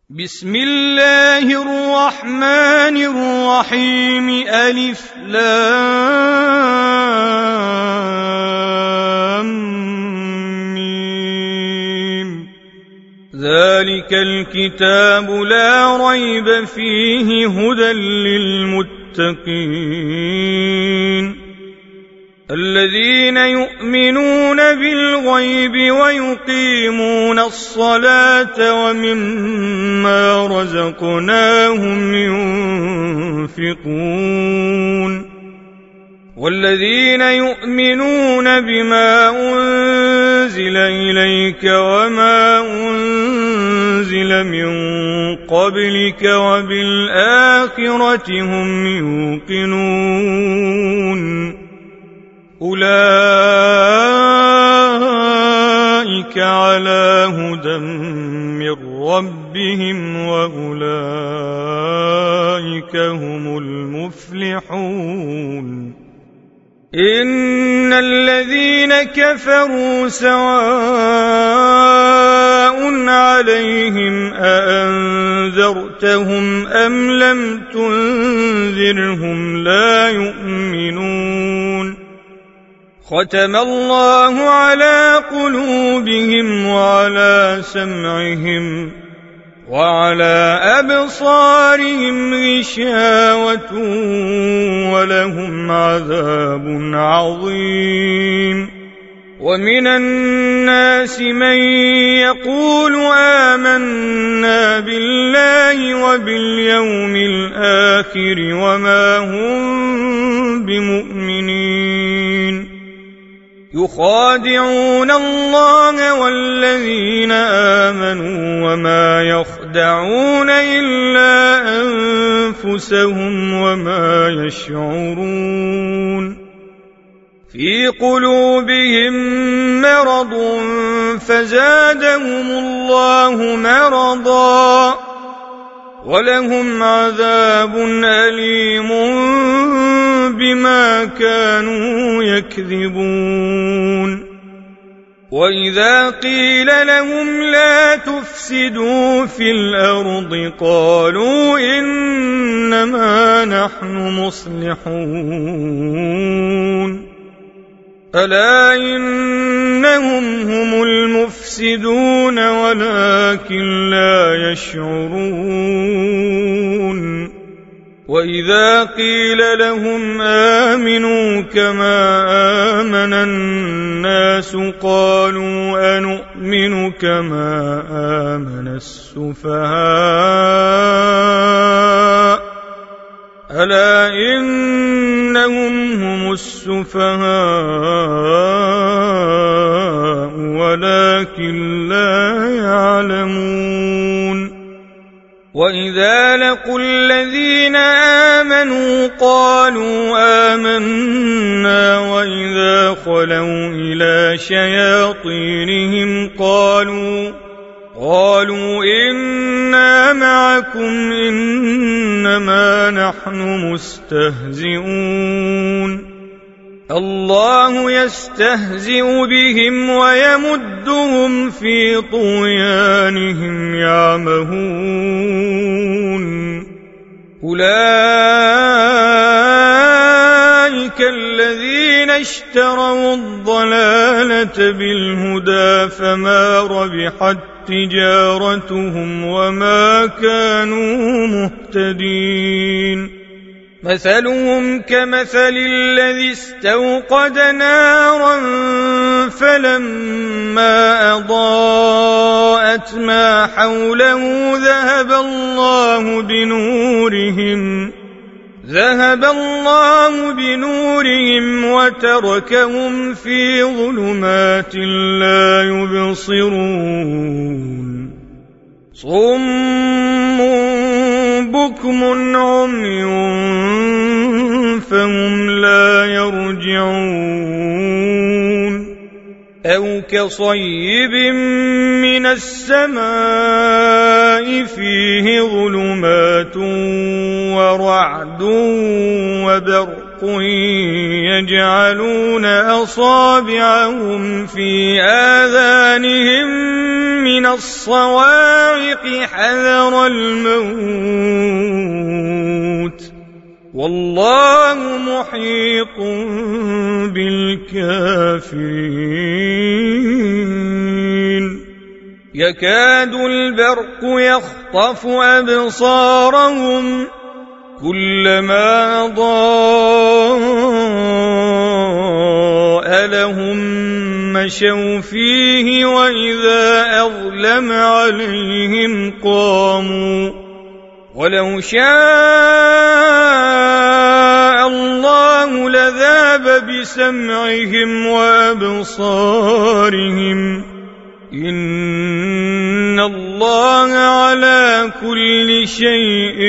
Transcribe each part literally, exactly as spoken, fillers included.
بسم الله الرحمن الرحيم ألف لام ميم ذلك الكتاب لا ريب فيه هدى للمتقين الذين يؤمنون بالغيب ويقيمون الصلاة ومما رزقناهم ينفقون والذين يؤمنون بما أنزل إليك وما أنزل من قبلك وبالآخرة هم يوقنون أولئك على هدى من ربهم وأولئك هم المفلحون إن الذين كفروا سواء عليهم أأنذرتهم أم لم تنذرهم لا يؤمنون ختم الله على قلوبهم وعلى سمعهم وعلى أبصارهم غشاوة ولهم عذاب عظيم ومن الناس من يقول آمنا بالله وباليوم الآخر وما هم بمؤمنين يخادعون الله والذين آمنوا وما يخدعون إلا أنفسهم وما يشعرون في قلوبهم مرض فزادهم الله مرضا ولهم عذاب أليم بما كانوا يكذبون وإذا قيل لهم لا تفسدوا في الأرض قالوا إنما نحن مصلحون ألا إنهم هم المفسدون ولكن لا يشعرون وإذا قيل لهم آمنوا كما آمن الناس قالوا أنؤمن كما آمن السفهاء ألا إنهم هم السفهاء ولكن لا يعلمون وإذا لقوا الذين آمنوا قالوا آمنا وإذا خلوا إلى شياطينهم قالوا قالوا إنا معكم إنما نحن مستهزئون الله يستهزئ بهم ويمدهم في طغيانهم يعمهون أولئك الذين اشتروا الضلالة بالهدى فما ربحت تجارتهم وما كانوا مهتدين مثلهم كمثل الذي استوقد نارا فلما أضاءت ما حوله ذهب الله بنورهم ذهب الله بنورهم وتركهم في ظلمات لا يبصرون صم بكم عمي فهم لا يرجعون أو كصيب من السماء فيه ظلمات ورعد وبرق يجعلون أصابعهم في آذانهم من الصواعق حذر الموت والله محيط بالكافرين يكاد البرق يخطف أبصارهم كلما أضاء لهم مشوا فيه وإذا أظلم عليهم قاموا ولو شاء الله لذاب بسمعهم وأبصارهم إن الله على كل شيء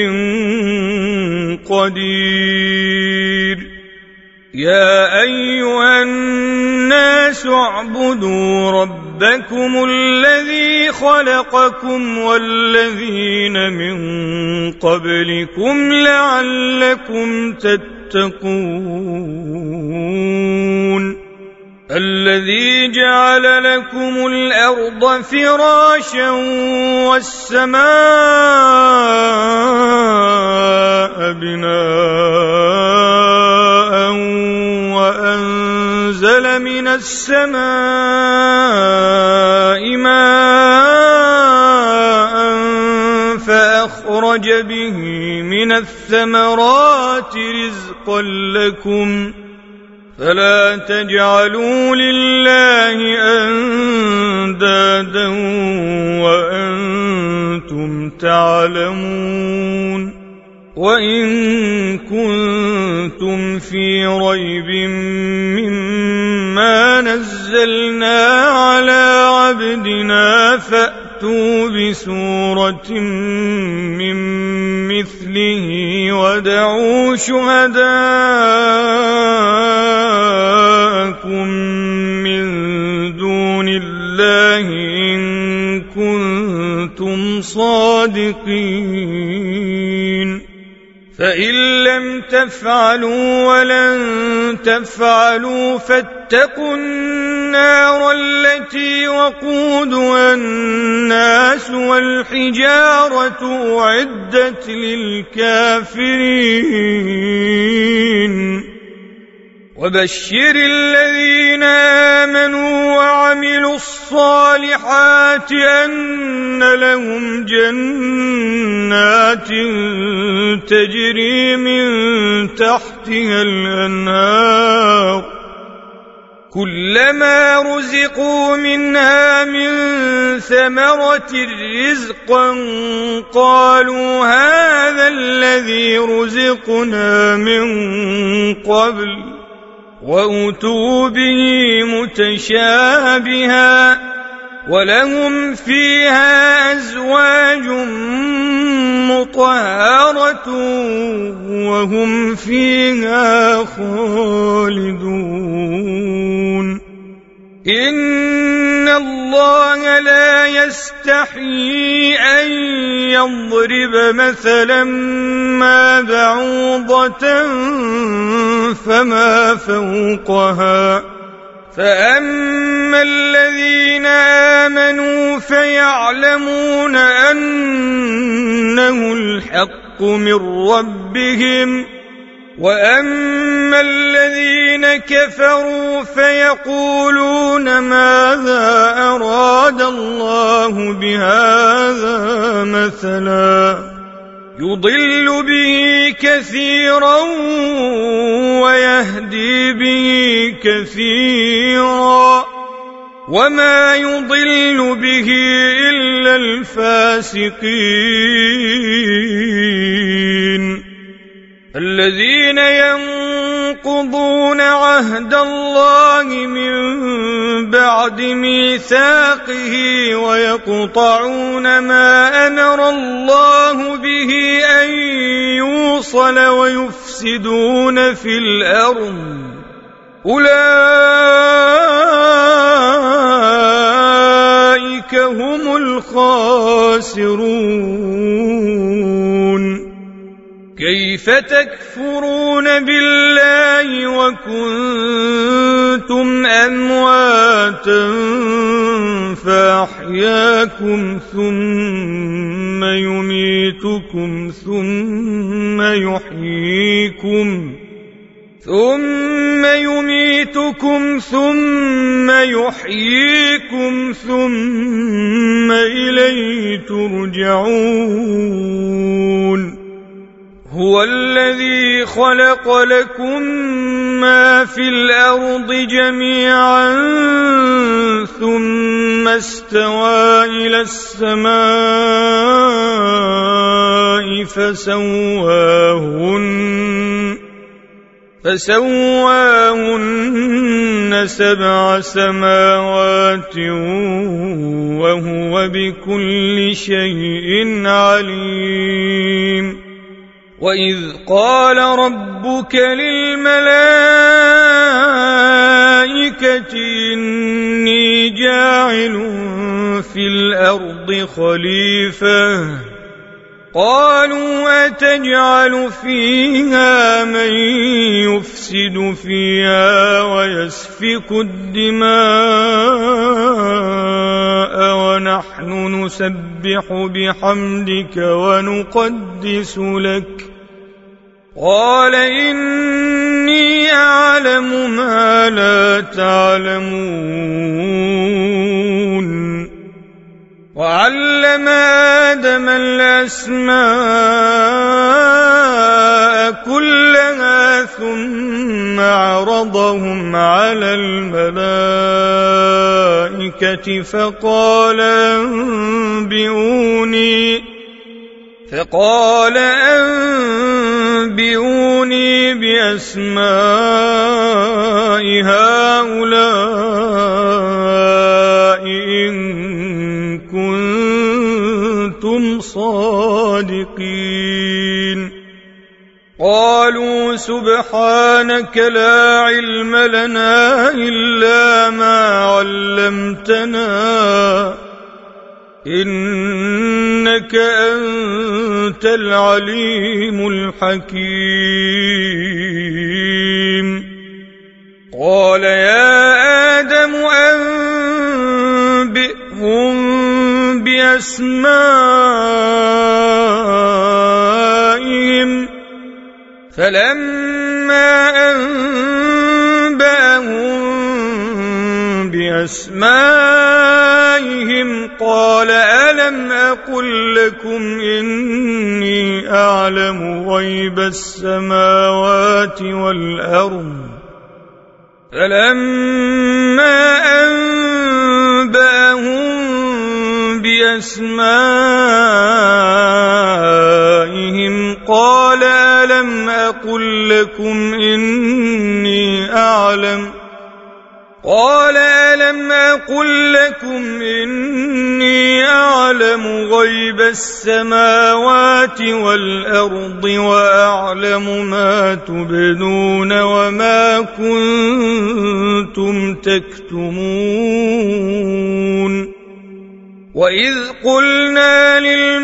قدير يا أيها الناس اعبدوا ربكم الذي خلقكم والذين من قبلكم لعلكم تتقون الذي جعل لكم الأرض فراشا والسماء بناء وأنزل من السماء ماء فأخرج به من الثمرات رزقا لكم فلا تجعلوا لله أندادا وأنتم تعلمون وإن كنتم في ريب مما نزلنا على عبدنا فأتوا بسورة من مثله ودعوا شهداءكم من دون الله إن كنتم صادقين فإن لم تفعلوا ولن تفعلوا فاتقوا النار التي وقودها الناس والحجارة أعدت للكافرين وبشر الذين آمنوا وعملوا الصالحات أن لهم جنات تجري من تحتها الأنهار كلما رزقوا منها من ثمرة رزقا قالوا هذا الذي رزقنا من قبل وأتوا به متشابها ولهم فيها أزواج مطهرة وهم فيها خالدون إن الله لا يستحيي أن يضرب مثلا ما بعوضة فما فوقها فأما الذين آمنوا فيعلمون أنه الحق من ربهم وأما الذين كفروا فيقولون ماذا أراد الله بهذا مثلا يضل به كثيرا ويهدي به كثيرا وما يضل به إلا الفاسقين الذين ينقضون عهد الله من بعد ميثاقه ويقطعون ما أمر الله به أن يوصل ويفسدون في الأرض أولئك هم الخاسرون كيف تكفرون بالله وكنتم أمواتا فأحياكم ثم ثم يميتكم ثم يحييكم ثم يميتكم ثم يحييكم ثم إليه ترجعون هو الذي خلق لكم ما في الأرض جميعا ثم استوى إلى السماء فسواهن فسواهن سبع سماوات وهو بكل شيء عليم وإذ قال ربك للملائكة إني جاعل في الأرض خليفة قالوا أتجعل فيها من يفسد فيها ويسفك الدماء ونحن نسبح بحمدك ونقدس لك قال إني أعلم ما لا تعلمون وعلم آدم الأسماء كلها ثم عرضهم على الملائكة فقال أنبئوني فقال أنبئوني بأسماء هؤلاء إن كنتم صادقين قالوا سبحانك لا علم لنا إلا ما علمتنا إنك أنت العليم الحكيم قال يا آدم أنبئهم بأسمائهم فلما أنبأهم بأسمائهم قال ألم أقل لكم إني أعلم غيب السماوات والأرض فلما أنبأهم بأسمائهم قال ألم أقل لكم إني أعلم قال ألم أقل لكم إني أعلم غيب السماوات والأرض وأعلم ما تبدون وما كنتم تكتمون وإذ قلنا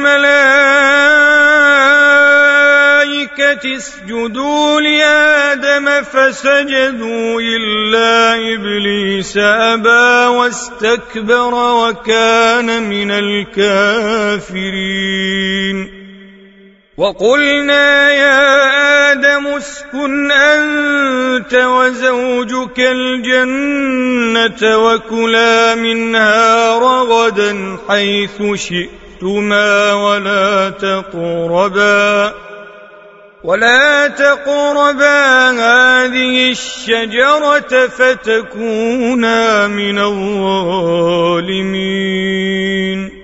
للملائكة اسجدوا لآدم فسجدوا إلا إبليس أبى واستكبر وكان من الكافرين وقلنا يا آدم اسكن أنت وزوجك الجنة وكلا منها رغدا حيث شئتما ولا تقربا ولا تقربا هذه الشجرة فتكونا من الظالمين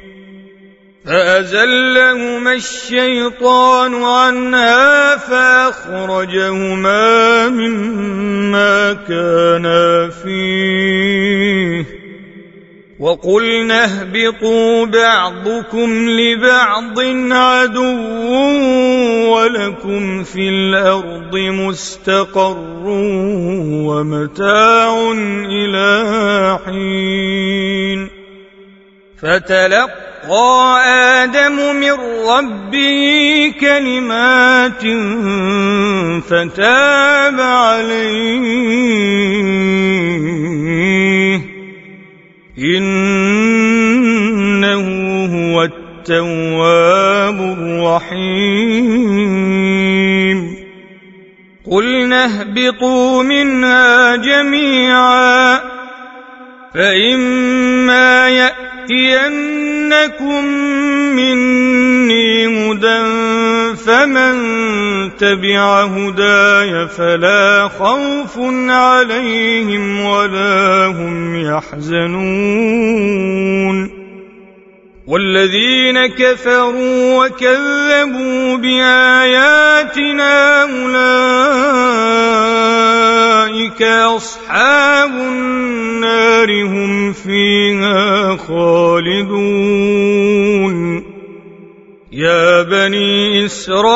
فأزلهما الشيطان عنها فأخرجهما مما كانا فيه وقلنا اهبطوا بعضكم لبعض عدو ولكم في الأرض مستقر ومتاع إلى حين فتلقى آدم من ربه كلمات فتاب عليه إنه هو التواب الرحيم قلنا اهبطوا منها جميعا فإما يأتينكم مني هدى فمن تبع هداي فلا خوف عليهم ولا هم يحزنون والذين كفروا وكذبوا بآياتنا أولئك أصحاب النار هم فيها خالدون يا بني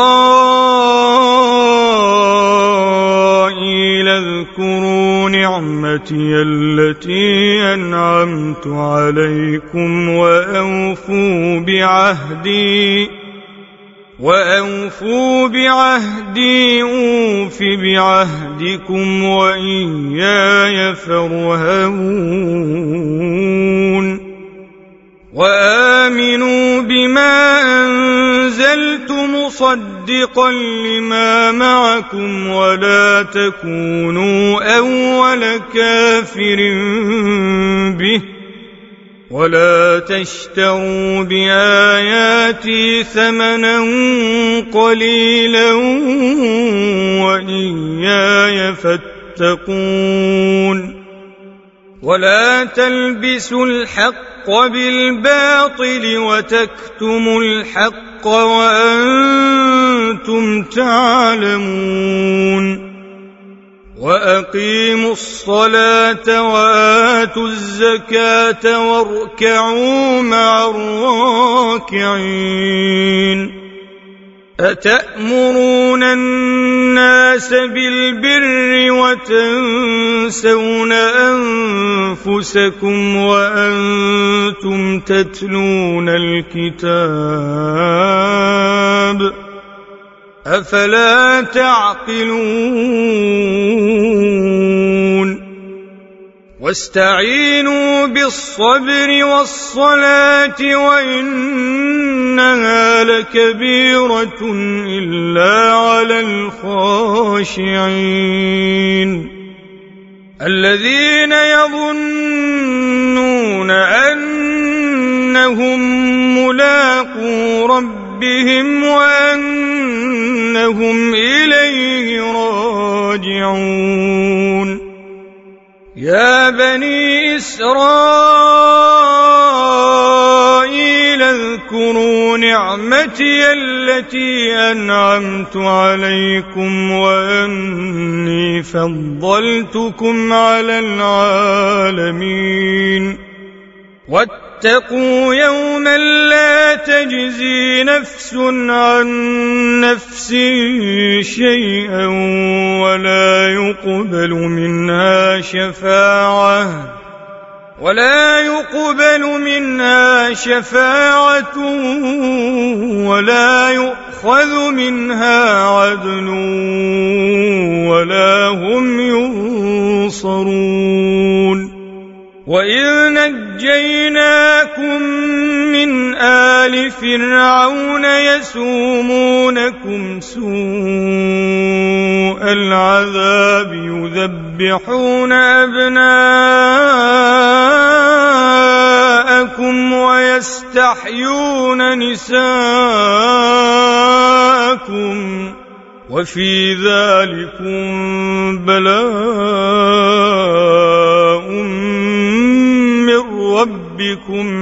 إسرائيل اذكروا نعمتي التي أنعمت عليكم وأوفوا بعهدي وأوفوا بعهدي أوف بعهدكم وإياي فارهبون وآمنوا بما أنزلت مصدقا لما معكم ولا تكونوا أول كافر به ولا تشتروا بآياتي ثمنا قليلا وإياي فاتقون ولا تلبسوا الحق بالباطل وتكتموا الحق وأنتم تعلمون وأقيموا الصلاة وآتوا الزكاة واركعوا مع الراكعين أتأمرون الناس بالبر وتنسون أنفسكم وأنتم تتلون الكتاب أفلا تعقلون واستعينوا بالصبر والصلاة وإنها لكبيرة إلا على الخاشعين الذين يظنون أنهم ملاقو ربهم وأنهم إليه راجعون يا بني إسرائيل اذكروا نعمتي التي أنعمت عليكم وأني فضلتكم على العالمين واتقوا يوما لا تجزي نفس عن نفس شيئا ولا يقبل منها شفاعة ولا يقبل منها شفاعة ولا يؤخذ منها عدل ولا هم ينصرون وإذ نجيناكم من آل فرعون يسومونكم سوء العذاب يذبحون أبناءكم ويستحيون نساءكم وفي ذلكم بلاء من ربكم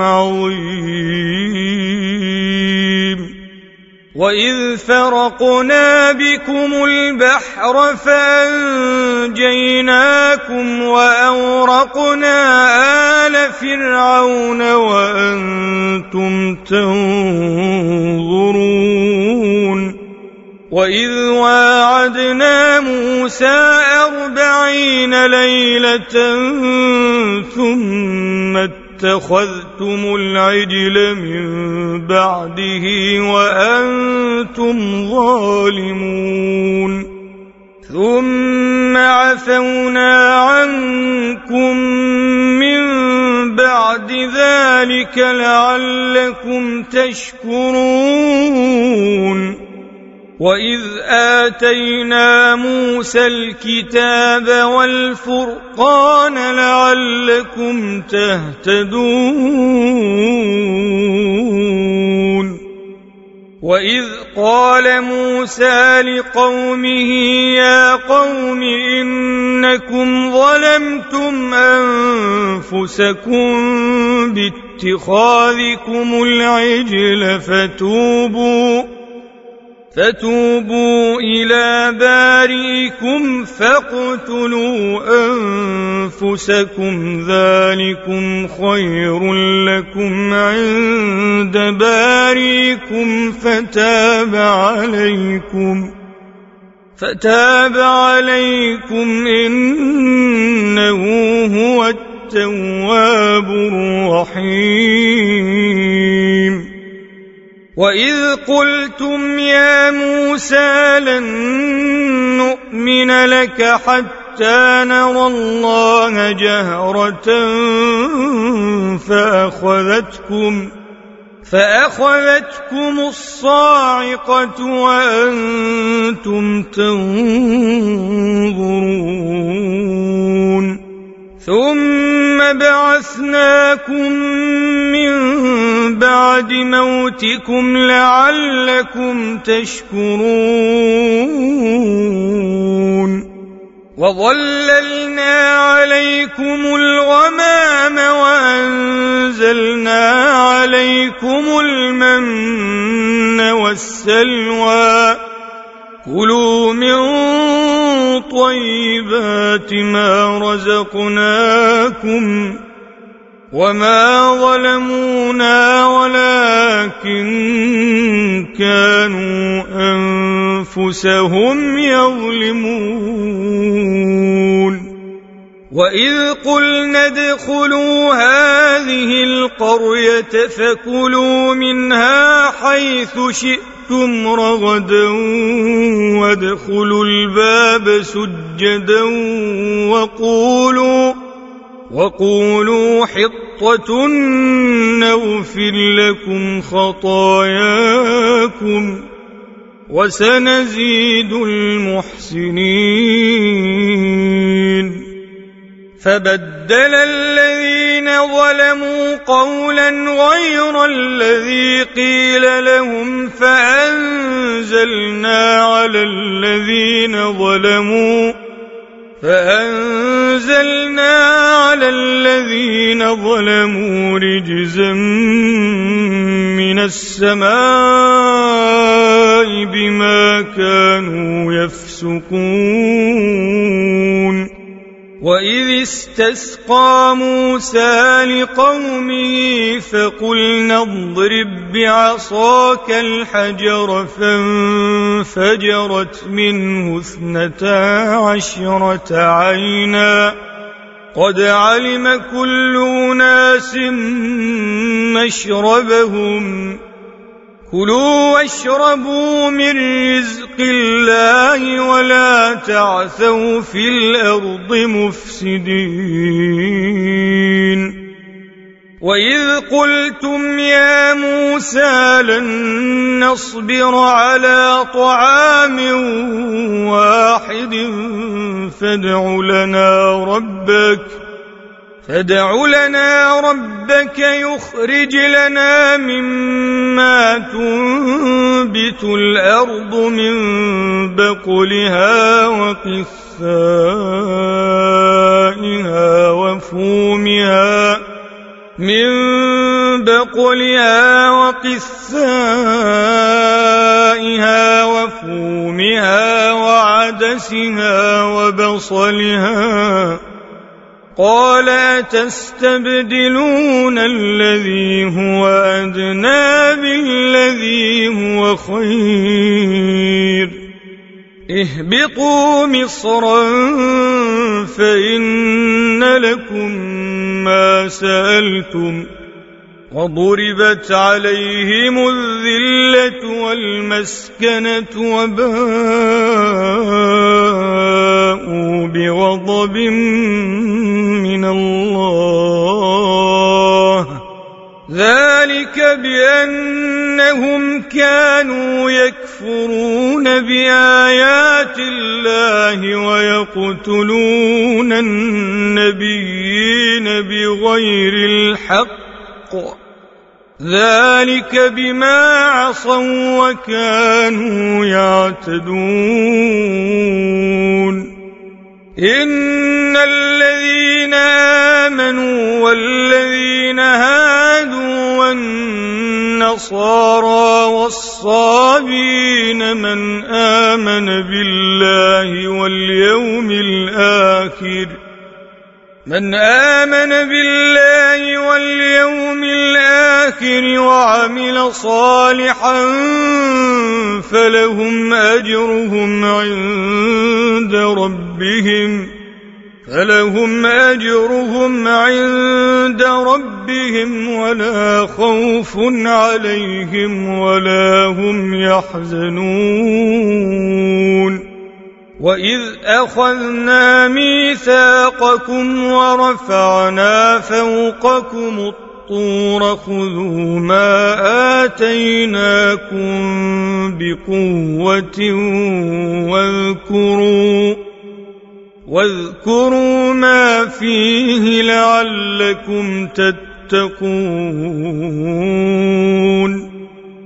عظيم وإذ فرقنا بكم البحر فأنجيناكم وأورقنا آل فرعون وأنتم تنظرون وإذ واعدنا موسى أربعين ليلة ثم اتخذتم العجل من بعده وأنتم ظالمون ثم عفونا عنكم من بعد بعد ذلك لعلكم تشكرون وإذ آتينا موسى الكتاب والفرقان لعلكم تهتدون وإذ قال موسى لقومه يا قوم إنكم ظلمتم أنفسكم باتخاذكم العجل فتوبوا فتوبوا إلى بارئكم فاقتلوا أنفسكم ذلكم خير لكم عند بارئكم فتاب عليكم فتاب عليكم إنه هو التواب الرحيم وإذ قلتم يا موسى لن نؤمن لك حتى نرى الله جهرة فأخذتكم فأخذتكم الصاعقة وأنتم تنظرون ثم بعثناكم من بعد موتكم لعلكم تشكرون وظللنا عليكم الغمام وأنزلنا عليكم المن والسلوى كلوا من طيبات ما رزقناكم وما ظلمونا ولكن كانوا أنفسهم يظلمون وإذ قلنا ادخلوا هذه القرية فكلوا منها حيث شئتم رغدا وادخلوا الباب سجدا وقولوا وقولوا حطة نغفر لكم خطاياكم وسنزيد المحسنين فبدل الذين ظلموا قولا غير الذي قيل لهم فأنزلنا على الذين ظلموا فأنزلنا على الذين ظلموا رجزا من السماء بما كانوا يفسقون وإذ استسقى موسى لقومه فقلنا اضرب بعصاك الحجر فانفجرت منه اثنتا عشرة عينا قد علم كل أناس مشربهم كلوا واشربوا من رزق الله ولا تعثوا في الأرض مفسدين وإذ قلتم يا موسى لن نصبر على طعام واحد فادع لنا ربك فادع لنا ربك يخرج لنا مما تنبت الأرض من بقلها وقثائها وفومها من بقلها وقثائها وفومها وعدسها وبصلها قال تستبدلون الذي هو أدنى بالذي هو خير اهبطوا مصرا فإن لكم ما سألتم وضربت عليهم الذلة والمسكنة وباءوا بغضب من الله بأنهم كانوا يكفرون بآيات الله ويقتلون النبيين بغير الحق ذلك بما عصوا وكانوا يعتدون إن الذين آمنوا والذين هادوا والنصارى والصابين من آمن بالله واليوم الآخر من آمن بالله واليوم الآخر وعمل صالحا فلهم أجرهم عند ربهم فلهم أجرهم عند ربهم ولا خوف عليهم ولا هم يحزنون وإذ أخذنا ميثاقكم ورفعنا فوقكم الطور خذوا ما آتيناكم بقوة واذكروا واذكروا ما فيه لعلكم تتقون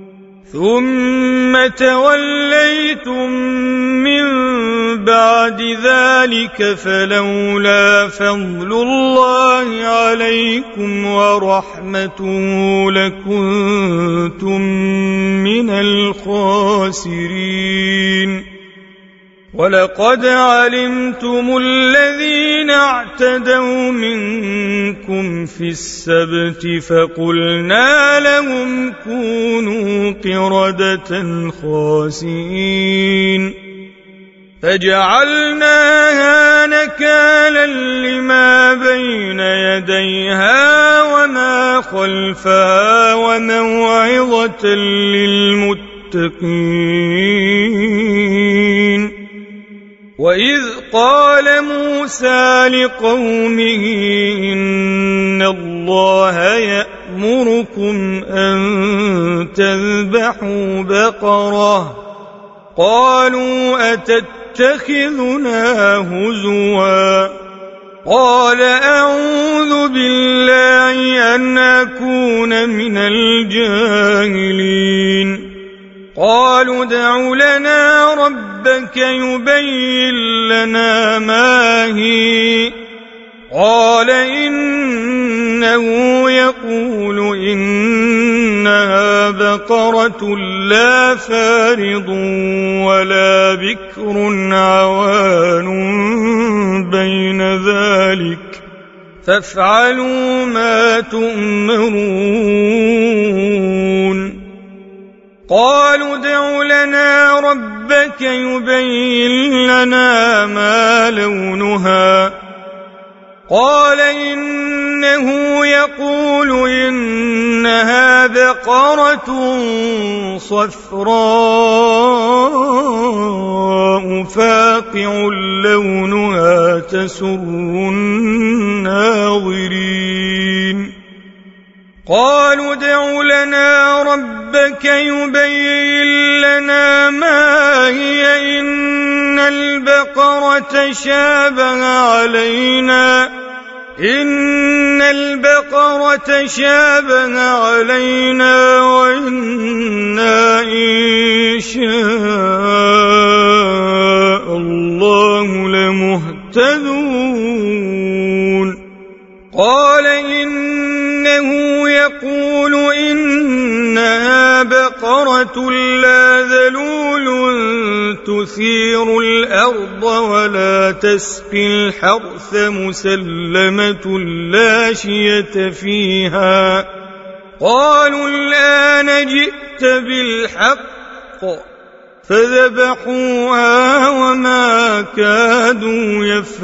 ثم توليتم من بعد ذلك فلولا فضل الله عليكم ورحمته لكنتم من الخاسرين ولقد علمتم الذين اعتدوا منكم في السبت فقلنا لهم كونوا قردة خاسئين فجعلناها نكالا لما بين يديها وما خلفها وموعظة للمتقين وإذ قال موسى لقومه إن الله يأمركم أن تذبحوا بقرة قالوا أتتخذنا هزوا قال أعوذ بالله أن أكون من الجاهلين قالوا ادع لنا ربك يبين لنا ما هي قال إنه يقول إنها بقرة لا فارض ولا بكر عوان بين ذلك فافعلوا ما تؤمرون قالوا ادع لنا ربك يبين لنا ما لونها قال إنه يقول إنها بقرة صفراء فاقع لونها تسر الناظرين قالوا ادع لنا ربك يبين لنا ما هي إن البقرة شابه علينا إن البقرة شابه علينا وإنا إن شاء الله لمهتدون قال إنه يقول إنها بقرة لا ذلول تثير الأرض ولا تسقي الحرث مسلمة لا شية فيها قالوا الآن جئت بالحق فذبحوها وما كادوا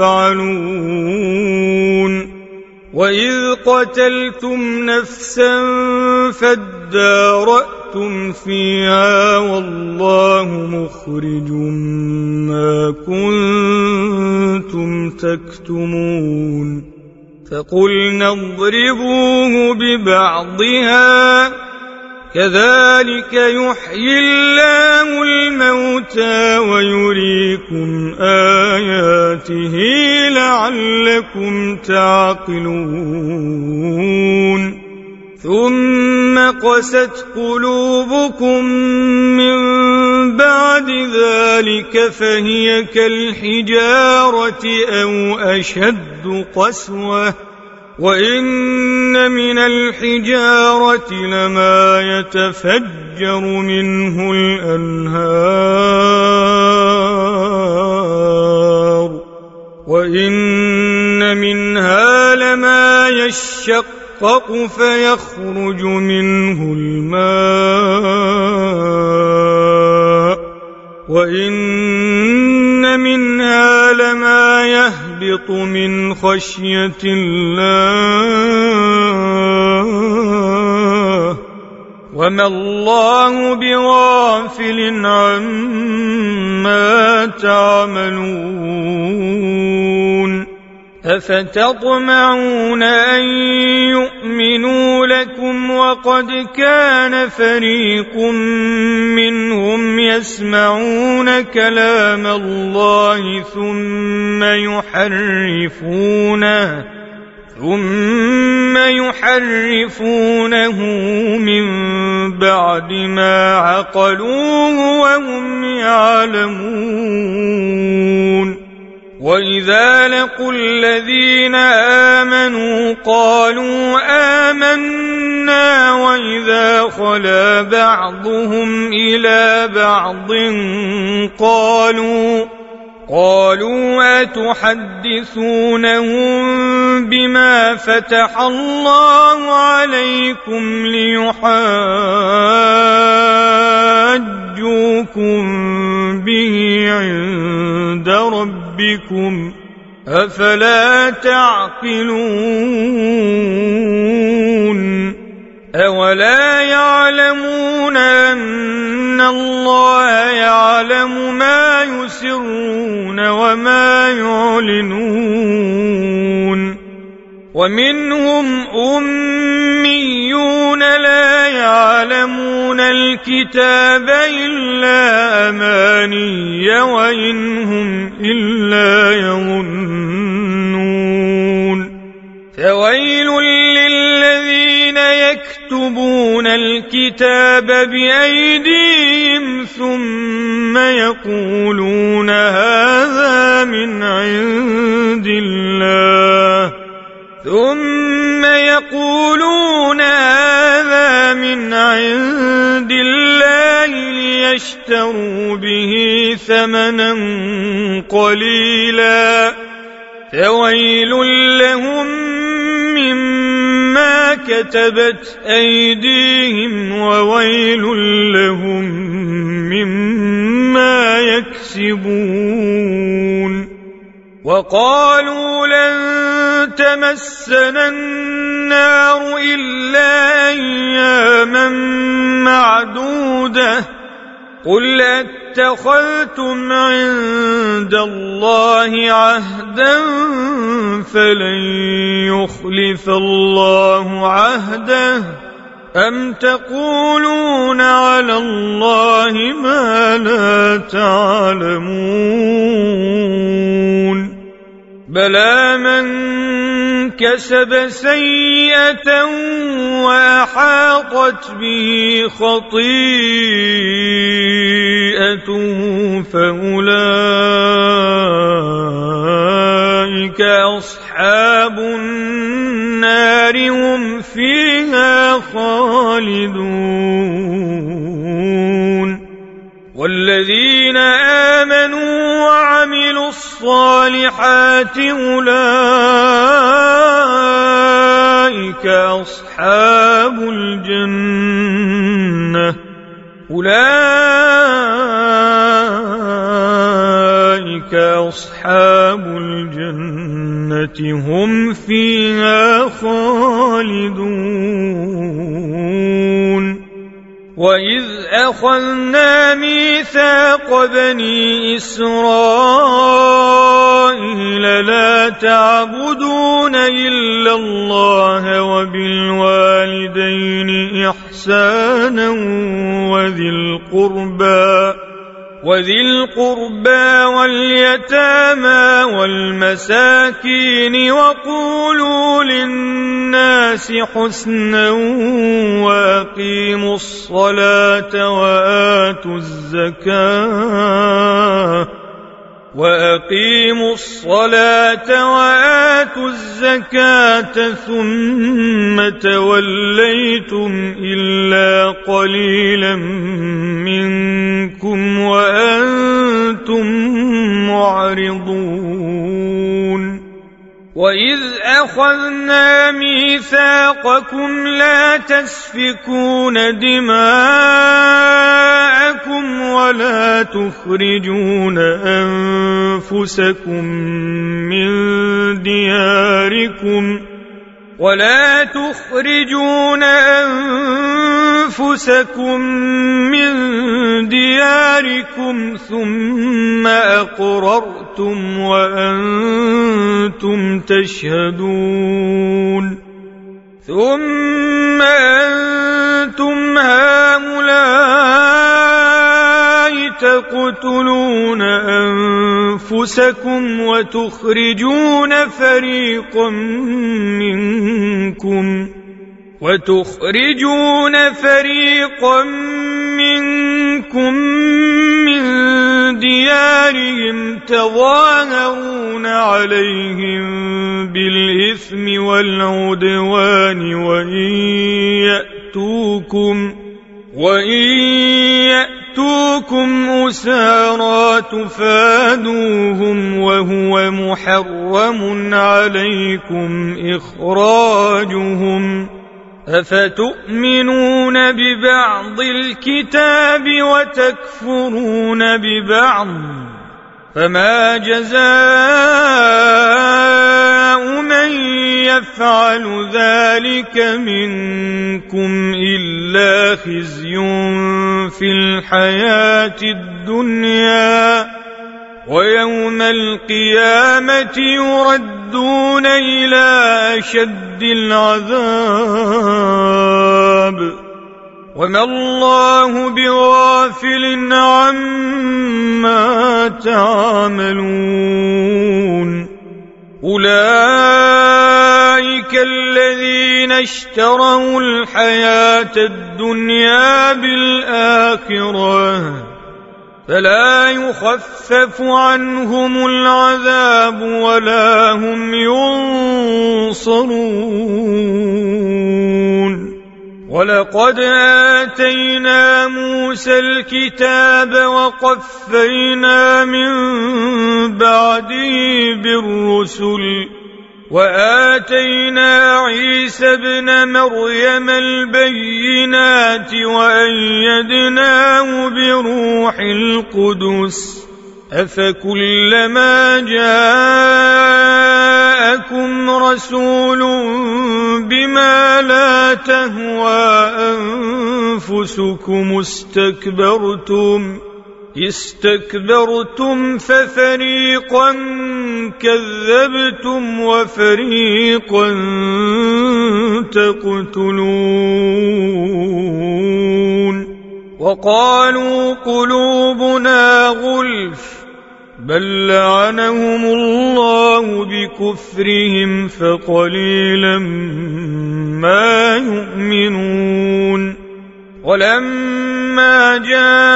يفعلون وإذ قتلتم نفسا فادارأتم فيها والله مخرج ما كنتم تكتمون فقلنا اضربوه ببعضها كذلك يحيي الله الموتى ويريكم آياته لعلكم تعقلون ثم قست قلوبكم من بعد ذلك فهي كالحجارة أو أشد قسوة وإن من الحجارة لما يتفجر منه الأنهار وإن منها لما يشقق فيخرج منه الماء وإن منها لما يهبط من خشية الله وما الله بغافل عما تعملون أفتطمعون أن يؤمنوا لكم وقد كان فريق منهم يسمعون كلام الله ثم يحرفونه ثم يحرفونه من بعد ما عقلوه وهم يعلمون وإذا لقوا الذين آمنوا قالوا آمنا وإذا خلا بعضهم إلى بعض قالوا قالوا أتحدثونهم بما فتح الله عليكم ليحاجوكم به عند ربكم أفلا تعقلون أولا يعلمون أن الله يعلم ما يسرون وما يعلنون ومنهم أميون لا يعلمون الكتاب إلا أماني وإن هم إلا يظنون فويل للذين يكتبون الكتاب بأيديهم ثم يقولون هذا من عند الله ثم يقولون هذا من عند الله ليشتروا به ثمنا قليلا فويل لهم مما كتبت أيديهم وويل لهم مما يكسبون وقالوا لن تمسنا النار إلا أياما معدودة قل اتخذتم عند الله عهدا فلن يخلف الله عهده أم تقولون على الله ما لا تعلمون بلى من كسب سيئة وأحاطت به خطيئته فأولئك أصحاب النار هم فيها خالدون والذين آمنوا وعملوا الصالحات أولئك أصحاب الجنة أولئك أصحاب الجنة هم فيها خالدون وإذ أخذنا ميثاق بني إسرائيل لا تعبدون إلا الله وبالوالدين إحسانا وذي القربى وذي القربى واليتامى والمساكين وقولوا للناس حسنا وأقيموا الصلاة وآتوا الزكاة وأقيموا الصلاة وآتوا الزكاة ثم توليتم إلا قليلا منكم وأنتم معرضون وإذ أخذنا ميثاقكم لا تسفكون دماءكم ولا تخرجون أنفسكم من دياركم ولا تخرجون أنفسكم من دياركم ثم أقررتم وأنتم تشهدون ثم أنتم هؤلاء تقتلون أنفسكم وتخرجون فريقا منكم وتخرجون فريقا منكم من ديارهم تظاهرون عليهم بالإثم والعدوان وإن يأتوكم وإن يأتوكم أسارى تفادوهم وهو محرم عليكم إخراجهم أفتؤمنون ببعض الكتاب وتكفرون ببعض فما جزاء من يفعل ذلك منكم إلا خزي في الحياة الدنيا ويوم القيامة يردون إلى أشد العذاب وما الله بغافل عما تعملون أولئك الذين اشتروا الحياة الدنيا بالآخرة فلا يخفف عنهم العذاب ولا هم ينصرون ولقد آتينا موسى الكتاب وقفينا من بعده بالرسل وآتينا عيسى ابن مريم البينات وأيدناه بروح القدس أفكلما جاءكم رسول بما لا تهوى أنفسكم استكبرتم استكبرتم ففريقا كذبتم وفريقا تقتلون وقالوا قلوبنا غلف بل لعنهم الله بكفرهم فقليلا ما يؤمنون ولما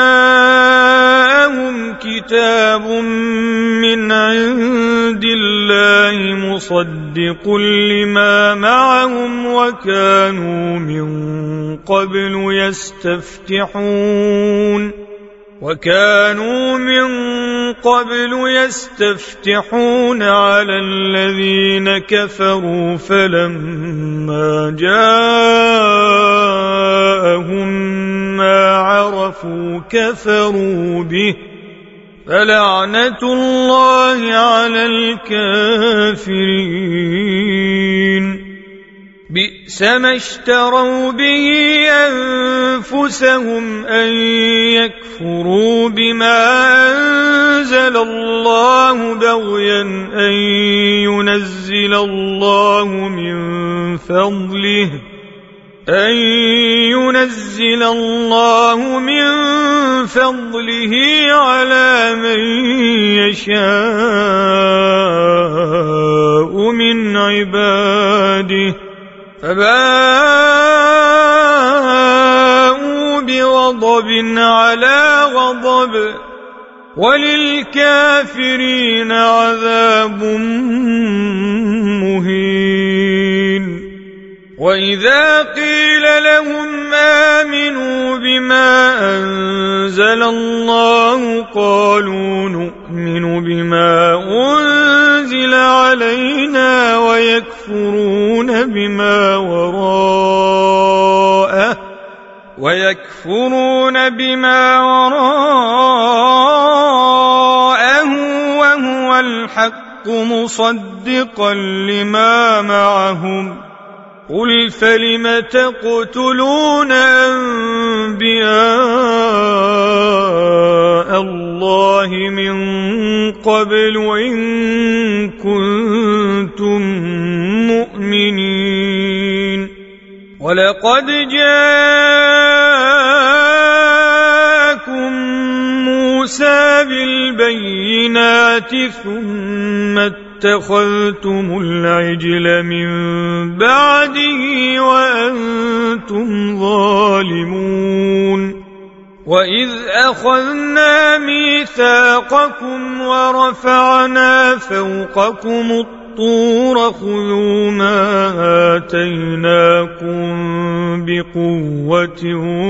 جاءهم كتاب من عند الله مصدق لما معهم وكانوا من قبل يستفتحون وكانوا من قبل يستفتحون على الذين كفروا فلما جاءهم ما عرفوا كفروا به فلعنة الله على الكافرين بئس ما اشتروا به أنفسهم أن يكفروا ليكفروا بما أنزل الله بغيا أن ينزل الله من فضله أن ينزل الله من فضله على من يشاء من عباده فباءوا بغضب على غضب وللكافرين عذاب مهين. وإذا قيل لهم آمنوا بما أنزل الله قالوا نؤمن بما أنزل علينا ويكفرون بما وراءه ويكفرون بما وراءه وهو الحق مصدقا لما معهم قل فلم تقتلون أنبياء الله من قبل إن كنتم مؤمنين ولقد جاءكم موسى بالبينات ثم اتخذتم العجل من بعده وأنتم ظالمون. وإذ أخذنا ميثاقكم ورفعنا فوقكم الطور خذوا ما آتيناكم بقوة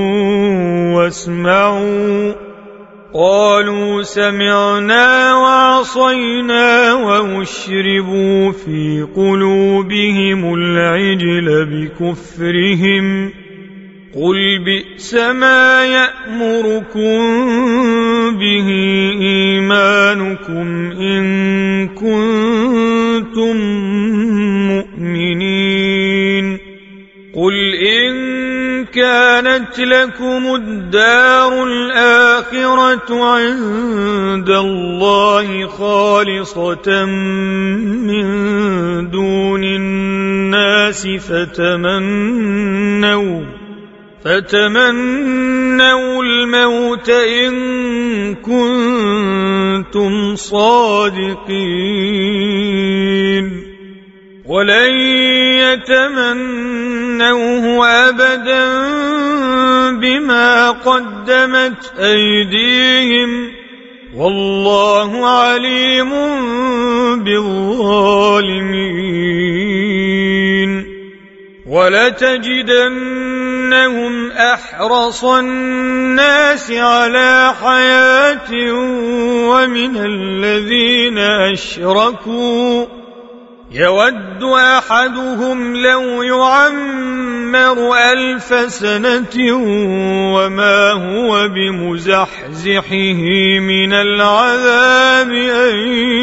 واسمعوا قالوا سمعنا وعصينا وأشربوا في قلوبهم العجل بكفرهم قل بئس ما يأمركم به إيمانكم إن كنتم مؤمنين. قل إن كانت لكم الدار الآخرة عند الله خالصة من دون الناس فتمنوا فتمنوا الموت إن كنتم صادقين ولن يتمنوه أبدا بما قدمت أيديهم والله عليم بالظالمين. ولتجدنهم أحرص الناس على حياة ومن الذين أشركوا يود أحدهم لو يعمر ألف سنة وما هو بمزحزحه من العذاب أن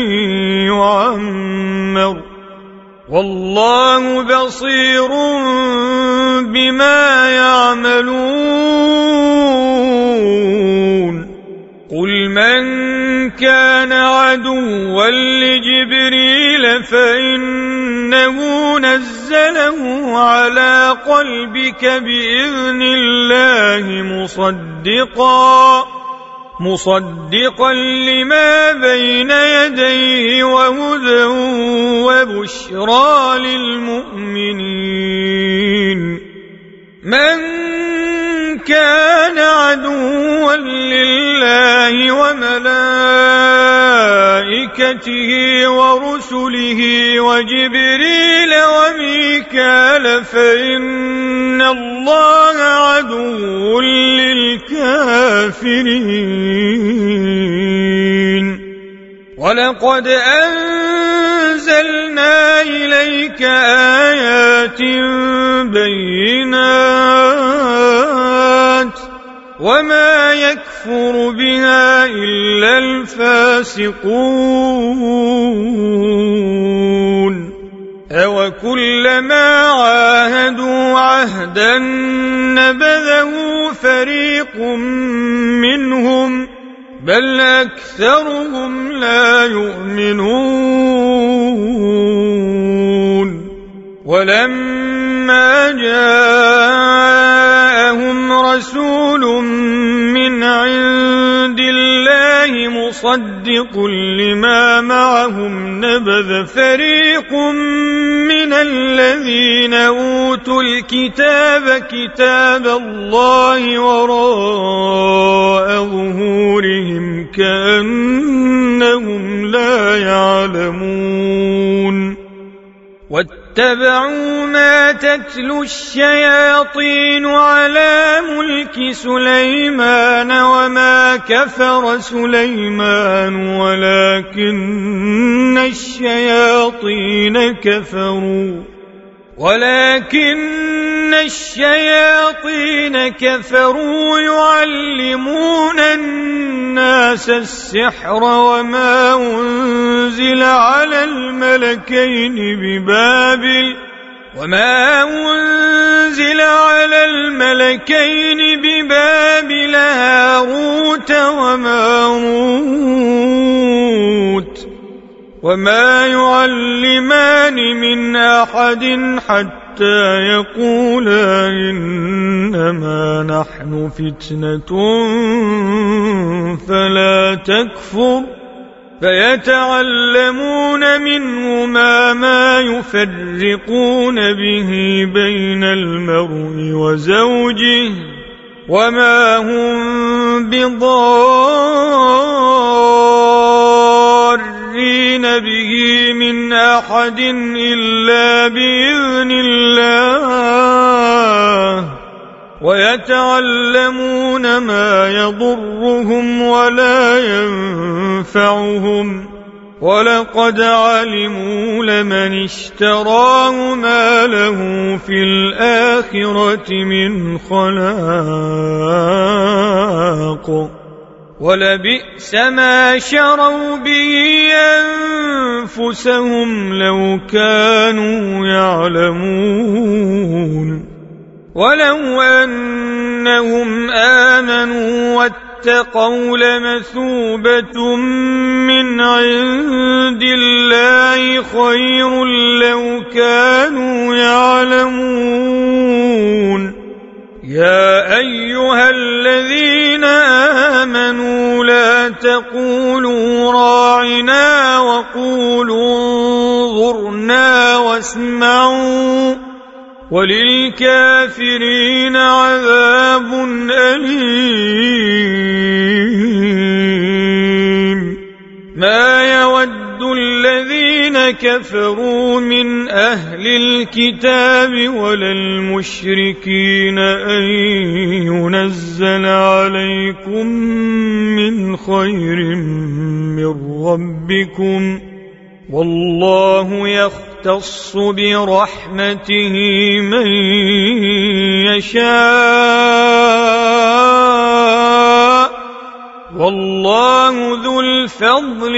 يعمر والله بصير بما يعملون. قل من كان عدوا لجبريل فإنه نزله على قلبك بإذن الله مصدقا مصدقا لما بين يديه وهدى وبشرى للمؤمنين. من كان عدوا لله وملائكته ورسله وجبريل وميكال فإن الله عدو للكافرين. ولقد أنزلنا إليك آيات بينات وما يكفر بها إلا الفاسقون. أوكلما عاهدوا عهدا نبذه فريق منهم بل أكثرهم لا يؤمنون ولما جاءهم رسول من عند الله مصدق لما معهم نبذ فريق من الذين أوتوا الكتاب كتاب الله وراء ظهورهم كأنهم لا يعلمون واتبعوا ما تتلو الشياطين على ملك سليمان وما كفر سليمان ولكن الشياطين كفروا ولكن الشياطين كفروا يعلمون الناس السحر وما أنزل على الملكين ببابل وما أنزل على الملكين ببابل هاروت وماروت وما يعلمان من أحد حتى يقولا إنما نحن فتنة فلا تكفر فيتعلمون منهما ما يفرقون به بين المرء وزوجه وما هم بضارين به من أحد إلا بإذن الله ويتعلمون ما يضرهم ولا ينفعهم ولقد علموا لمن اشتراه ما له في الآخرة من خلاق ولبئس ما شروا به أنفسهم لو كانوا يعلمون ولو أنهم آمنوا واتقوا لمثوبة من عند الله خير لو كانوا يعلمون يا أيها الذين آمنوا لا تقولوا راعنا وقولوا انظرنا واسمعوا وللكافرين عذاب أليم ما يود الذين كفروا من أهل الكتاب ولا المشركين أن ينزل عليكم من خير من ربكم والله يختص برحمته من يشاء والله ذو الفضل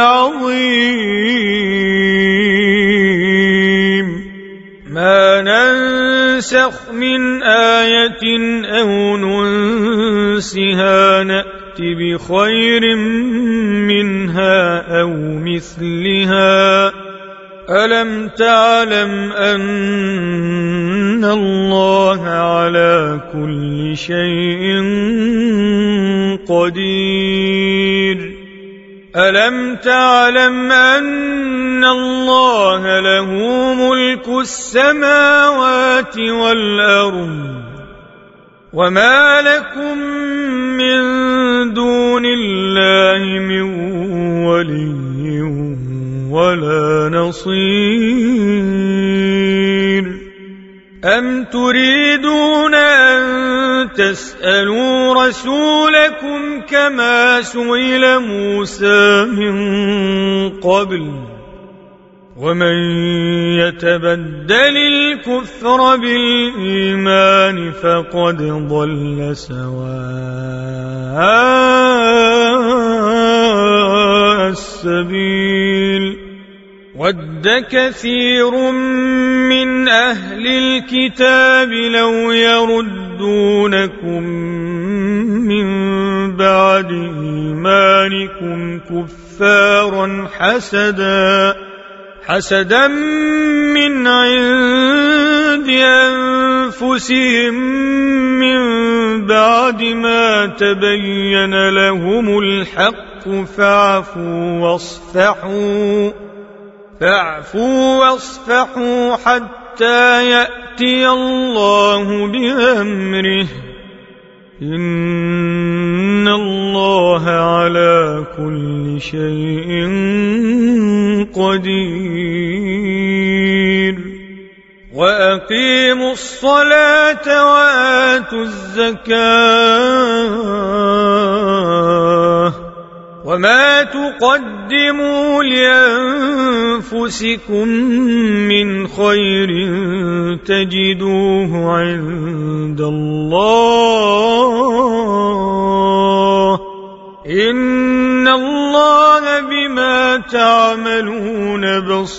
العظيم ما ننسخ من آية أو ننسها نأتي بخير منها أو مثلها ألم تعلم أن الله على كل شيء قدير ألم تعلم أن الله له ملك السماوات والأرض وما لكم من دون الله من ولي ولا نصير أم تريدون أن تسألوا رسولكم كما سئل موسى من قبل ومن يتبدل الكفر بالإيمان فقد ضل سواء السبيل ود كثير من أهل الكتاب لو يردونكم من بعد أيمانكم كفارا حسدا حسدا من عند أنفسهم من بعد ما تبين لهم الحق فاعفوا واصفحوا فاعفوا واصفحوا حتى يأتي الله بأمره إن الله على كل شيء قدير وأقيموا الصلاة وآتوا الزكاة وما تقدموا لأنفسكم من خير تجدوه عند الله إن الله بما تعملون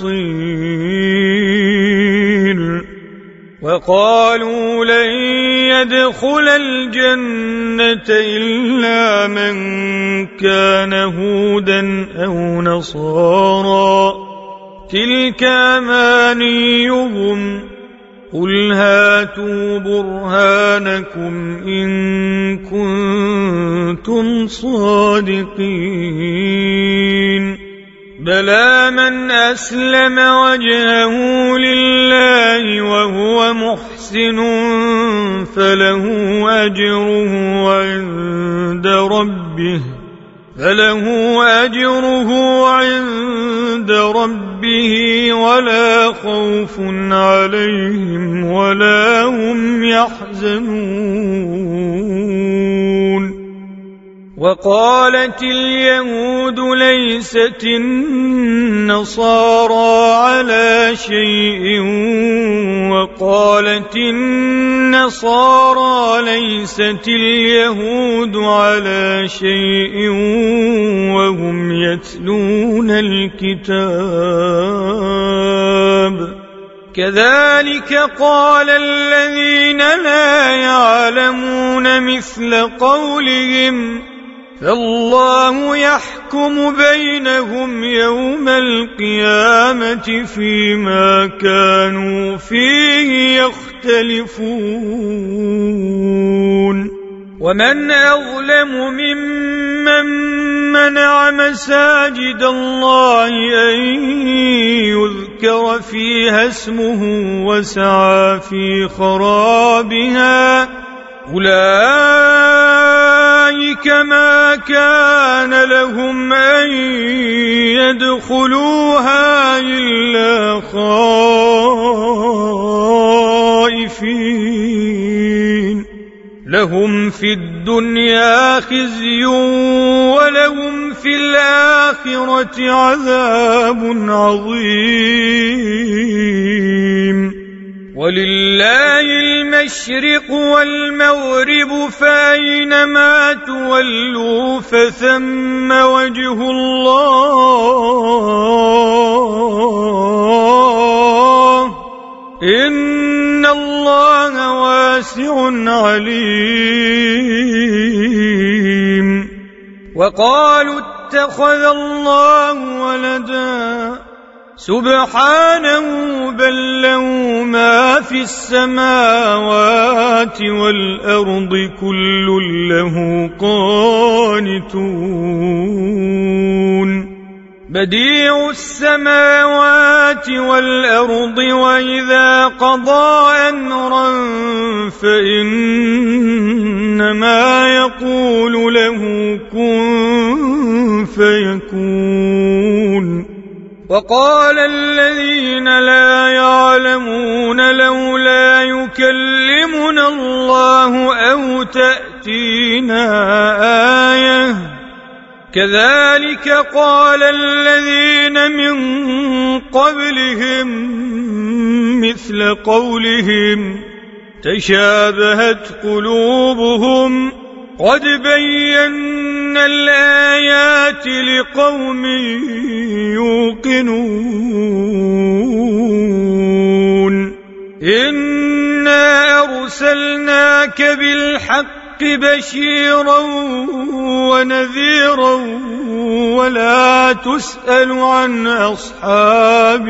بصير وقالوا لن يدخل الجنة إلا من كان هودا أو نصارى تلك أمانيهم قل هاتوا برهانكم إن كنتم صادقين بلى من أسلم وجهه لله وهو محسن فله أجره عند ربه فله أجره عند ربه ولا خوف عليهم ولا هم يحزنون وقالت اليهود ليست النصارى على شيء وقالت النصارى ليست اليهود على شيء وهم يتلون الكتاب كذلك قال الذين لا يعلمون مثل قولهم فالله يحكم بينهم يوم القيامة فيما كانوا فيه يختلفون ومن أظلم ممن منع مساجد الله أن يذكر فيها اسمه وسعى في خرابها أولئك ما كان لهم أن يدخلوها إلا خائفين لهم في الدنيا خزي ولهم في الآخرة عذاب عظيم ولله المشرق والمغرب فأينما تولوا فثم وجه الله إن الله واسع عليم وقالوا اتخذ الله ولدا سبحانه بل له ما في السماوات والأرض كل له قانتون بديع السماوات والأرض وإذا قضى أمرا فإنما يقول له كن فيكون وقال الذين لا يعلمون لولا يكلمنا الله أو تأتينا آية كذلك قال الذين من قبلهم مثل قولهم تشابهت قلوبهم قد بينا الآيات لقوم يوقنون إنا أرسلناك بالحق بشيرا ونذيرا ولا تسأل عن أصحاب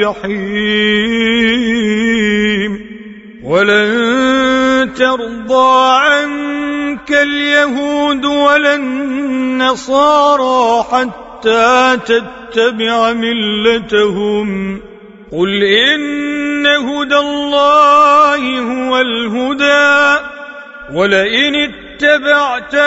الجحيم ولن ترضى عنك اليهود ولا النصارى حتى تتبع ملتهم قل إن هدى الله هو الهدى ولئن اتبعت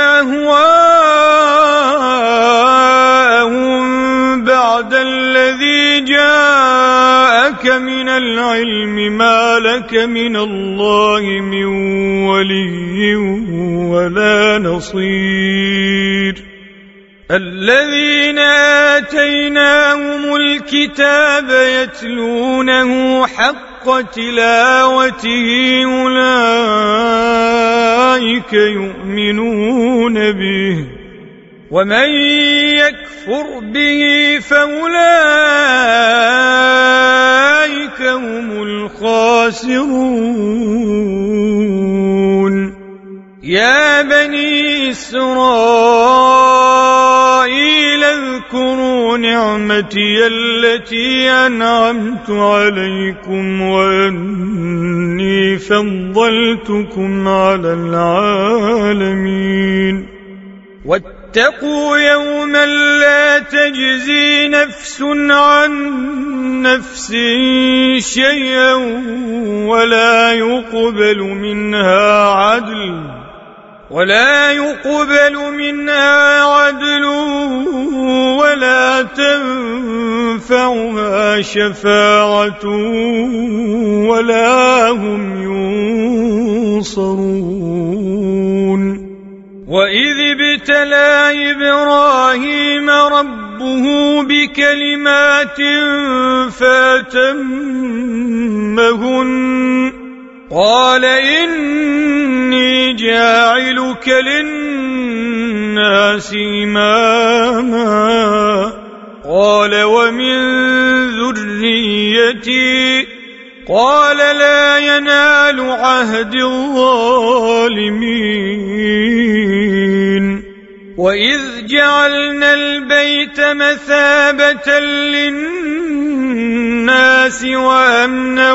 أهواءهم بعد الذي جاءك من العلم ما لك من الله من ولي ولا نصير الذين آتيناهم الكتاب يتلونه حق تلاوته أولئك يؤمنون به ومن يكفر به فأولئك هم الخاسرون يا بني إسرائيل اذكروا نعمتي التي أنعمت عليكم وأني فضلتكم على العالمين واتقوا يوما لا تجزي نفس عن نفس شيئا ولا يقبل منها عدل ولا يقبل منها عدل ولا تنفعها شفاعة ولا هم ينصرون وإذ ابتلى إبراهيم ربه بكلمات فأتمهن قال إني جاعلك للناس إماما قال ومن ذريتي قال لا ينال عهد الظالمين وإذ جعلنا البيت مثابة للناس وأمنا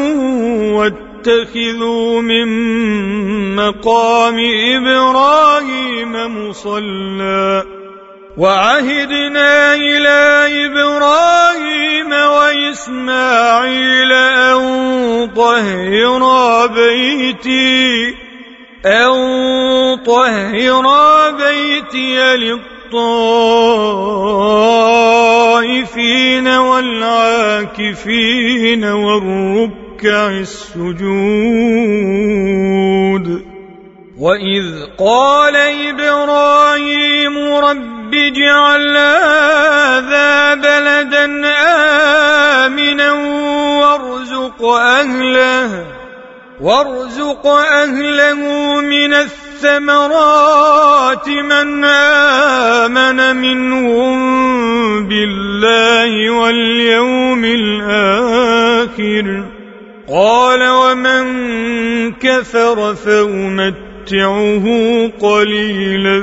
واتخذوا من مقام إبراهيم مصلى وعهدنا إلى إبراهيم وإسماعيل أن طهرا بيتي أن طهرا بيتي للطائفين والعاكفين والركع السجود وإذ قال إبراهيم رب اجعل هذا بلدا آمنا وارزق أهله وارزق أهله من الثمرات من آمن منهم بالله واليوم الآخر قال ومن كفر فأمتعه قليلا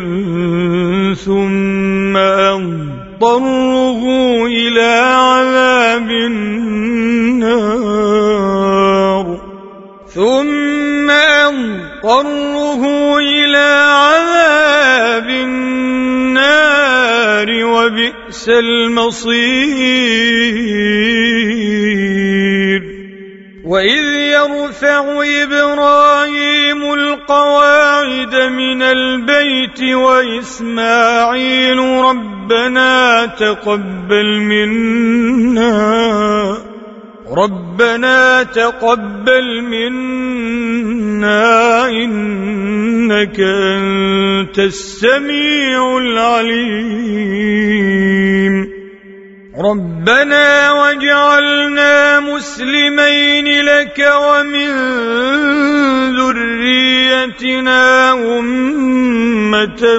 ثم أضطره إلى عذاب النار ثم أضطره إلى عذاب النار وبئس المصير وإذ يرفع إبراهيم القواعد من البيت وإسماعيل ربنا تقبل منا ربنا تقبل منا إنك أنت السميع العليم ربنا واجعلنا مسلمين لك ومن ذريتنا أمة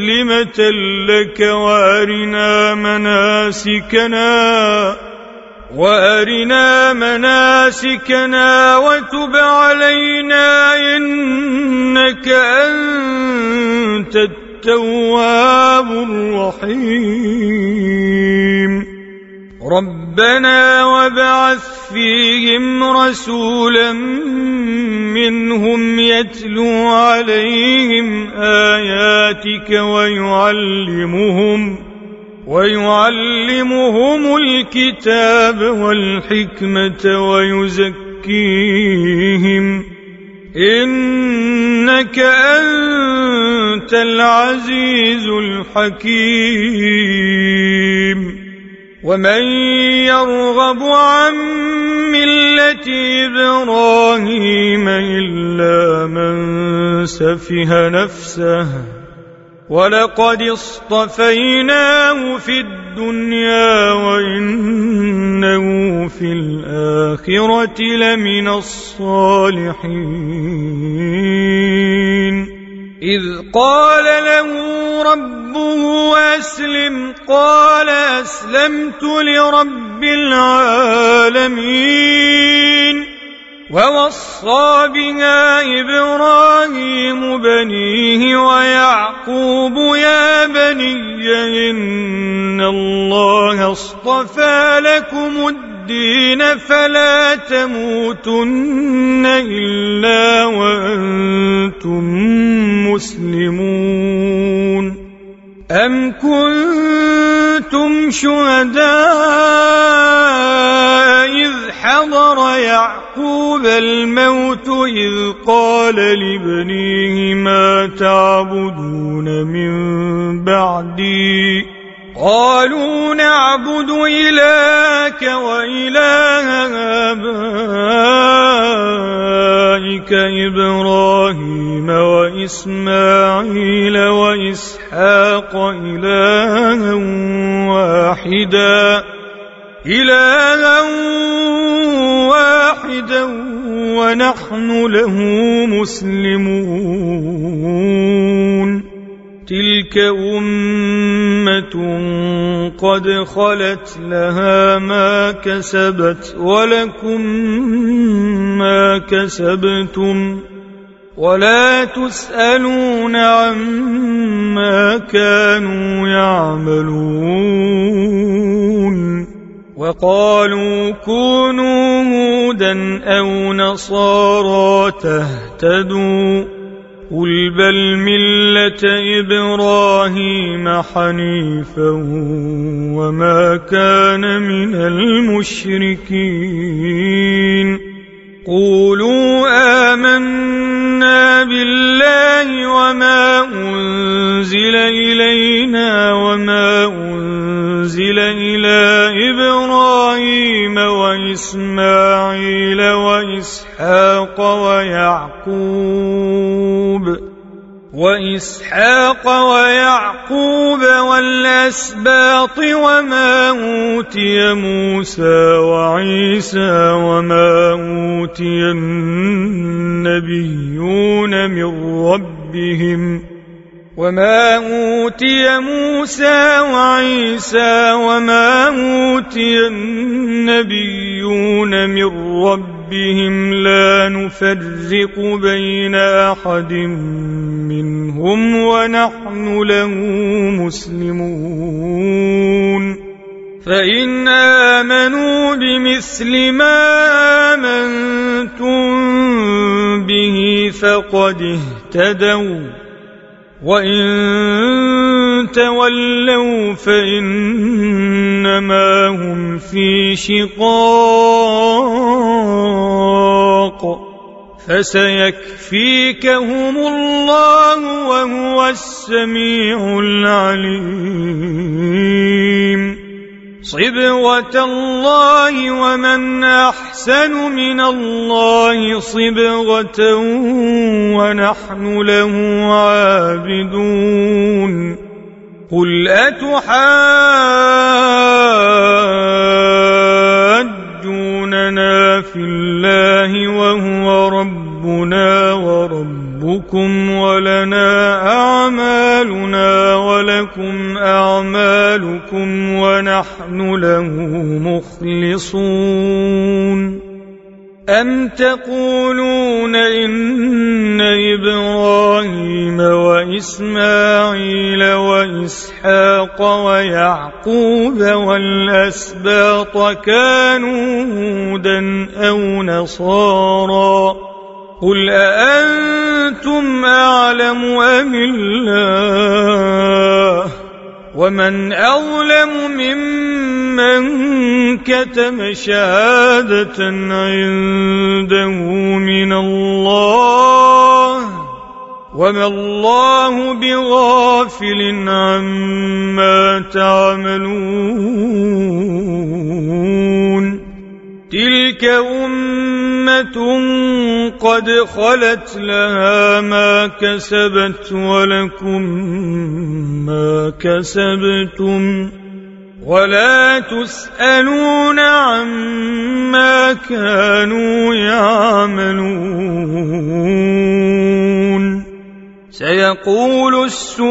مسلمة لك وأرنا مناسكنا وأرنا مناسكنا وتب علينا إنك أنت التواب الرحيم ربنا وابعث فيهم رسولا منهم يتلو عليهم آياتك ويعلمهم ويعلمهم الكتاب والحكمة ويزكيهم إنك أنت العزيز الحكيم ومن يرغب عن ملة إبراهيم إلا من سفه نفسه ولقد اصطفيناه في الدنيا وإنه في الآخرة لمن الصالحين إذ قال له ربه أسلم قال أسلمت لرب العالمين ووصى بها إبراهيم بنيه ويعقوب يا بني إن الله اصطفى لكم الدين فلا تموتن إلا وأنتم مسلمون أم كنتم شهداء إذ حضر يعقوب الموت إذ قال لبنيه ما تعبدون من بعدي قالوا نعبد إلهك وإله آبائك إبراهيم وإسماعيل وإسحاق إلها واحدا إلها واحدا ونحن له مسلمون تلك أمة قد خلت لها ما كسبت ولكم ما كسبتم ولا تسألون عما كانوا يعملون وقالوا كونوا هودا أو نصارى تهتدوا قل بل ملة إبراهيم حنيفا وما كان من المشركين قولوا آمنا بالله وما أنزل إلينا وما أنزل إلى إبراهيم وإسماعيل وإسحاق ويعقوب وإسحاق ويعقوب والأسباط وما أوتي موسى وعيسى وما أوتي النبيون من ربهم وما أوتي موسى وعيسى وما أوتي النبيون من ربهم لا نفرق بين أحد منهم ونحن له مسلمون فإن آمنوا بمثل ما آمنتم به فقد اهتدوا وإن تولوا فإنما هم في شقاق فسيكفيكهم الله وهو السميع العليم صبغة الله ومن أحسن من الله صبغة ونحن له عابدون قل أتحاجوننا في الله وهو ربنا وربكم ولنا أعمالنا أعمالنا ولكم أعمالكم ونحن له مخلصون. أم تقولون إن إبراهيم وإسماعيل وإسحاق ويعقوب والأسباط كانوا هودا أو نصارى؟ قل أأنتم أعلم أم الله؟ ومن أظلم ممن كتم شهادة عنده من الله وما الله بغافل عما تعملون. تلك أمة قد خلت لها ما كسبت ولكم ما كسبتم ولا تسألون عما كانوا يعملون. سيقول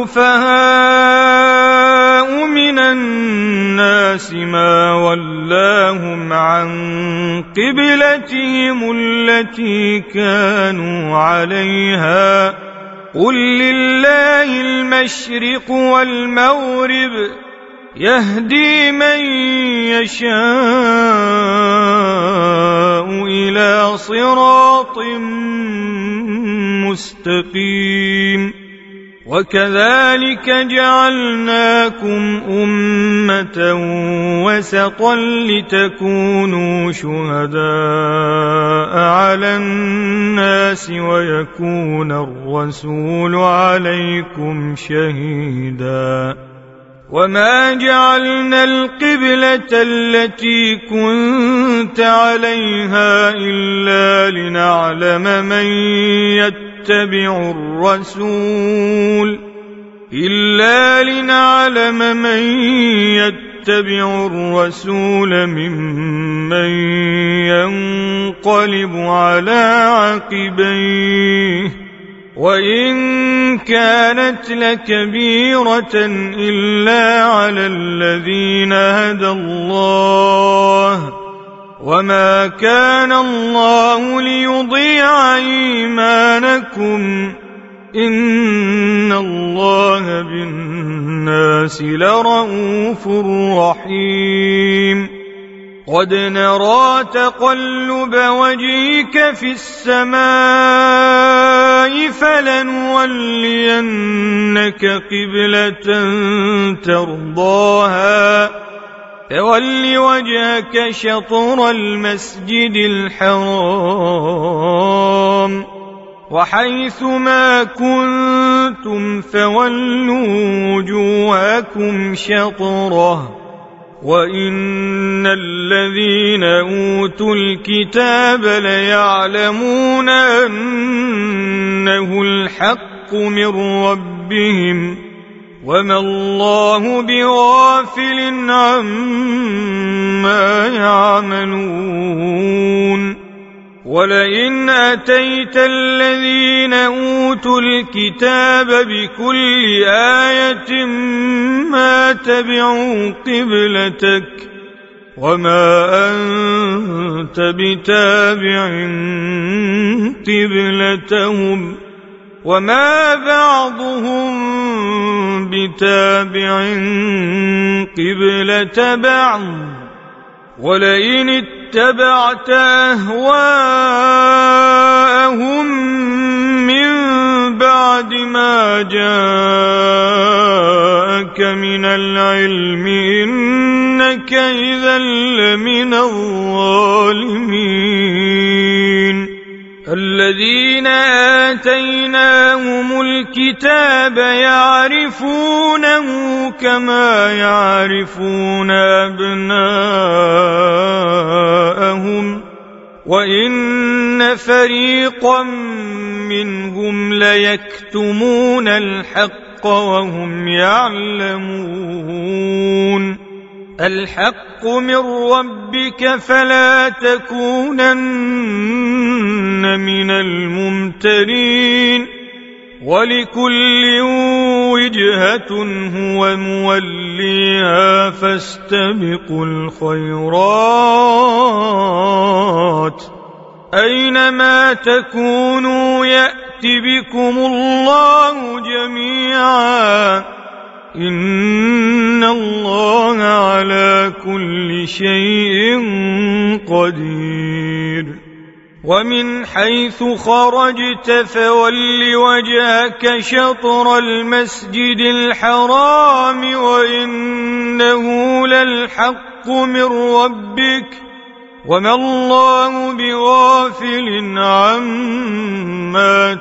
السفهاء من الناس ما ولاهم عن قبلتهم التي كانوا عليها قل لله المشرق والمغرب يهدي من يشاء إلى صراط مستقيم. وكذلك جعلناكم أمة وسطا لتكونوا شهداء على الناس ويكون الرسول عليكم شهيدا. وما جعلنا القبلة التي كنت عليها إلا لنعلم من يتبع الرسول إلا لنعلم من يتبع الرسول ممن ينقلب على عقبيه وإن كانت لكبيرة إلا على الذين هدى الله وما كان الله ليضيع إيمانكم إن الله بالناس لرءوف رحيم. قد نرى تقلب وجهك في السماء فلنولينك قبلة ترضاها فول وجهك شطر المسجد الحرام وحيث ما كنتم فولوا وجوهكم شطره وإن الذين أوتوا الكتاب ليعلمون أنه الحق من ربهم وما الله بغافل عما يعملون. ولئن أتيت الذين أوتوا الكتاب بكل آية ما تبعوا قبلتك وما أنت بتابع قبلتهم وما بعضهم بتابع قبلة بعض. ولئن اتبعت أهواءهم من بعد ما جاءك من العلم إنك إذا لمن الظالمين. الذين آتيناهم الكتاب يعرفونه كما يعرفون أبناءهم وإن فريقا منهم ليكتمون الحق وهم يعلمون. الحق من ربك فلا تكونن من الممترين. ولكل وجهة هو موليها فاستبقوا الخيرات أينما تكونوا يأت بكم الله جميعا إن الله على كل شيء قدير ومن حيث خرجت فول وجهك شطر المسجد الحرام وإنه للحق من ربك وما الله بغافل عما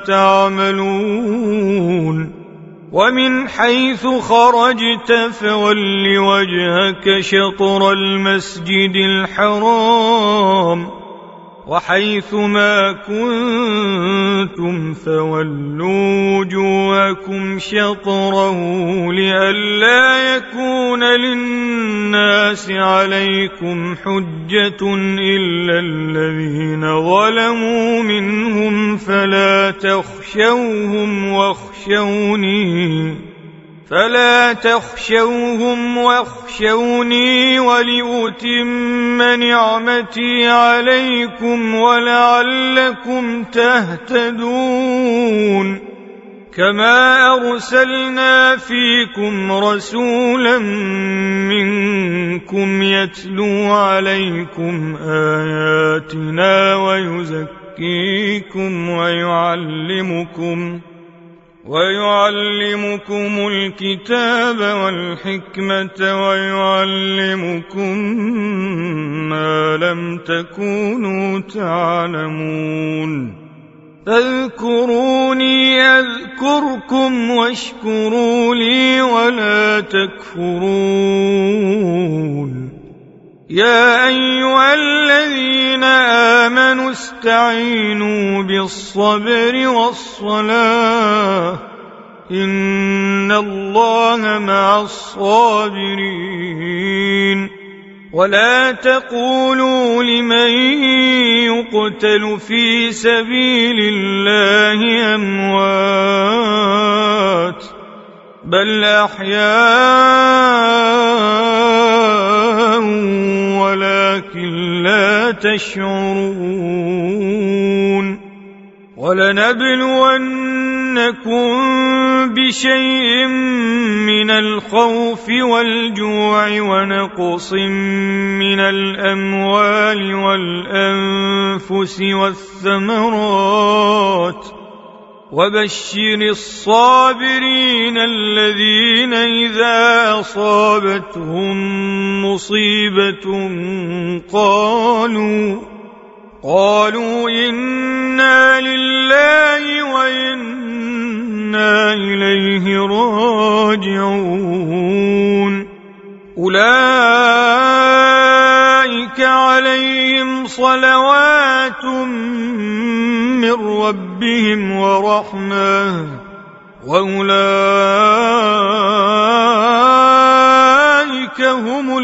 تعملون ومن حيث خرجت فول وجهك شطر المسجد الحرام وحيث ما كنتم فولوا وجوهكم شطره لئلا يكون للناس عليكم حجة إلا الذين ظلموا منهم فلا تخشوهم واخشوني فلا تخشوهم واخشوني ولأتم نعمتي عليكم ولعلكم تهتدون كما أرسلنا فيكم رسولا منكم يتلو عليكم آياتنا ويزكيكم ويعلمكم ويعلمكم الكتاب والحكمة ويعلمكم ما لم تكونوا تعلمون فاذكروني أذكركم واشكروا لي ولا تكفرون يا أيها الذين آمنوا استعينوا بالصبر والصلاة إن الله مع الصابرين ولا تقولوا لمن يقتل في سبيل الله أموات بل أحياء ولكن لا تشعرون ولنبلونكم بشيء من الخوف والجوع ونقص من الأموال والأنفس والثمرات وبشر الصابرين الذين إذا أصابتهم مصيبة قالوا قالوا إنا لله وإنا إليه راجعون أولئك عليهم صلوات من ربهم ورحمة وأولئك هم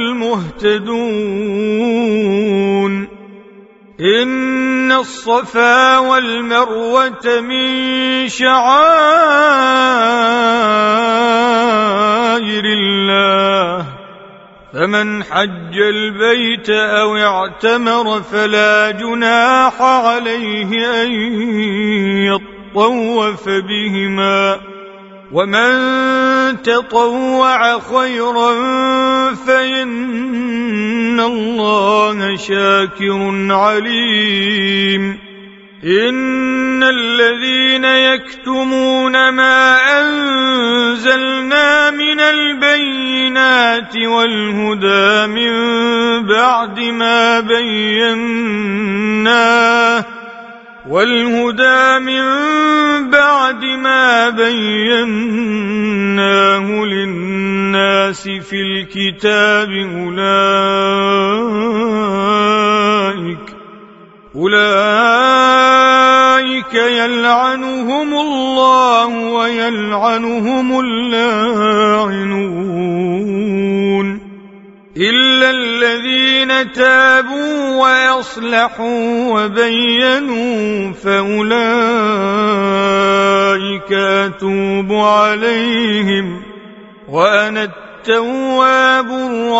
المهتدون إن الصفا والمروة من شعائر الله فمن حج البيت أو اعتمر فلا جناح عليه أن يطوف بهما ومن تطوع خيرا فإن الله شاكر عليم إن الذين يكتمون ما أنزلنا من البينات والهدى من بعد ما بيناه والهدى من بعد ما بيناه للناس في الكتاب أولئك أولئك يلعنهم الله ويلعنهم اللاعنون إلا الذين تابوا وأصلحوا وبينوا فأولئك أتوب عليهم وأنا التواب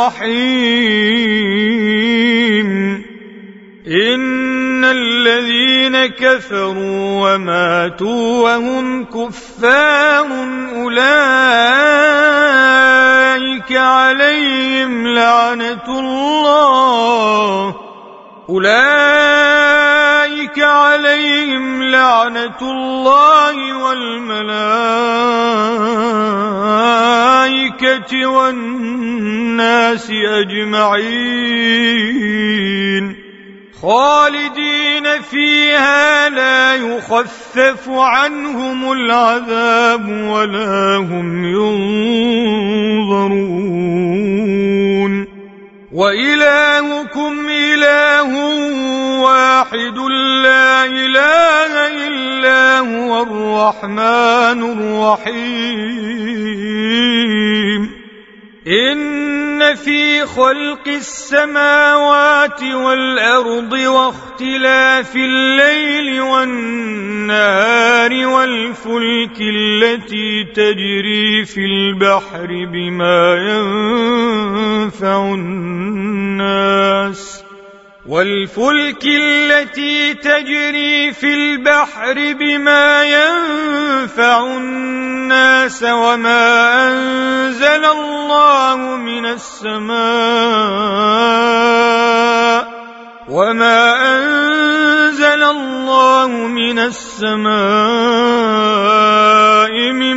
الرحيم. إن الذين كفروا وماتوا وهم كفار أولئك عليهم لعنة الله أولئك عليهم لعنة الله والملائكة والناس أجمعين خالدين فيها لا يخفف عنهم العذاب ولا هم ينظرون. وإلهكم إله واحد لا إله إلا هو الرحمن الرحيم. إن في خلق السماوات والأرض واختلاف الليل والنهار والفلك التي تجري في البحر بما ينفع الناس والفلك التي تجري في البحر بما ينفع الناس وما أنزل الله من السماء وما أنزل الله من السماء من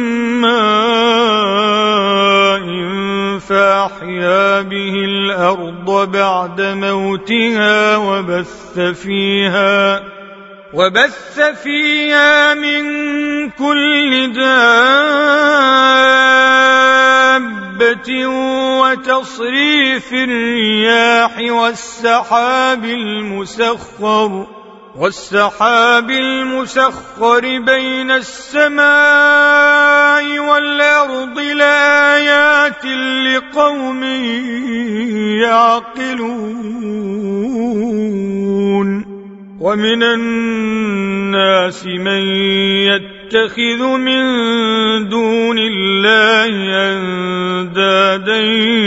ماء فأحيا به الأرض بعد موتها وبث فيها وبث فيها من كل دابة وتصريف الرياح والسحاب المسخر والسحاب المسخر بين السماء والأرض لآيات لقوم يعقلون. ومن الناس من يتخذ من دون الله أندادا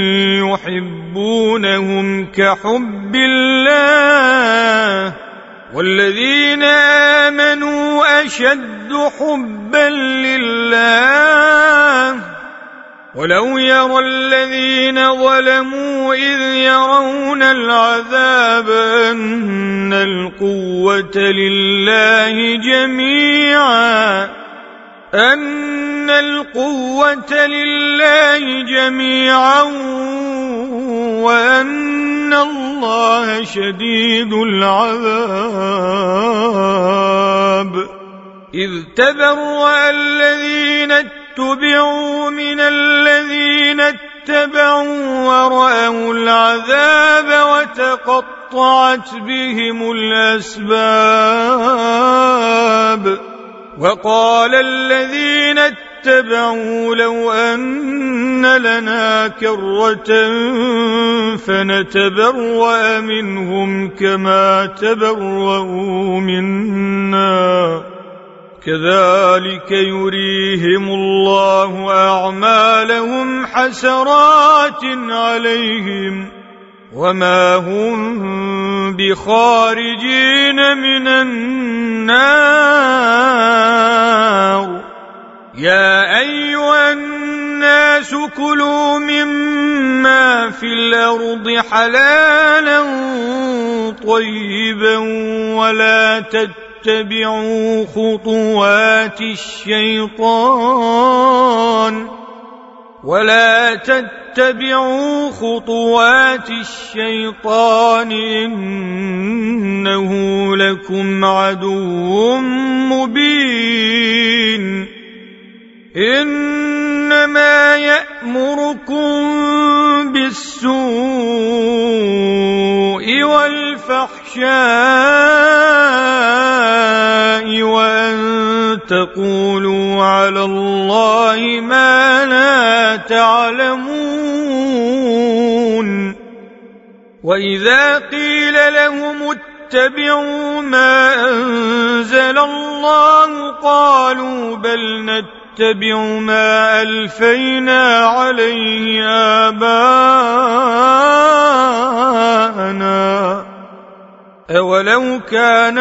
يحبونهم كحب الله والذين آمنوا أشد حبا لله ولو يرى الذين ظلموا إذ يرون العذاب أن القوة لله جميعا أن القوة لله جميعا وأن الله شديد العذاب. إذ تبرأ الذين اتبعوا من الذين اتبعوا ورأوا العذاب وتقطعت بهم الأسباب. وقال الذين اتبعوا لو أن لنا كرة فنتبرأ منهم كما تبرأوا منا كذلك يريهم الله أعمالهم حسرات عليهم وما هم بخارجين من النار. يا أيها الناس كلوا مما في الأرض حلالا طيبا ولا تتبعوا خطوات الشيطان ولا تتبعوا خطوات الشيطان إنه لكم عدو مبين. إنما يأمركم بالسوء والفحشاء وأن تقولوا على الله ما لا تعلمون. وإذا قيل لهم اتبعوا ما أنزل الله قالوا بل نتبع ما ألفينا عليه آباءنا أولو كان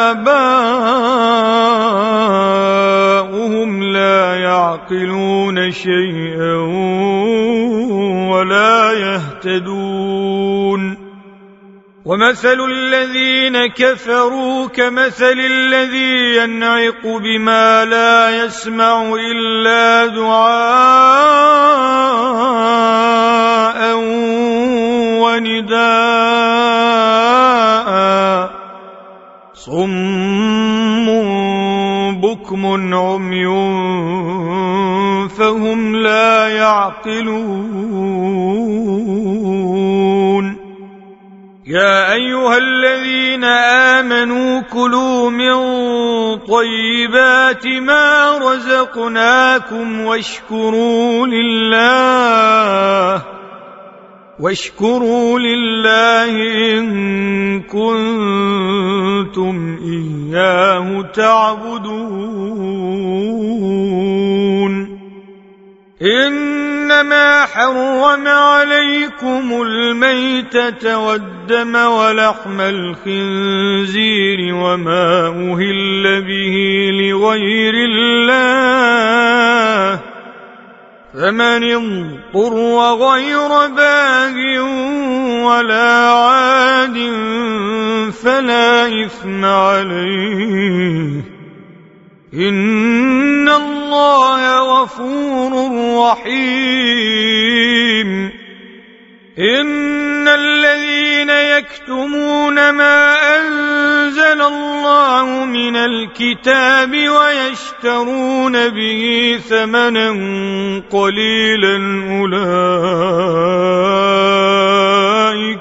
آباؤهم لا يعقلون شيئا ولا يهتدون ومثل الذين كفروا كمثل الذي ينعق بما لا يسمع إلا دعاء ونداء صم بكم عمي فهم لا يعقلون يا أيها الذين آمنوا كلوا من طيبات ما رزقناكم واشكروا لله واشكروا لله إن كنتم إياه تعبدون إنما حرم عليكم الميتة والدم ولحم الخنزير وما أهل به لغير الله فمن اضطر غير باغ ولا عاد فلا إثم عليه إن الله غفور رحيم إن الذين يكتمون ما أنزل الله من الكتاب ويشترون به ثمنا قليلا أولئك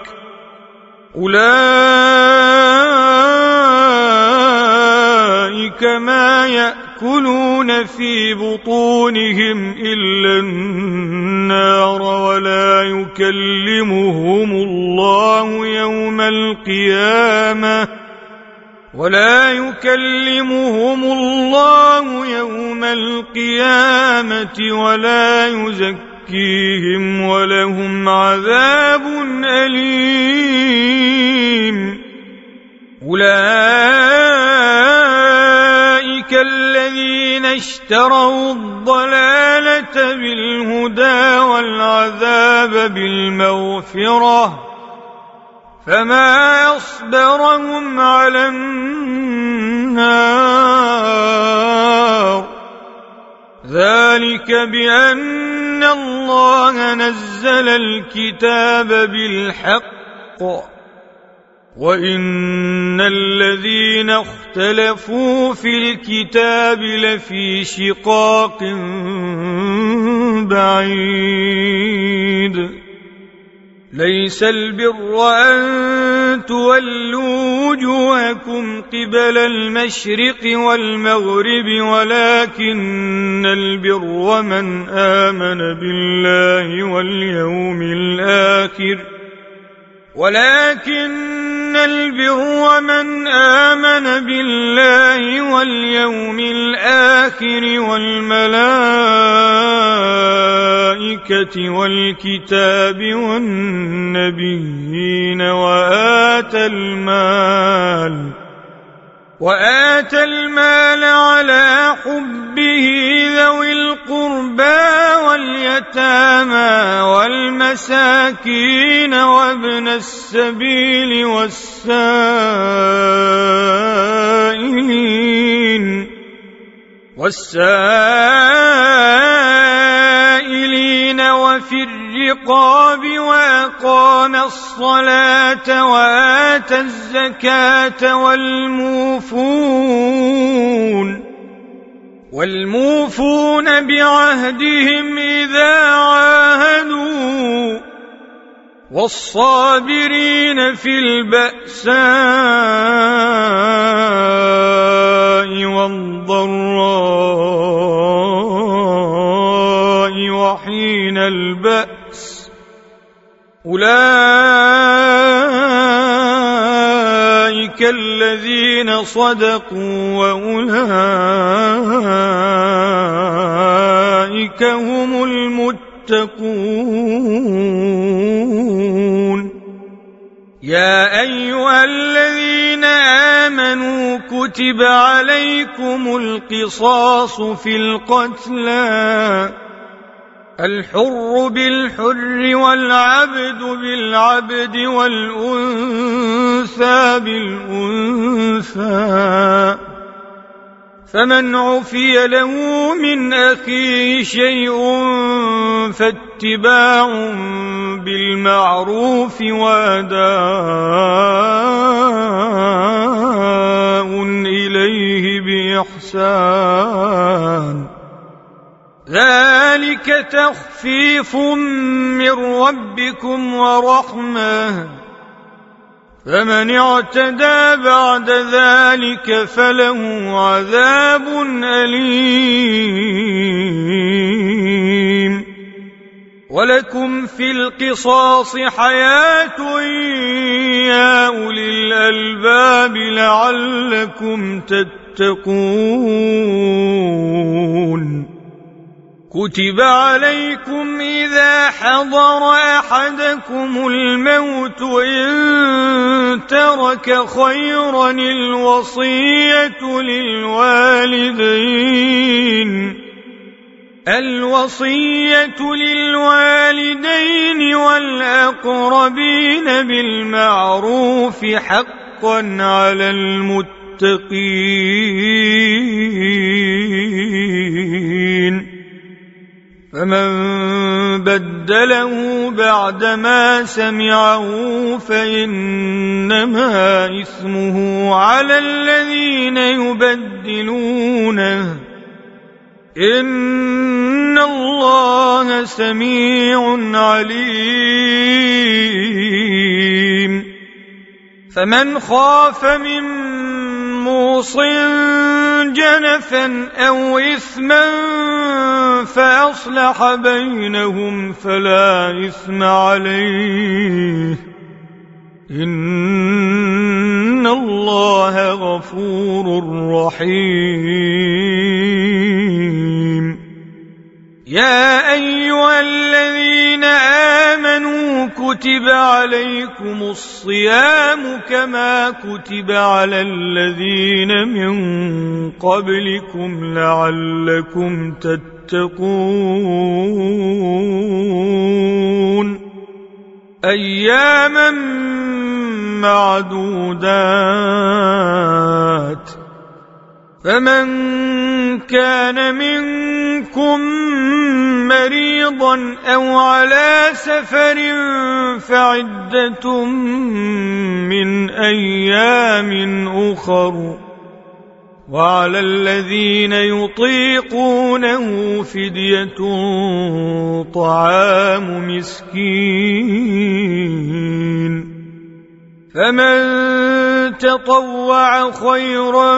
أولئك ما يأكلون في بطونهم إلا النار ولا يكلمهم الله يوم القيامة ولا يكلمهم الله يوم القيامة ولا يزكيهم ولهم عذاب أليم أولئك الذين اشتروا الضلالة بالهدى والعذاب بالمغفرة فما يصبرهم على النار ذلك بأن الله نزل الكتاب بالحق وإن الذين اختلفوا في الكتاب لفي شقاق بعيد ليس البر أن تولوا وجوهكم قبل المشرق والمغرب ولكن البر من آمن بالله واليوم الآخر ولكن البر من آمن بالله واليوم الآخر والملائكة والكتاب والنبيين وآتى المال وآتى المال على حبه ذوي القربى واليتامى والمساكين وابن السبيل والسائلين والسائلين وفي الرقاب وأقام الصلاة وآتى الزكاة والموفون والموفون بعهدهم إذا عاهدوا والصابرين في البأساء والضراء وحين البأس أولئك الذين صدقوا وأولئك هم المتقون. يا أيها الذين آمنوا كتب عليكم القصاص في القتلى، الحر بالحر والعبد بالعبد والأنثى بالأنثى، فمن عفي له من أخيه شيء فاتباع بالمعروف وأداء إليه بإحسان، ذلك تخفيف من ربكم ورحمة، فمن اعتدى بعد ذلك فله عذاب أليم. ولكم في القصاص حياة يا أولي الألباب لعلكم تتقون. كتب عليكم إذا حضر أحدكم الموت إن ترك خيرا الوصية للوالدين الوصية للوالدين والأقربين بالمعروف حقا على المتقين. فمن بدله بعدما سمعه فإنما إثمه على الذين يبدلونه، إن الله سميع عليم. فمن خاف من موص جنفا أو إثما فأصلح بينهم فلا إثم عليه، إن الله غفور رحيم. يا أيها الذين آمنوا كتب عليكم الصيام كما كتب على الذين من قبلكم لعلكم تتقون، أياما معدودات. فمن كان منكم مريضا أو على سفر فعدة من أيام أخر، وعلى الذين يطيقونه فدية طعام مسكين، فمن تطوع خيرا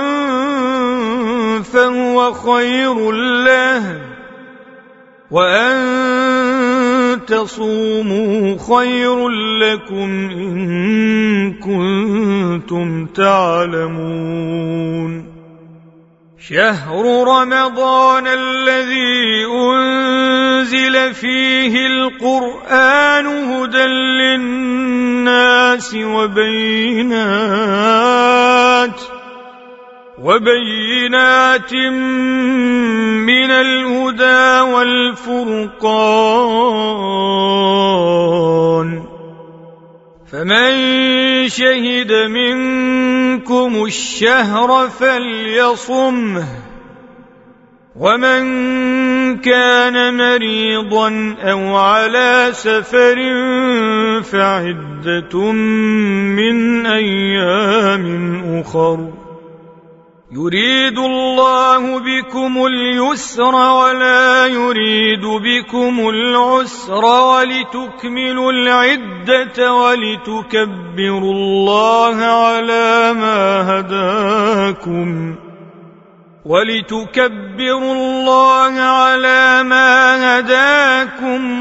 فهو خير له، وأن تصوموا خير لكم إن كنتم تعلمون. شهر رمضان الذي أنزل فيه القرآن هدى للناس وبينات وبينات من الهدى والفرقان، فمن شهد منكم الشهر فليصمه، ومن كان مريضا أو على سفر فعدة من أيام أخر، يريد الله بكم اليسر ولا يريد بكم العسر ولتكملوا العدة ولتكبروا الله على ما هداكم ولتكبروا الله على ما هداكم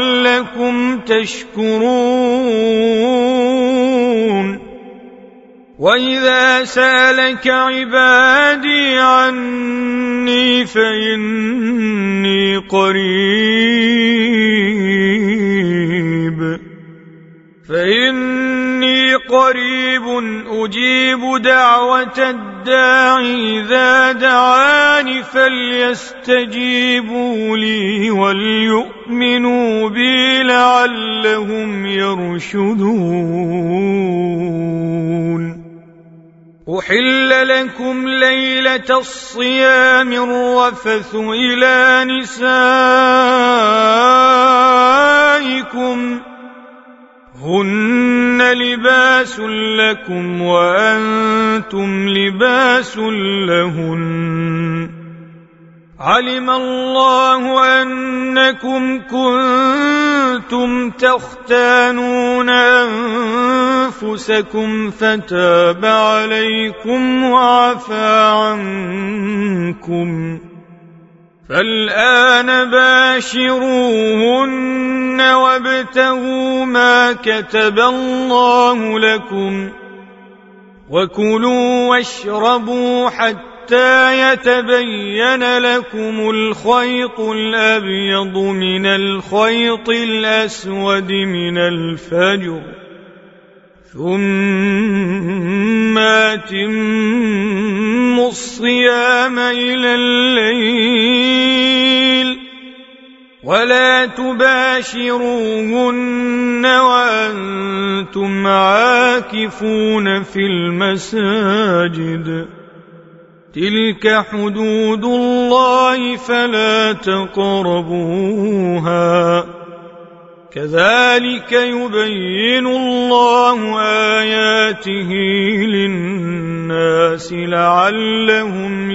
ولعلكم تشكرون. وإذا سألك عبادي عني فإني قريب فإني قريب أجيب دعوة الداع إذا دعاني فليستجيبوا لي وليؤمنوا بي لعلهم يرشدون. أحل لكم ليلة الصيام الرفث إلى نسائكم هن لباس لكم وأنتم لباس لهن علم الله أنكم كنتم تختانون أنفسكم فتاب عليكم وعفى عنكم فالآن باشروهن وابتغوا ما كتب الله لكم وكلوا واشربوا حتى يتبين لكم الخيط الأبيض من الخيط الأسود من الفجر ثم أتموا الصيام إلى الليل ولا تباشروهن وأنتم عاكفون في المساجد تلك حدود الله فلا تقربوها كذلك يبين الله آياته للناس لعلهم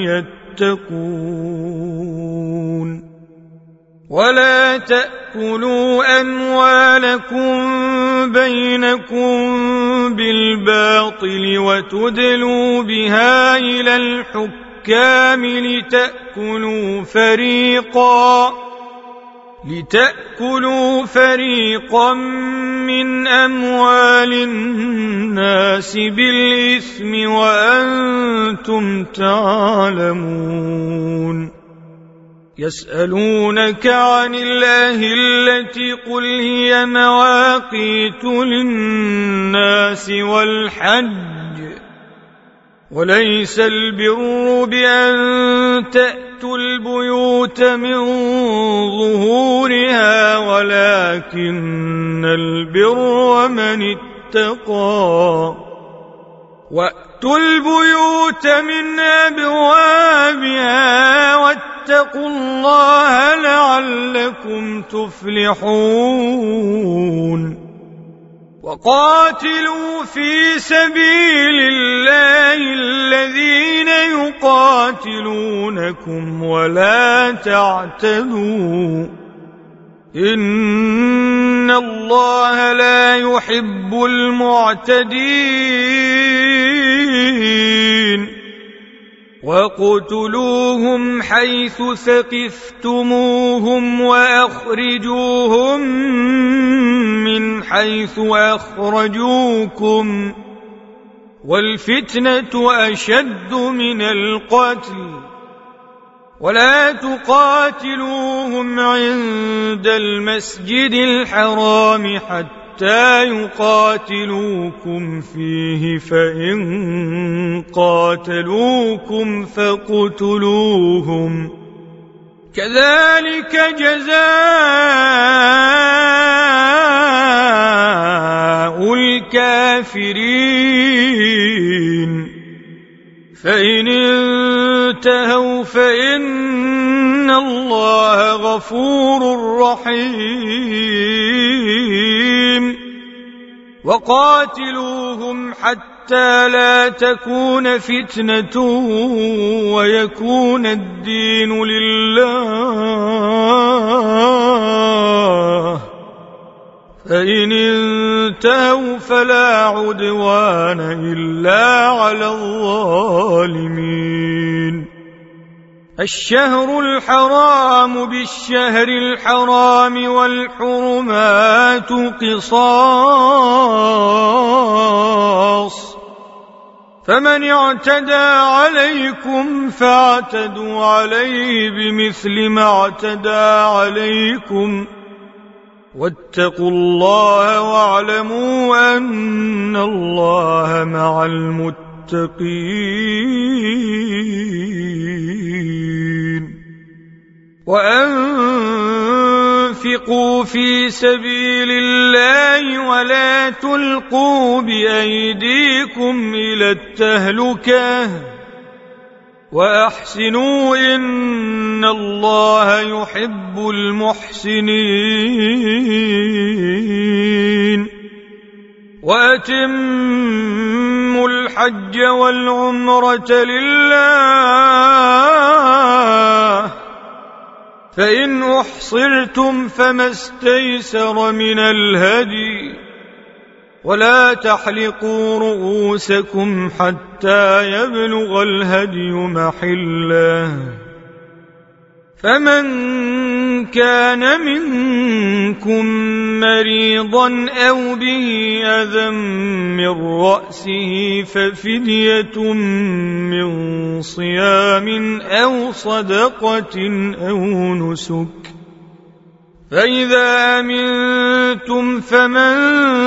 يتقون. ولا تأكلوا أموالكم بينكم بالباطل وتدلوا بها إلى الحكام لتأكلوا فريقا لتأكلوا فريقا من أموال الناس بالإثم وأنتم تعلمون. يسألونك عن الأهلة قل هي مواقيت للناس والحج وليس البر بأن تأتوا البيوت من ظهورها ولكن البر من اتقى وأتوا البيوت من أبوابها واتقوا الله لعلكم تفلحون. وقاتلوا في سبيل الله الذين يقاتلونكم ولا تعتدوا إن الله لا يحب المعتدين. وَاقْتُلُوهُمْ حَيْثُ ثَقِفْتُمُوهُمْ وَأَخْرِجُوهُمْ مِنْ حَيْثُ أَخْرَجُوكُمْ وَالْفِتْنَةُ أَشَدُّ مِنَ الْقَتْلِ وَلَا تُقَاتِلُوهُمْ عِندَ الْمَسْجِدِ الْحَرَامِ حَتَّى حتى يقاتلوكم فيه فإن قاتلوكم فاقتلوهم كذلك جزاء الكافرين. فإن انتهوا فإن الله غفور رحيم. وقاتلوهم حتى لا تكون فتنة ويكون الدين لله فإن انتهوا فلا عدوان إلا على الظالمين. الشهر الحرام بالشهر الحرام والحرمات قصاص فمن اعتدى عليكم فاعتدوا عليه بمثل ما اعتدى عليكم واتقوا الله واعلموا أن الله مع المتقين. وأنفقوا في سبيل الله ولا تلقوا بأيديكم إلى التهلكة وأحسنوا إن الله يحب المحسنين. وأتموا الحج والعمرة لله فإن أحصرتم فما استيسر من الهدي ولا تحلقوا رؤوسكم حتى يبلغ الهدي محله فمن كان منكم مريضا أو به أذى من رأسه ففدية من صيام أو صدقة أو نسك فإذا أمنتم فمن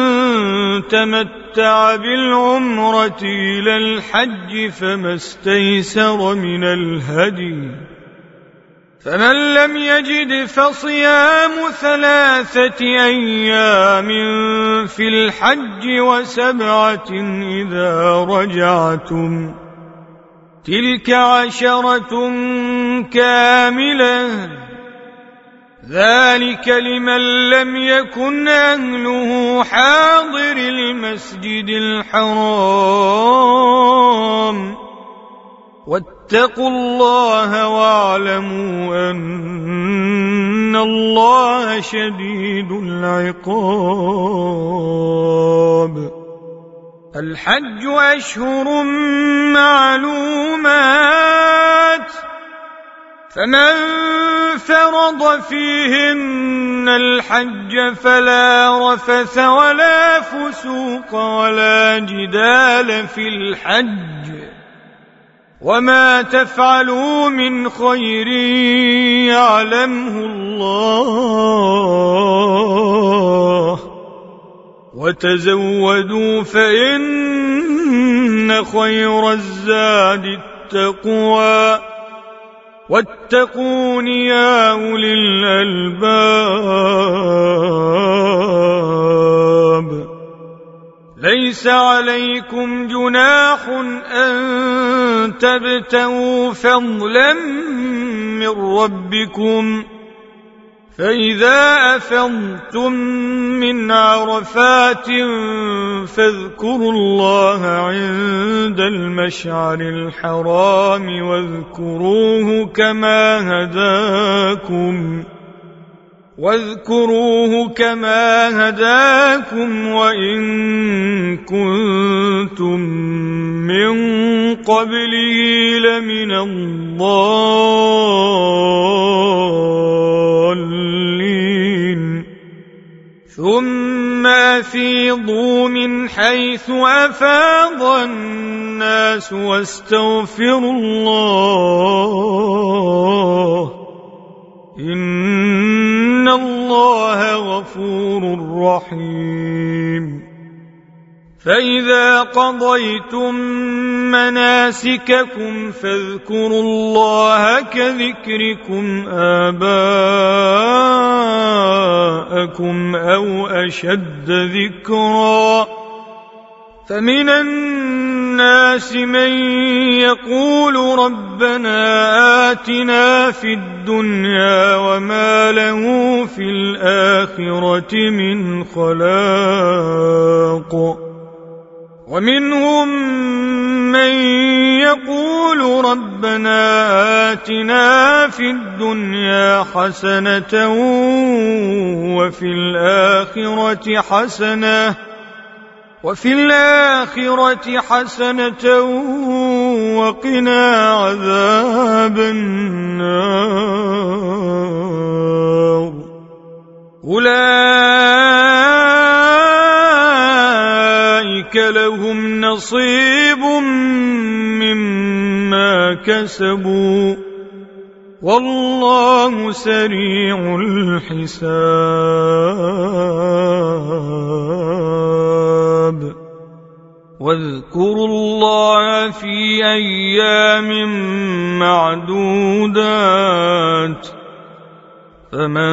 تمتع بالعمرة إلى الحج فما استيسر من الهدي فمن لم يجد فصيام ثلاثة أيام في الحج وسبعة إذا رجعتم تلك عشرة كاملة ذلك لمن لم يكن أهله حاضر المسجد الحرام واتقوا الله واعلموا أن الله شديد العقاب. الحج أشهر معلومات فمن فرض فيهن الحج فلا رفث ولا فسوق ولا جدال في الحج وما تفعلوا من خير يعلمه الله وتزودوا فإن خير الزاد التقوى واتقون يا أولي الألباب. ليس عليكم جناح أن تبتغوا فضلا من ربكم فإذا أفضتم من عرفات فاذكروا الله عند المشعر الحرام واذكروه كما هداكم واذكروه كما هداكم وإن كنتم من قبله لمن الضالين. ثم أفيضوا من حيث أفاض الناس واستغفروا الله إن الله غفور رحيم. فإذا قضيتم مناسككم فاذكروا الله كذكركم آباءكم أو أشد ذكرا فمن الناس من يقول ربنا آتنا في الدنيا وما له في الآخرة من خلاق ومنهم من يقول ربنا آتنا في الدنيا حسنة وفي الآخرة حسنة وفي الآخرة حسنة وقنا عذاب النار. أولئك لهم نصيب مما كسبوا والله سريع الحساب واذكروا الله في أيام معدودات فمن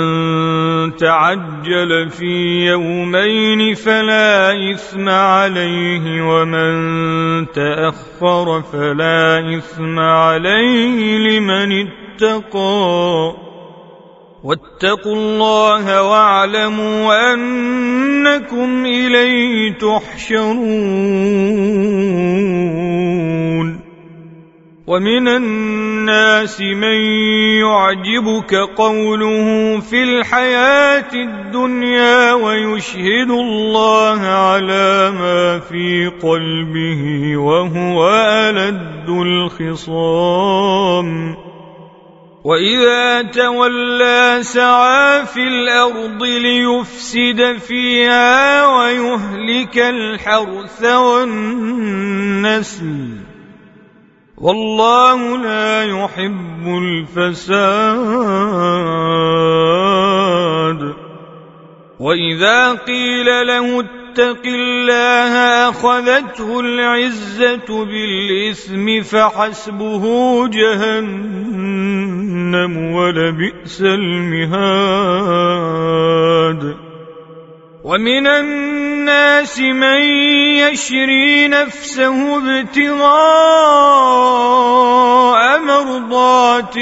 تعجل في يومين فلا إثم عليه ومن تأخر فلا إثم عليه لمن اتقى واتقوا الله واعلموا أنكم إليه تحشرون ومن الناس من يعجبك قوله في الحياة الدنيا ويشهد الله على ما في قلبه وهو ألد الخصام وإذا تولى سعى في الأرض ليفسد فيها ويهلك الحرث والنسل والله لا يحب الفساد وإذا قيل له اتق الله أخذته العزة بالإثم فحسبه جهنم ولبئس المهاد ومن الناس من يشري نفسه ابتغاء مرضات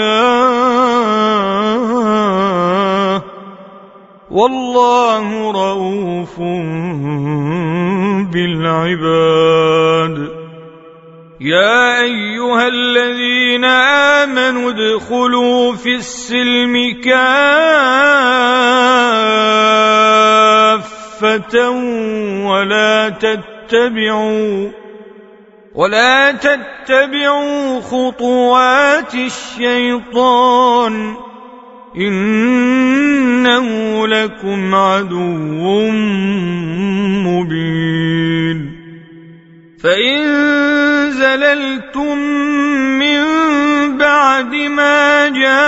الله والله رؤوف بالعباد يا أيها الذين آمنوا ادخلوا في السلم كافة ولا تتبعوا ولا تتبعوا خطوات الشيطان إنه لكم عدو مبين فإن زللتم من بعد ما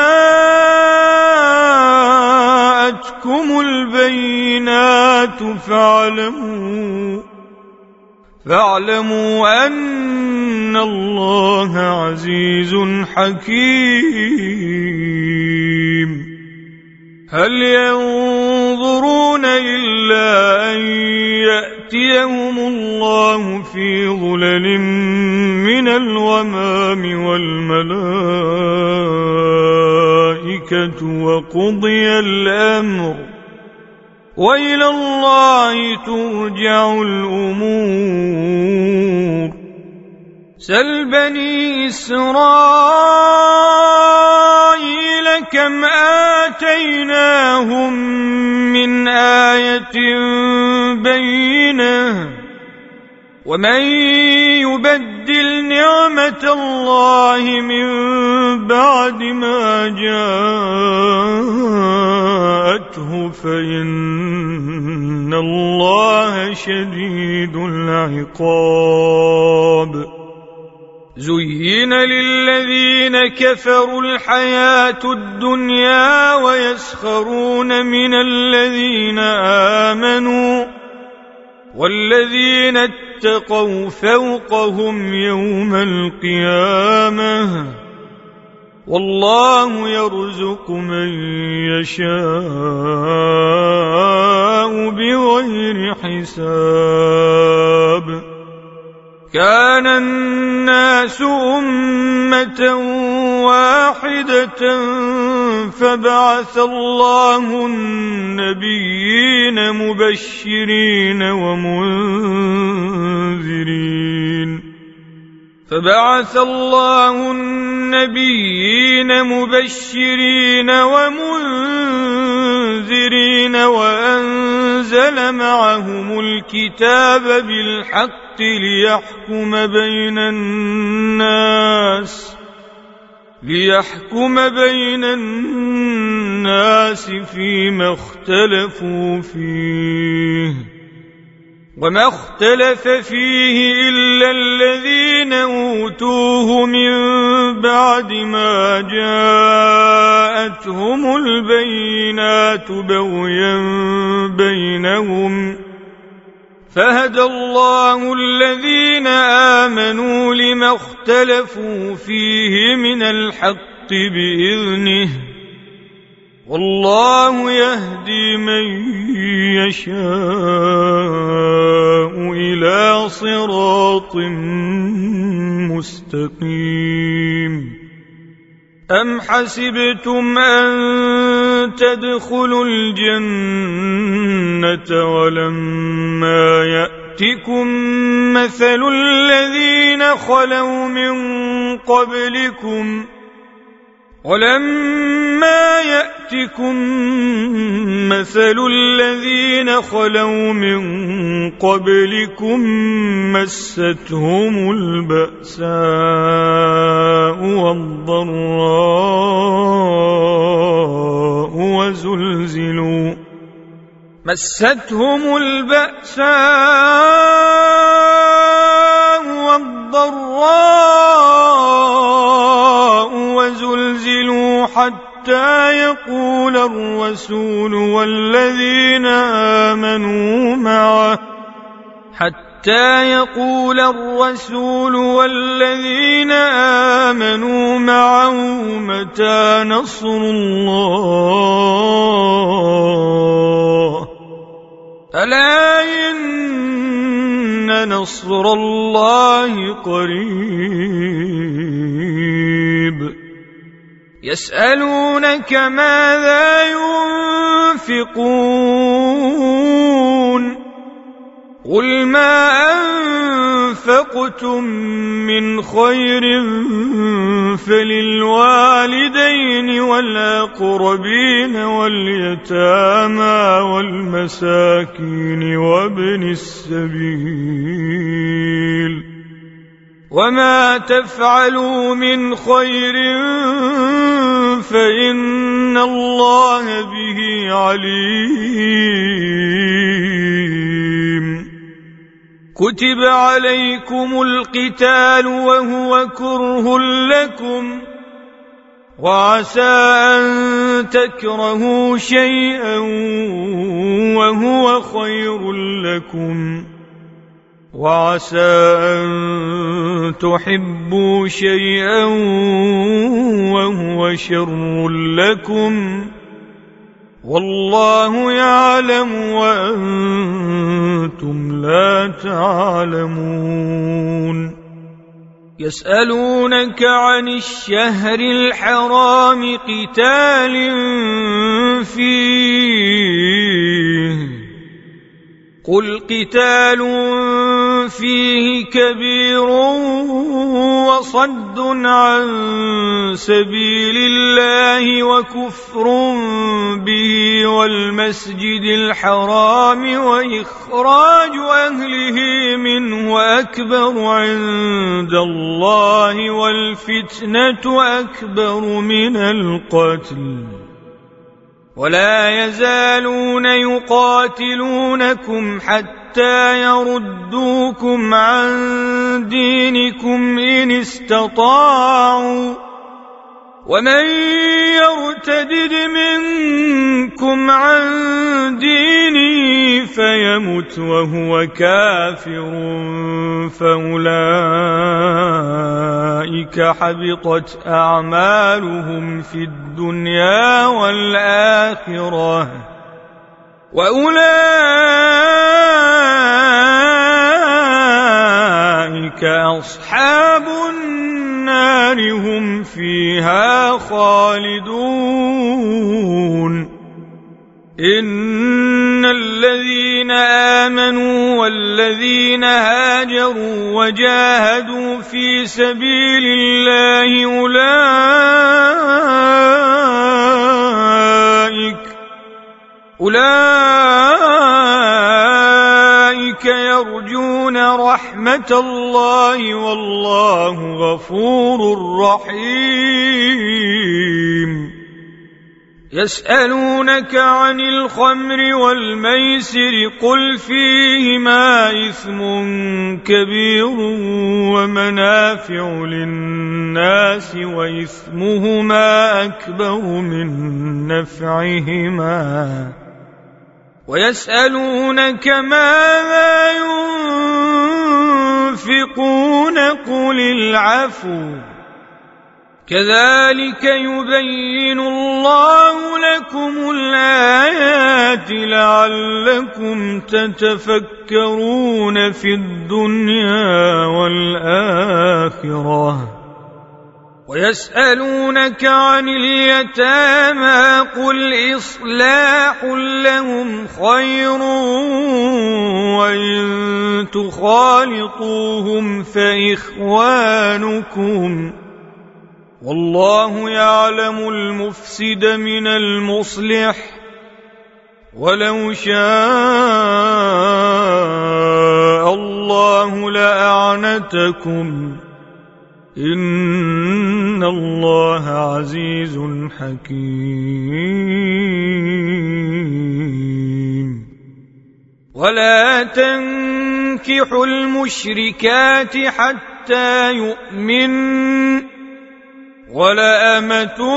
جاءتكم البينات فاعلموا فاعلموا أن الله عزيز حكيم هل ينظرون إلا أن يأتيهم الله في ظلل من الغمام والملائكة وقضي الأمر وإلى الله ترجع الأمور سل بني إسرائيل كم آتيناهم من آية بينة ومن يبدل نعمة الله من بعد ما جاءته فإن الله شديد العقاب زين للذين كفروا الحياة الدنيا ويسخرون من الذين آمنوا والذين اتقوا فوقهم يوم القيامة والله يرزق من يشاء بغير حساب كان الناس أمة واحدة فبعث الله النبيين مبشرين ومنذرين فبعث الله النبيين مبشرين ومنذرين وأنزل معهم الكتاب بالحق ليحكم بين الناس ليحكم بين الناس فيما اختلفوا فيه وما اختلف فيه إلا الذين أوتوه من بعد ما جاءتهم البينات بغيا بينهم فهدى الله الذين آمنوا لما اختلفوا فيه من الحق بإذنه والله يهدي من يشاء إلى صراط مستقيم. أم حسبتم أن تدخلوا الجنة ولما يأتكم مثل الذين خلوا من قبلكم ولما يأتكم مثل الذين خلوا من قبلكم مستهم البأساء والضراء وزلزلوا مستهم البأساء والضراء وزلزلوا حتى يقول الرسول والذين آمنوا معه حتى يقول الرسول والذين آمنوا معه متى نصر الله ألا إن نصر الله قريب. يسألونك ماذا ينفقون قل ما أنفقتم من خير فللوالدين والأقربين واليتامى والمساكين وابن السبيل وما تفعلوا من خير فإن الله به عليم. كتب عليكم القتال وهو كره لكم وعسى أن تكرهوا شيئا وهو خير لكم وعسى أن تحبوا شيئا وهو شر لكم والله يعلم وأنتم لا تعلمون. يسألونك عن الشهر الحرام قتال فيه قل قتال فيه كبير وصد عن سبيل الله وكفر به والمسجد الحرام وإخراج أهله منه أكبر عند الله والفتنة أكبر من القتل ولا يزالون يقاتلونكم حتى يردوكم عن دينكم إن استطاعوا ومن يرتدد منكم عن دينه فيمت وهو كافر فأولئك حبطت أعمالهم في الدنيا والآخرة وأولئك أصحاب النار هم فيها خالدون. إن الذين آمنوا والذين هاجروا وجاهدوا في سبيل الله أولئك أولئك يرجون رحمة الله والله غفور رحيم. يسألونك عن الخمر والميسر قل فيهما إثم كبير ومنافع للناس وإثمهما أكبر من نفعهما ويسألونك ماذا ينفقون قل العفو كذلك يبين الله لكم الآيات لعلكم تتفكرون في الدنيا والآخرة ويسألونك عن اليتامى قل إصلاح لهم خير وإن تخالطوهم فإخوانكم والله يعلم المفسد من المصلح ولو شاء الله لأعنتكم إن الله عزيز حكيم ولا تنكحوا المشركات حتى يؤمنوا ولأمة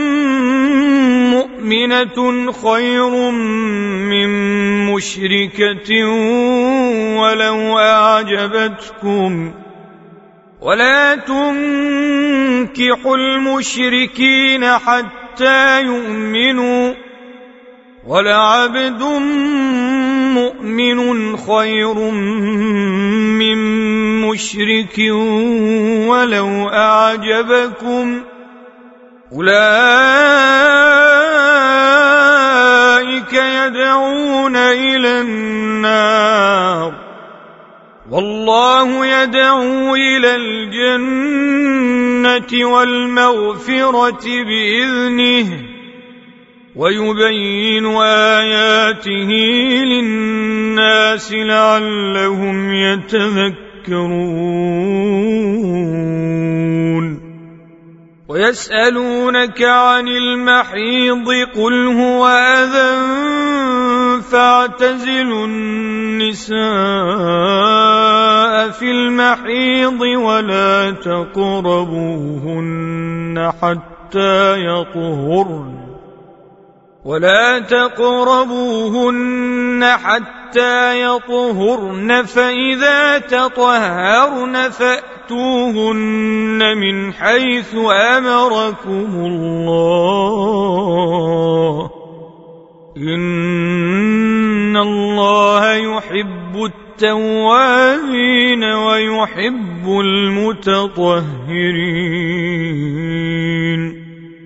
مؤمنة خير من مشركة ولو أعجبتكم ولا تنكحوا المشركين حتى يؤمنوا ولعبد مؤمن خير من مشرك ولو أعجبكم أولئك يدعون إلى النار والله يدعو إلى الجنة والمغفرة بإذنه ويبين آياته للناس لعلهم يتذكرون ويسألونك عن المحيض قل هو أذى فاعتزلوا النساء في المحيض ولا تقربوهن حتى يطهرن ولا تقربوهن حتى يطهرن فإذا تطهرن فأتوهن من حيث أمركم الله إن الله يحب التوابين ويحب المتطهرين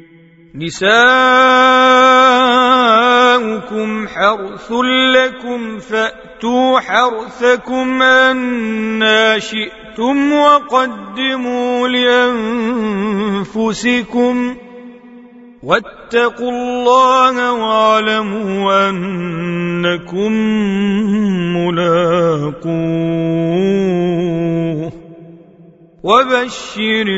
نساؤكم حرث لكم فأتوا حرثكم أنى شئتم وقدموا لأنفسكم واتقوا الله واعلموا أنكم ملاقوه وبشر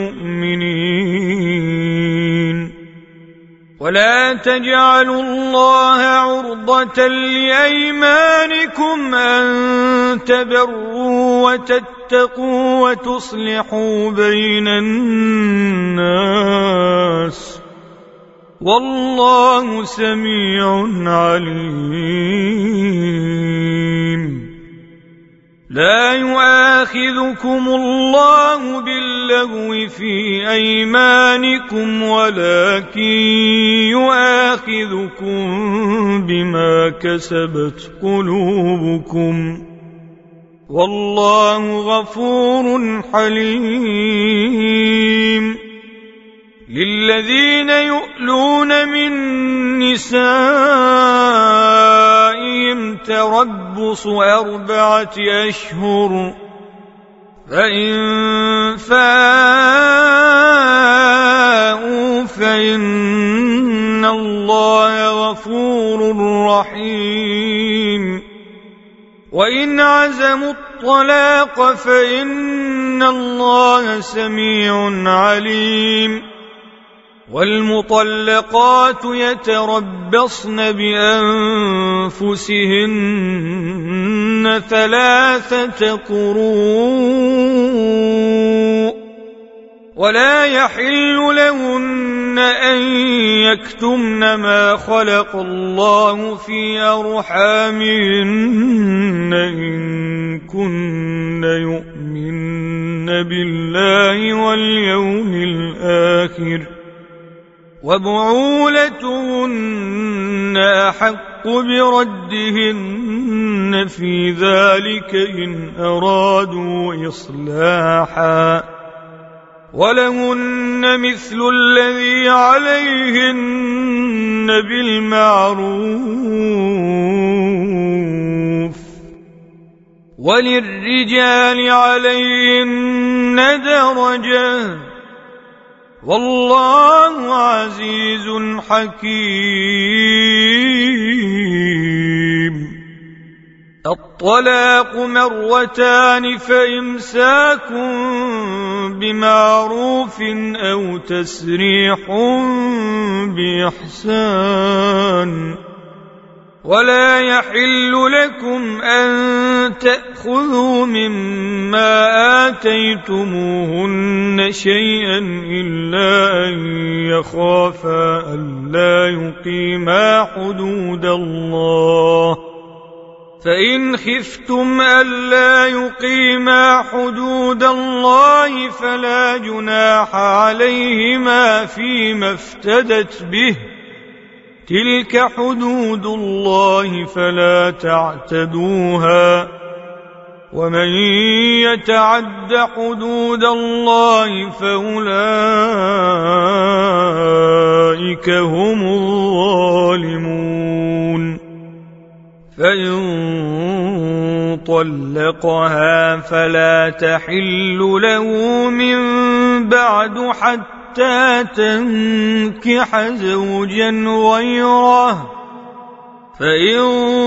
المؤمنين ولا تجعلوا الله عرضة لأيمانكم أن تبروا وتتقوا وتصلحوا بين الناس والله سميع عليم لا يؤاخذكم الله باللغو في أيمانكم ولكن يؤاخذكم بما كسبت قلوبكم والله غفور حليم للذين يؤلون من نسائهم تربص أربعة أشهر فإن فاءوا فإن الله غفور رحيم وإن عزموا الطلاق فإن الله سميع عليم والمطلقات يتربصن بأنفسهن ثلاثة قروء ولا يحل لهن أن يكتمن ما خلق الله في أرحامهن إن كن يؤمن بالله واليوم الآخر وبعولتهن أحق بردهن في ذلك إن أرادوا إصلاحا ولهن مثل الذي عليهن بالمعروف وللرجال عليهن درجة والله عزيز حكيم. الطلاق مرتان فإمساك بمعروف أو تسريح بإحسان ولا يحل لكم أن تأخذوا مما آتيتموهن شيئا إلا أن يخافا ألا يقيما حدود الله فإن خفتم ألا يقيما حدود الله فلا جناح عليهما فيما افتدت به تلك حدود الله فلا تعتدوها ومن يتعد حدود الله فأولئك هم الظالمون. فإن طلقها فلا تحل له من بعد حتى تنكح زوجا غيره فإن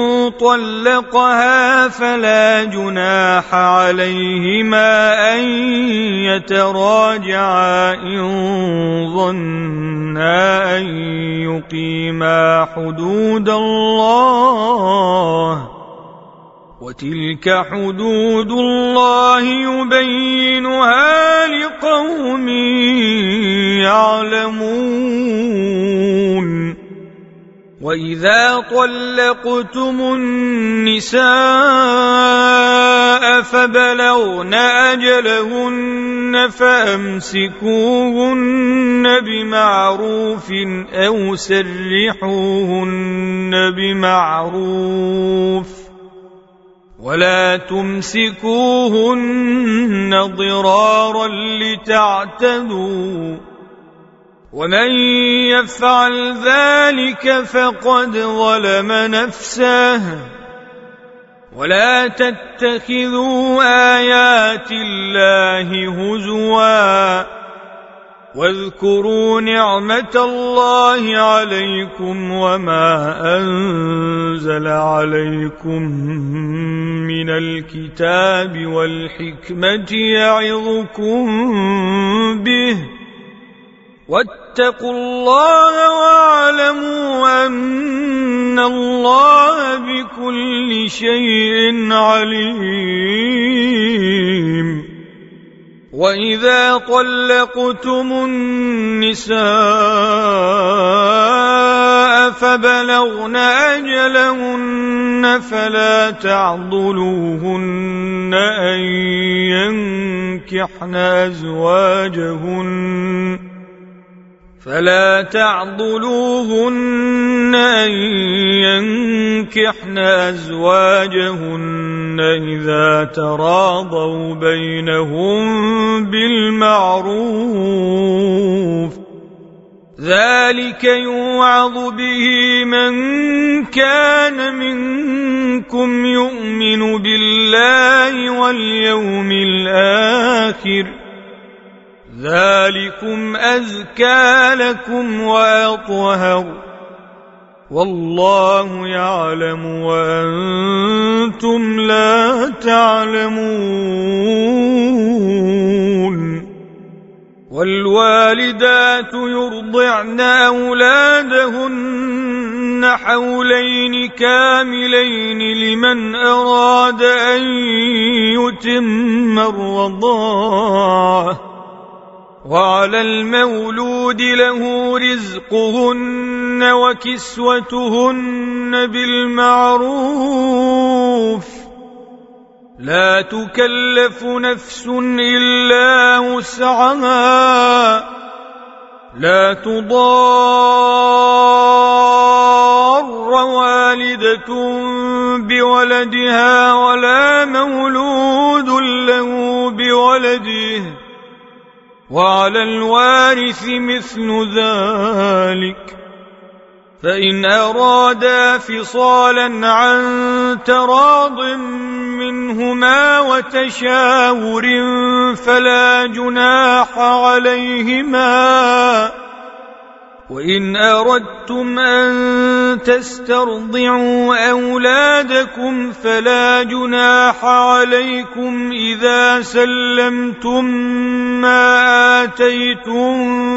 طلقها فلا جناح عليهما أن يتراجعا إن ظنا أن يقيما حدود الله وتلك حدود الله يبينها لقوم يعلمون. وإذا طلقتم النساء فبلغن أجلهن فأمسكوهن بمعروف أو سرحوهن بمعروف ولا تمسكوهن ضرارا لتعتدوا ومن يفعل ذلك فقد ظلم نفسه ولا تتخذوا آيات الله هزوا واذكروا نعمة الله عليكم وما أنزل عليكم من الكتاب والحكمة يعظكم به واتقوا الله واعلموا أن الله بكل شيء عليم. وإذا طلقتم النساء فبلغن أجلهن فلا تعضلوهن أن ينكحن أزواجهن فلا تعضلوهن أن ينكحن أزواجهن إذا تراضوا بينهم بالمعروف ذلك يوعظ به من كان منكم يؤمن بالله واليوم الآخر ذلكم أزكى لكم وأطهر والله يعلم وأنتم لا تعلمون. والوالدات يرضعن يرضعن أولادهن حولين كاملين لمن أراد أن يتم الرضاعة، وعلى المولود له رزقهن وكسوتهن بالمعروف، لا تكلف نفس إلا وسعها، لا تضار والدة بولدها ولا مولود له بولده، وعلى الوارث مثل ذلك، فإن أرادا فصالا عن تراض منهما وتشاور فلا جناح عليهما، وإن أردتم أن تسترضعوا أولادكم فلا جناح عليكم إذا سلمتم ما آتيتم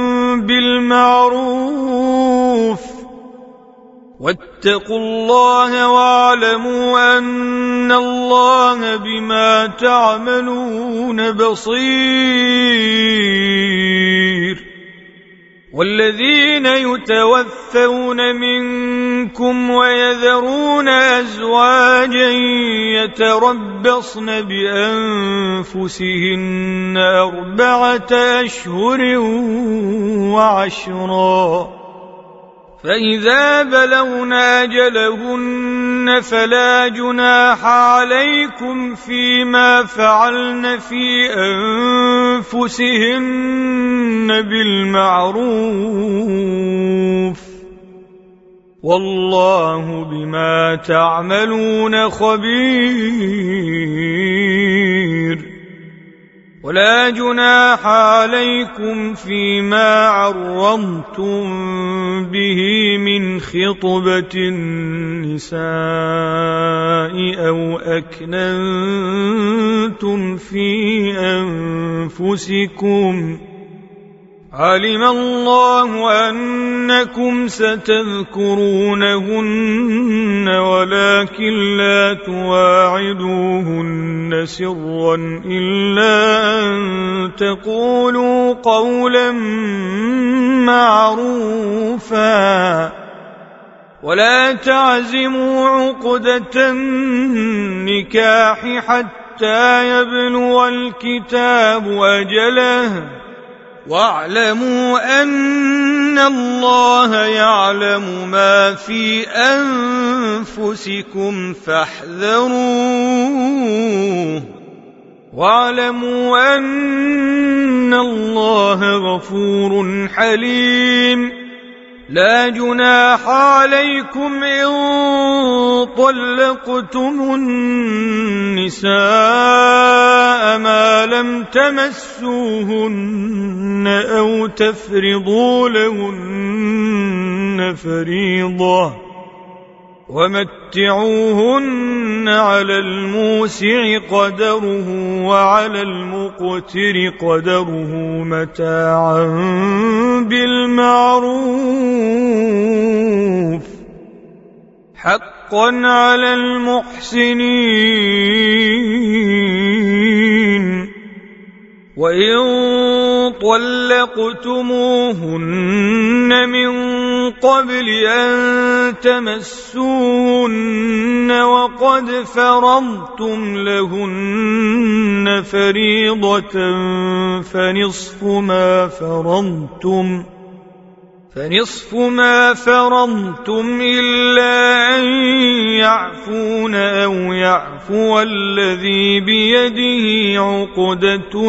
بالمعروف، واتقوا الله واعلموا أن الله بما تعملون بصير. والذين يتوفون منكم ويذرون أزواجا يتربصن بأنفسهن أربعة أشهر وعشرا، فإذا بلغن أجلهن فلا جناح عليكم فيما فعلن في أنفسهن بالمعروف، والله بما تعملون خبير. ولا جناح عليكم فيما عرضتم به من خطبة النساء أو أكننتم في أنفسكم، علم الله أنكم ستذكرونهن ولكن لا تواعدوهن سرا إلا أن تقولوا قولا معروفا، ولا تعزموا عقدة النكاح حتى يبلغ الكتاب أجله، واعلموا أن الله يعلم ما في أنفسكم فاحذروه، واعلموا أن الله غفور حليم. لا جناح عليكم إن طلقتم النساء ما لم تمسوهن أو تفرضوا لهن فريضة، ومتعوهن على الموسع قدره وعلى المقتر قدره متاعا بالمعروف، حقا على المحسنين. وإن طلقتموهن من قبل أن تمسوهن وقد فرضتم لهن فريضة فنصف ما فرضتم فنصف ما فرضتم إلا أن يعفون أو يعفو الذي بيده عقدة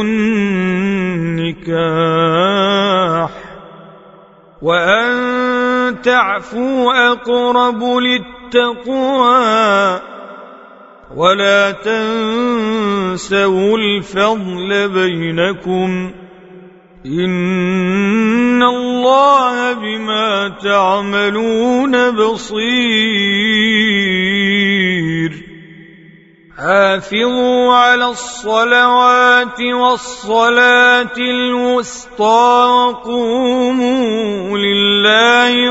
النكاح، وأن تعفوا أقرب للتقوى، ولا تنسوا الفضل بينكم، إن الله بما تعملون بصير. حافظوا على الصلوات والصلاة الوسطى وقوموا لله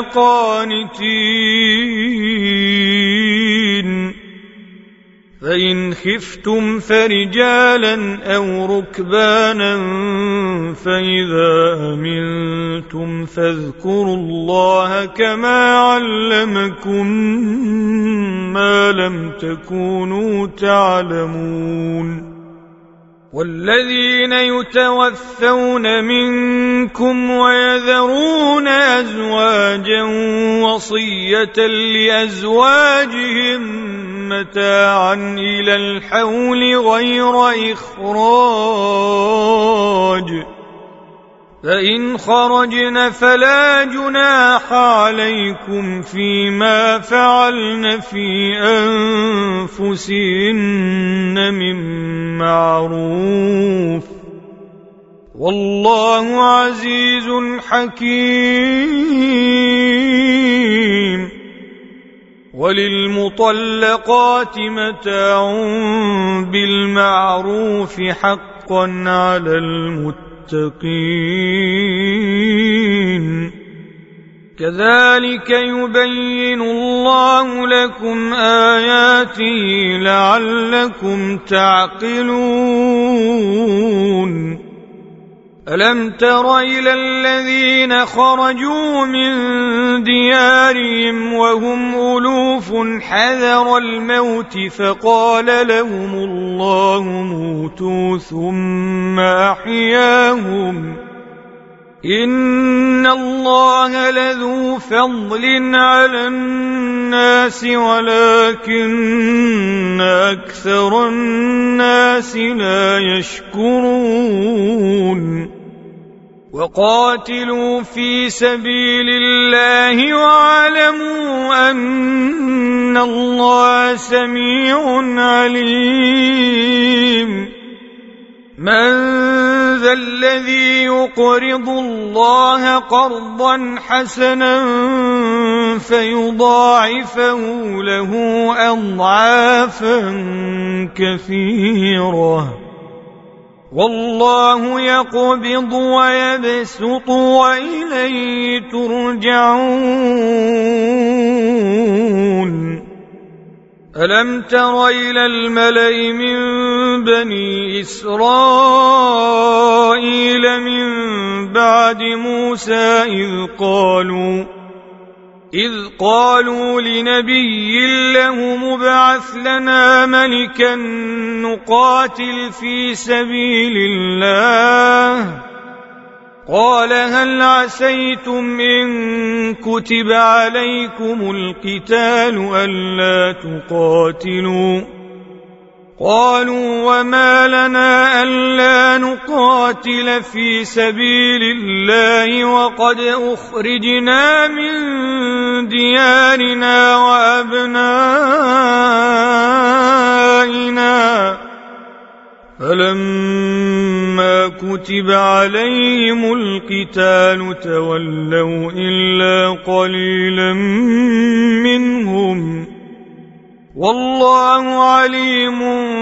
قانتين فإن خفتم فرجالا أو ركبانا فإذا أمنتم فاذكروا الله كما علمكم ما لم تكونوا تعلمون والذين يتوفون منكم ويذرون أزواجا وصية لأزواجهم متاعا إلى الحول غير إخراج فإن خرجن فلا جناح عليكم فيما فعلن في أنفسهن من معروف والله عزيز حكيم وللمطلقات متاع بالمعروف حقا على المتقين كذلك يبين الله لكم آياته لعلكم تعقلون ألم تر إلى الذين خرجوا من ديارهم وهم ألوف حذر الموت فقال لهم الله موتوا ثم أحياهم إن الله لذو فضل على الناس ولكن أكثر الناس لا يشكرون وقاتلوا في سبيل الله واعلموا أن الله سميع عليم من ذا الذي يقرض الله قرضا حسنا فيضاعفه له أضعافا كثيرة والله يقبض ويبسط وإليه ترجعون ألم تر إلى الملأ من بني إسرائيل من بعد موسى إذ قالوا إذ قالوا لنبي له مبعث لنا ملكا نقاتل في سبيل الله قال هل عسيتم إن كتب عليكم القتال ألا تقاتلوا قالوا وما لنا ألا نقاتل في سبيل الله وقد أخرجنا من ديارنا وأبنائنا فلما كتب عليهم القتال تولوا إلا قليلا منهم والله عليم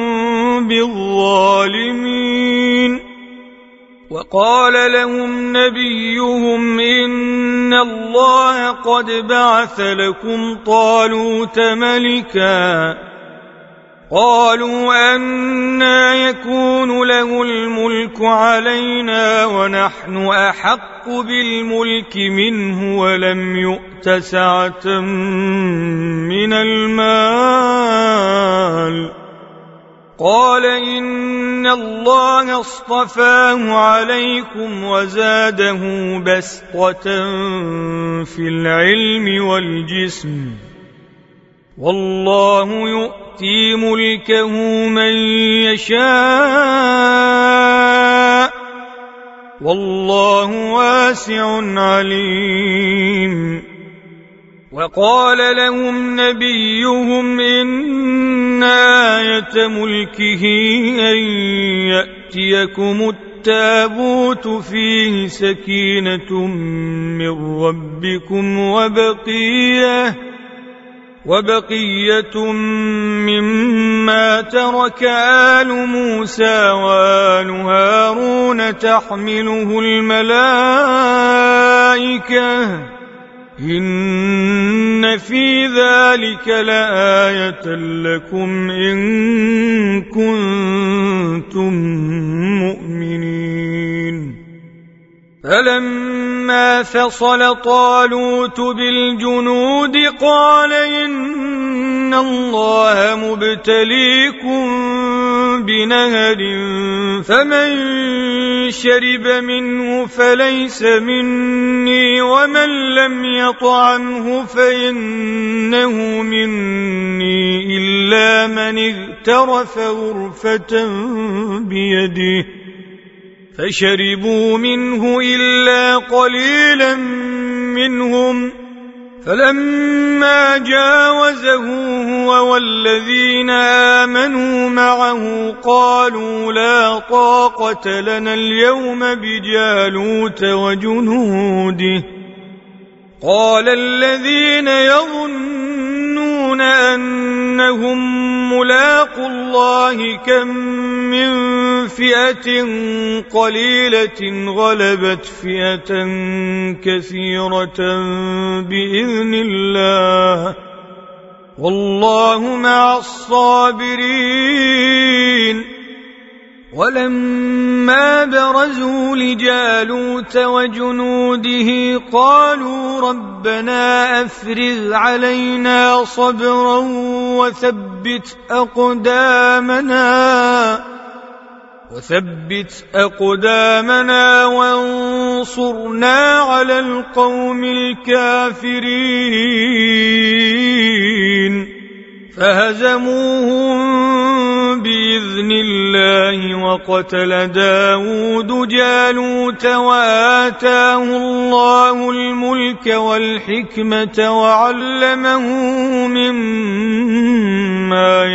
بالظالمين وقال لهم نبيهم إن الله قد بعث لكم طالوت ملكا قالوا أنى يكون له الملك علينا ونحن أحق بالملك منه ولم يؤت سعة من المال قال إن الله اصطفاه عليكم وزاده بسطة في العلم والجسم والله يؤتي ملكه من يشاء والله واسع عليم وقال لهم نبيهم إن آية ملكه أن يأتيكم التابوت فيه سكينة من ربكم وبقية وبقية مما ترك آل موسى وآل هارون تحمله الملائكة إن في ذلك لآية لكم إن كنتم مؤمنين. فلما فصل طالوت بالجنود قال إن الله مبتليكم بنهر فمن شرب منه فليس مني ومن لم يطعمه فإنه مني إلا من اغترف غرفة بيده فشربوا منه إلا قليلا منهم فلما جاوزه هو والذين آمنوا معه قالوا لا طاقة لنا اليوم بجالوت وجنوده قال الذين يظنون أنهم ملاقوا الله كم من فئة قليلة غلبت فئة كثيرة بإذن الله والله مع الصابرين. ولما برزوا لجالوت وجنوده قالوا ربنا أفرغ علينا صبرا وثبت أقدامنا وثبت أقدامنا وانصرنا على القوم الكافرين فهزموهم بإذن الله وقتل داود جالوت وآتاه الله الملك والحكمة وعلمه مما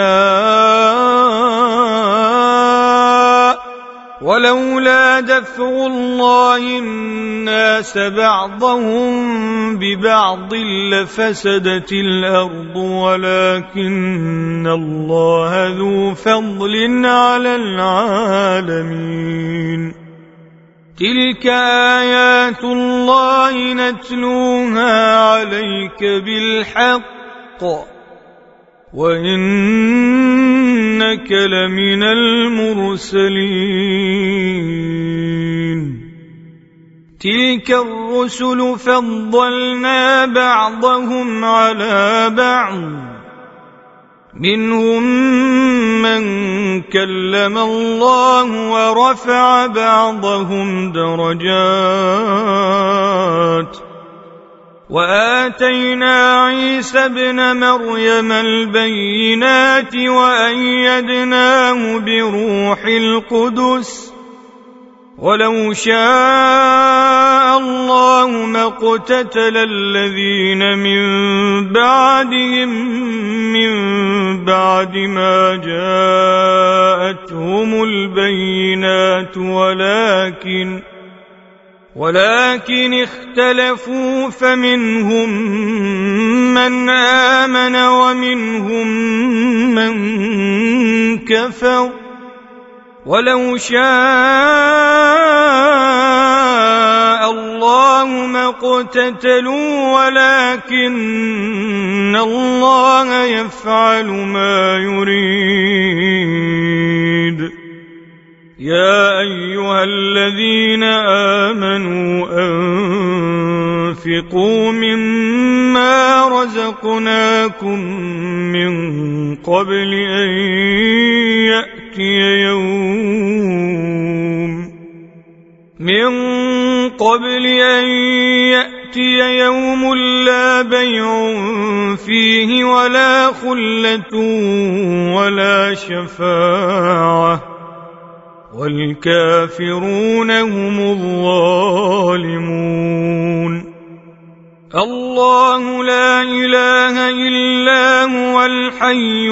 يشاء ولولا دفع الله الناس بعضهم ببعض لفسدت الأرض ولكن الله ذو فضل على العالمين. تلك آيات الله نتلوها عليك بالحق وإنك لمن المرسلين. تلك الرسل فضلنا بعضهم على بعض منهم من كلم الله ورفع بعضهم درجات وآتينا عيسى ابن مريم البينات وأيدناه بروح القدس ولو شاء الله ما اقتتل الذين من بعدهم من بعد ما جاءتهم البينات ولكن ولكن اختلفوا فمنهم من آمن ومنهم من كفر ولو شاء الله ما اقتتلوا ولكن الله يفعل ما يريد. يا أيها الذين آمنوا أنفقوا مما رزقناكم من قبل أن يأتي يوم من قبل أن يأتي يوم لا بيع فيه ولا خلة ولا شفاعة والكافرون هم الظالمون. الله لا إله إلا هو الحي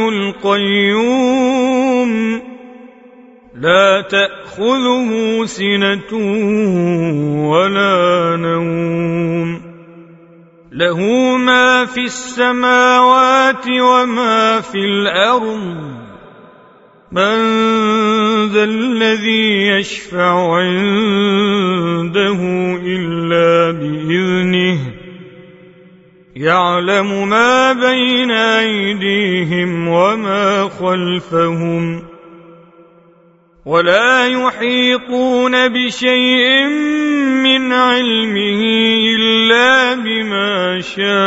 القيوم لا تأخذه سنة ولا نوم له ما في السماوات وما في الأرض من ذا الذي يشفع عنده إلا بإذنه يعلم ما بين أيديهم وما خلفهم ولا يحيطون بشيء من علمه إلا بما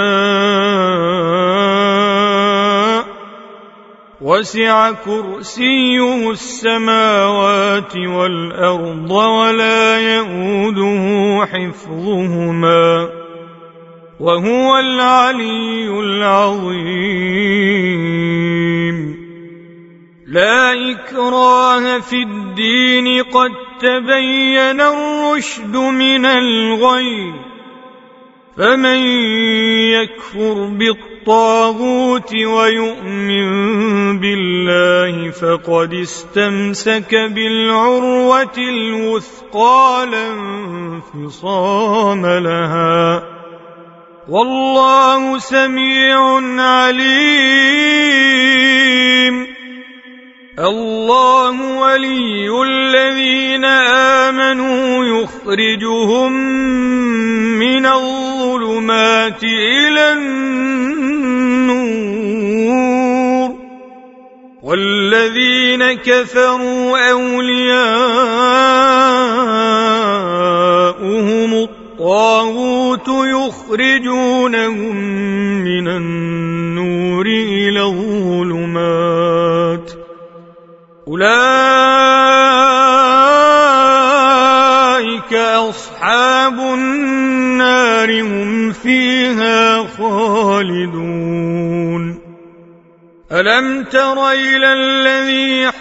شاء وسع كرسيه السماوات والأرض ولا يئوده حفظهما وهو العلي العظيم. لا إكراه في الدين قد تبين الرشد من الغي فمن يكفر بالطاغوت ويؤمن بالله فقد استمسك بالعروة الوثقى لا انفصام لها والله سميع عليم. الله ولي الذين آمنوا يخرجهم من الظلمات إلى النور والذين كفروا أولياؤهم الطاغوت يخرجونهم من النور إلى الظلمات أولئك أصحاب النار هم فيها خالدون. ألم تر إلى الذي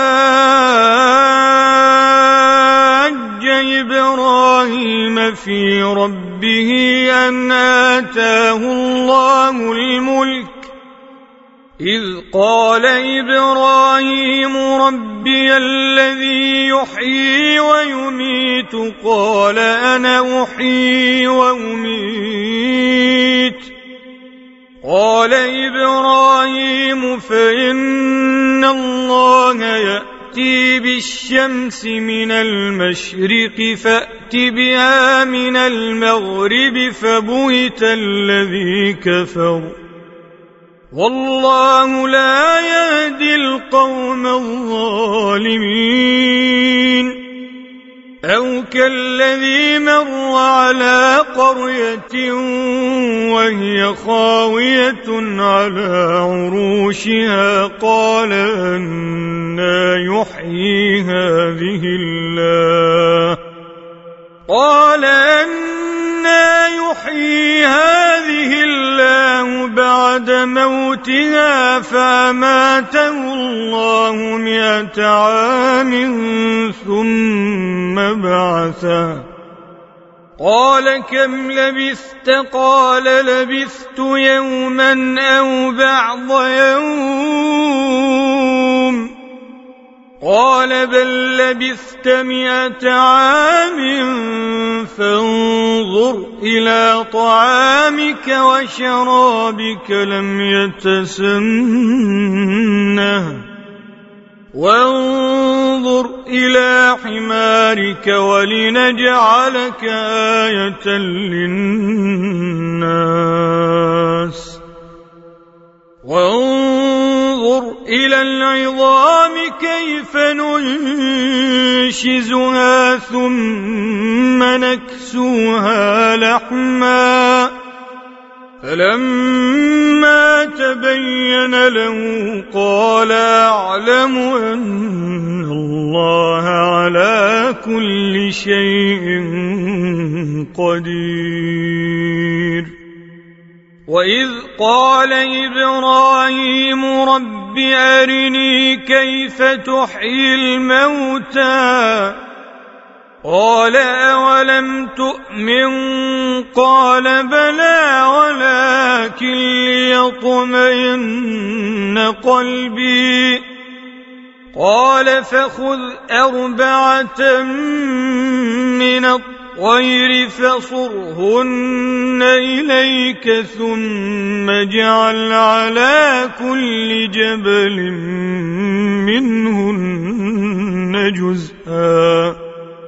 حاج إبراهيم في ربه أن آتاه الله الملك إذ قال إبراهيم ربي الذي يحيي ويميت قال أنا أحيي وأميت قال إبراهيم فإن الله يأتي بالشمس من المشرق فأت بها من المغرب فبهت الذي كفر والله لا يهدي القوم الظالمين. أو كالذي مر على قرية وهي خاوية على عروشها قال أنى يحيي هذه الله قال أنى يحيي هذه الله بعد موتها فأماته الله مئة عام ثم بعثه قال كم لبثت قال لبثت يوما أو بعض يوم قال بل لبثت مئة عام فانظر إلى طعامك وشرابك لم يتسنه وانظر إلى حمارك ولنجعلك آية للناس وانظر إلى العظام كيف ننشزها ثم نكسوها لحما فلما تبين له قال أعلم أن الله على كل شيء قدير. وإذ قال إبراهيم رب أرني كيف تحيي الموتى قال أولم تؤمن قال بلى ولكن ليطمئن قلبي قال فخذ أربعة من الطير الطير فصرهن إليك ثم اجعل على كل جبل منهن جزءا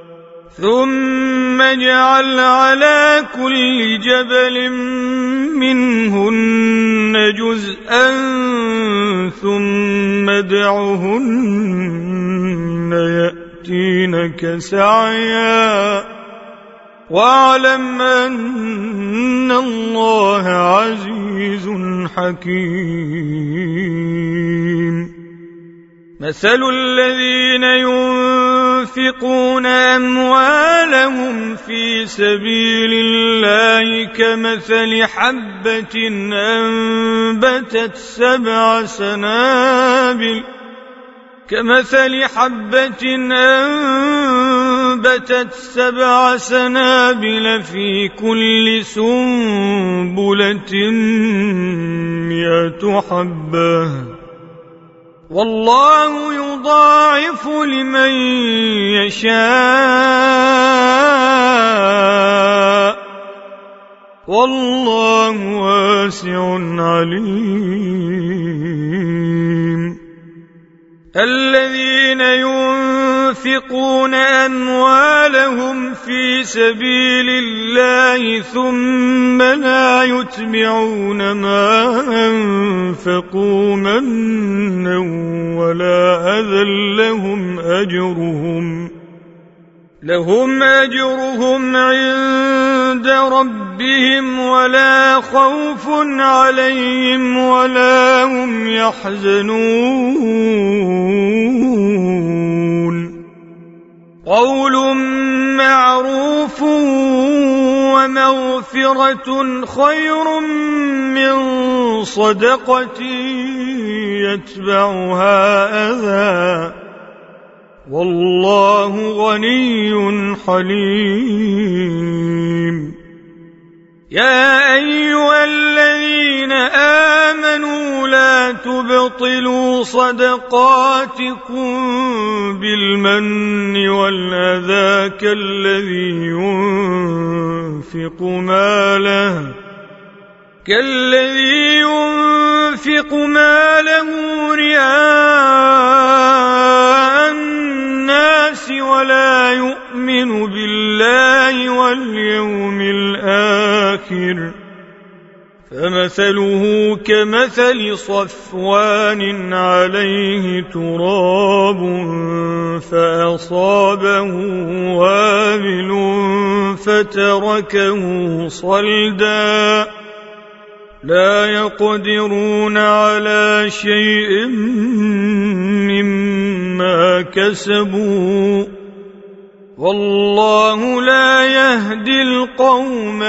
ثم اجعل على كل جبل منهن جزءا ثم ادعهن يأتينك سعيا واعلم أن الله عزيز حكيم. مثل الذين ينفقون أموالهم في سبيل الله كمثل حبة أنبتت سبع سنابل كمثل حبة أنبتت سبع سنابل في كل سنبلة مئة حبة والله يضاعف لمن يشاء والله واسع عليم. الذين ينفقون أموالهم في سبيل الله ثم لا يتبعون ما أنفقوا منا ولا أذى لهم أجرهم لهم أجرهم عند ربهم ولا خوف عليهم ولا هم يحزنون. قول معروف ومغفرة خير من صدقة يتبعها أذى والله غني حليم. يا أيها الذين آمنوا لا تبطلوا صدقاتكم بالمن والأذى كالذي ينفق ماله كالذي ينفق ماله رئاء الناس ولا يؤمن بالله واليوم الآخر فمثله كمثل صفوان عليه تراب فأصابه وابل فتركه صلدا لا يقدرون على شيء مما كسبوا والله لا يهدي القوم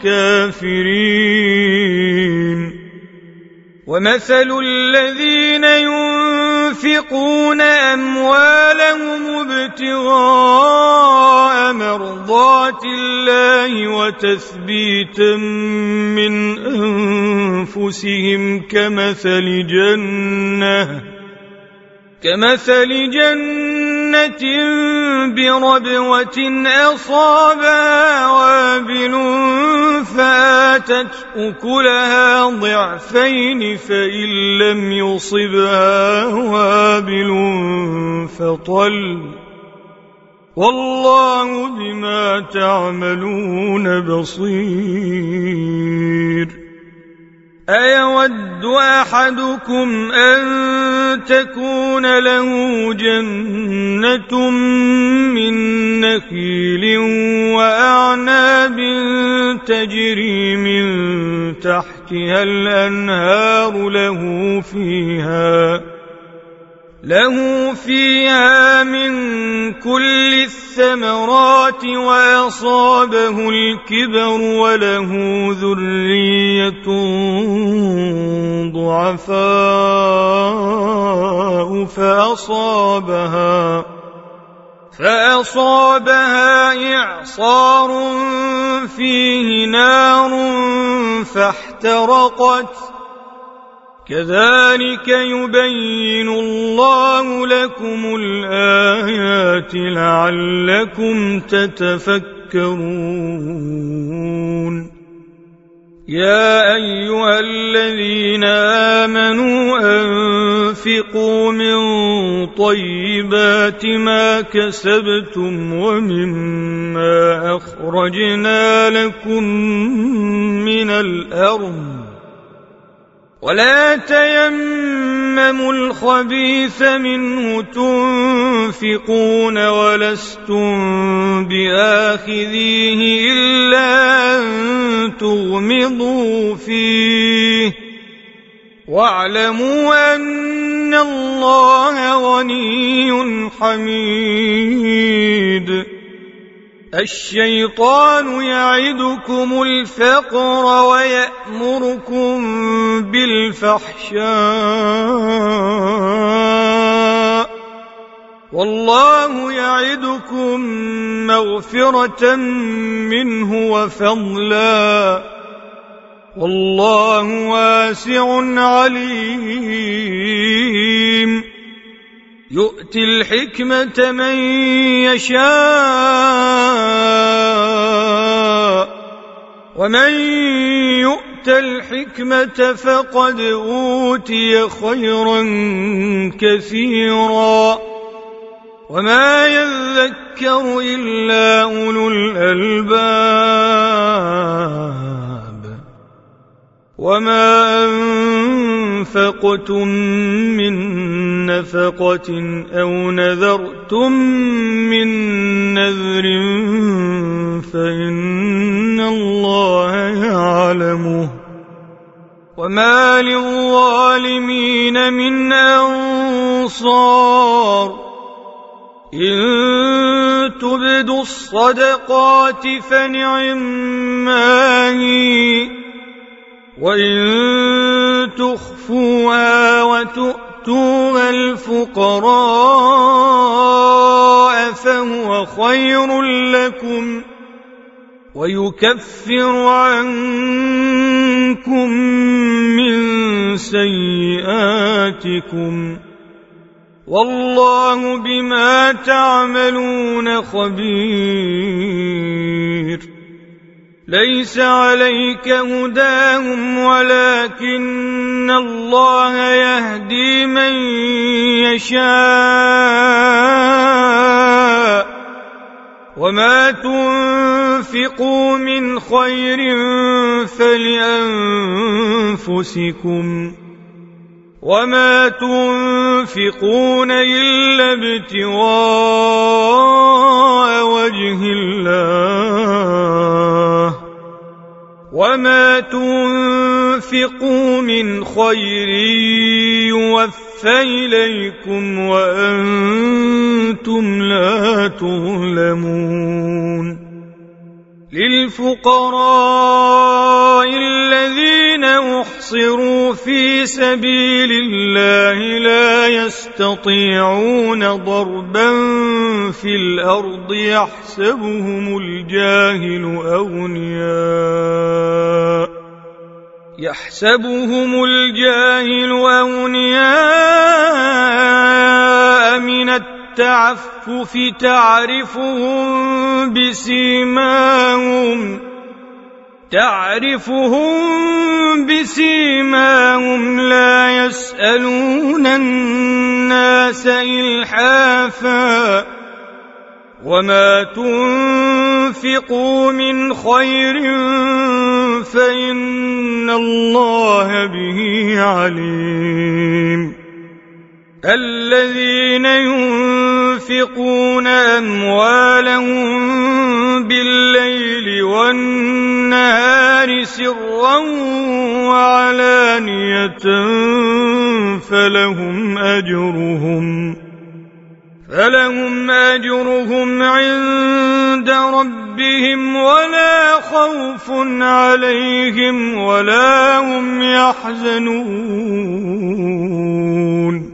الكافرين. ومثل الذين ينفقون أموالهم ابتغاء مرضات الله وتثبيتا من أنفسهم كمثل جنة كمثل جنة بربوة أصابها وابل فآتت أكلها ضعفين فإن لم يصبها وابل فطل والله بما تعملون بصير. أيود أحدكم أن تكون له جنة من نخيل وأعناب تجري من تحتها الأنهار له فيها له فيها من كل الثمرات وأصابه الكبر وله ذرية ضعفاء فأصابها فأصابها إعصار فيه نار فاحترقت كذلك يبين الله لكم الآيات لعلكم تتفكرون. تذكرون يا أيها الذين آمنوا أنفقوا من طيبات ما كسبتم ومما أخرجنا لكم من الأرض ولا تيمموا الخبيث منه تنفقون ولستم بآخذيه إلا أن تغمضوا فيه واعلموا أن الله غني حميد الشيطان يعدكم الفقر ويأمركم بالفحشاء والله يعدكم مغفرة منه وفضلا والله واسع عليم يؤتي الحكمة من يشاء ومن يؤت الحكمة فقد أوتي خيرا كثيرا وما يذكر إلا أولو الألباب وما أنفقتم من نفقة أو نذرتم من نذر فإن الله يعلمه وما للظالمين من أنصار إن تبدوا الصدقات فنعما هي وإن تخفوها وتؤتوها الفقراء فهو خير لكم ويكفر عنكم من سيئاتكم والله بما تعملون خبير ليس عليك هداهم ولكن الله يهدي من يشاء وما تنفقوا من خير فلأنفسكم وما تنفقون إلا ابتغاء وجه الله وما تنفقوا من خير يوفى إليكم وأنتم لا تظلمون للفقراء الذين أحصروا في سبيل الله لا يستطيعون ضربا في الأرض يحسبهم الجاهل أغنياء يحسبهم الجاهل أغنياء من التعفف تعرفهم بسيماهم تعرفهم بسيماهم لا يسألون الناس إلحافا وما تنفقوا من خير فإن الله به عليم الذين ينفقون أموالهم بالليل والنهار سرا وعلانية فلهم أجرهم فلهم أجرهم عند ربهم ولا خوف عليهم ولا هم يحزنون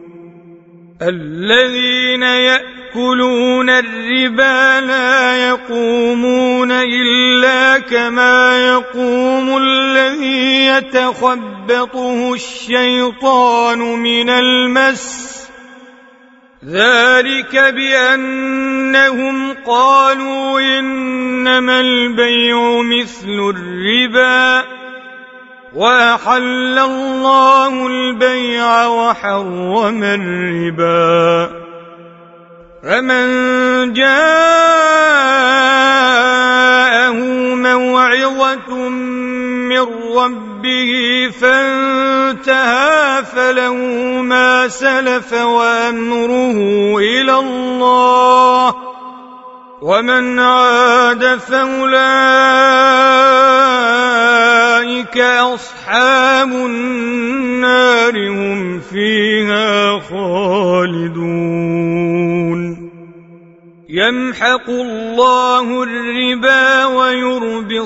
الذين يأكلون الربا لا يقومون إلا كما يقوم الذي يتخبطه الشيطان من المس ذلك بأنهم قالوا إنما البيع مثل الربا وأحل الله البيع وحرم الربا فمن جاءه موعظة من ربه فانتهى فله ما سلف وأمره إلى الله ومن عاد فأولئك أصحاب النار هم فيها خالدون يمحق الله الربا ويربي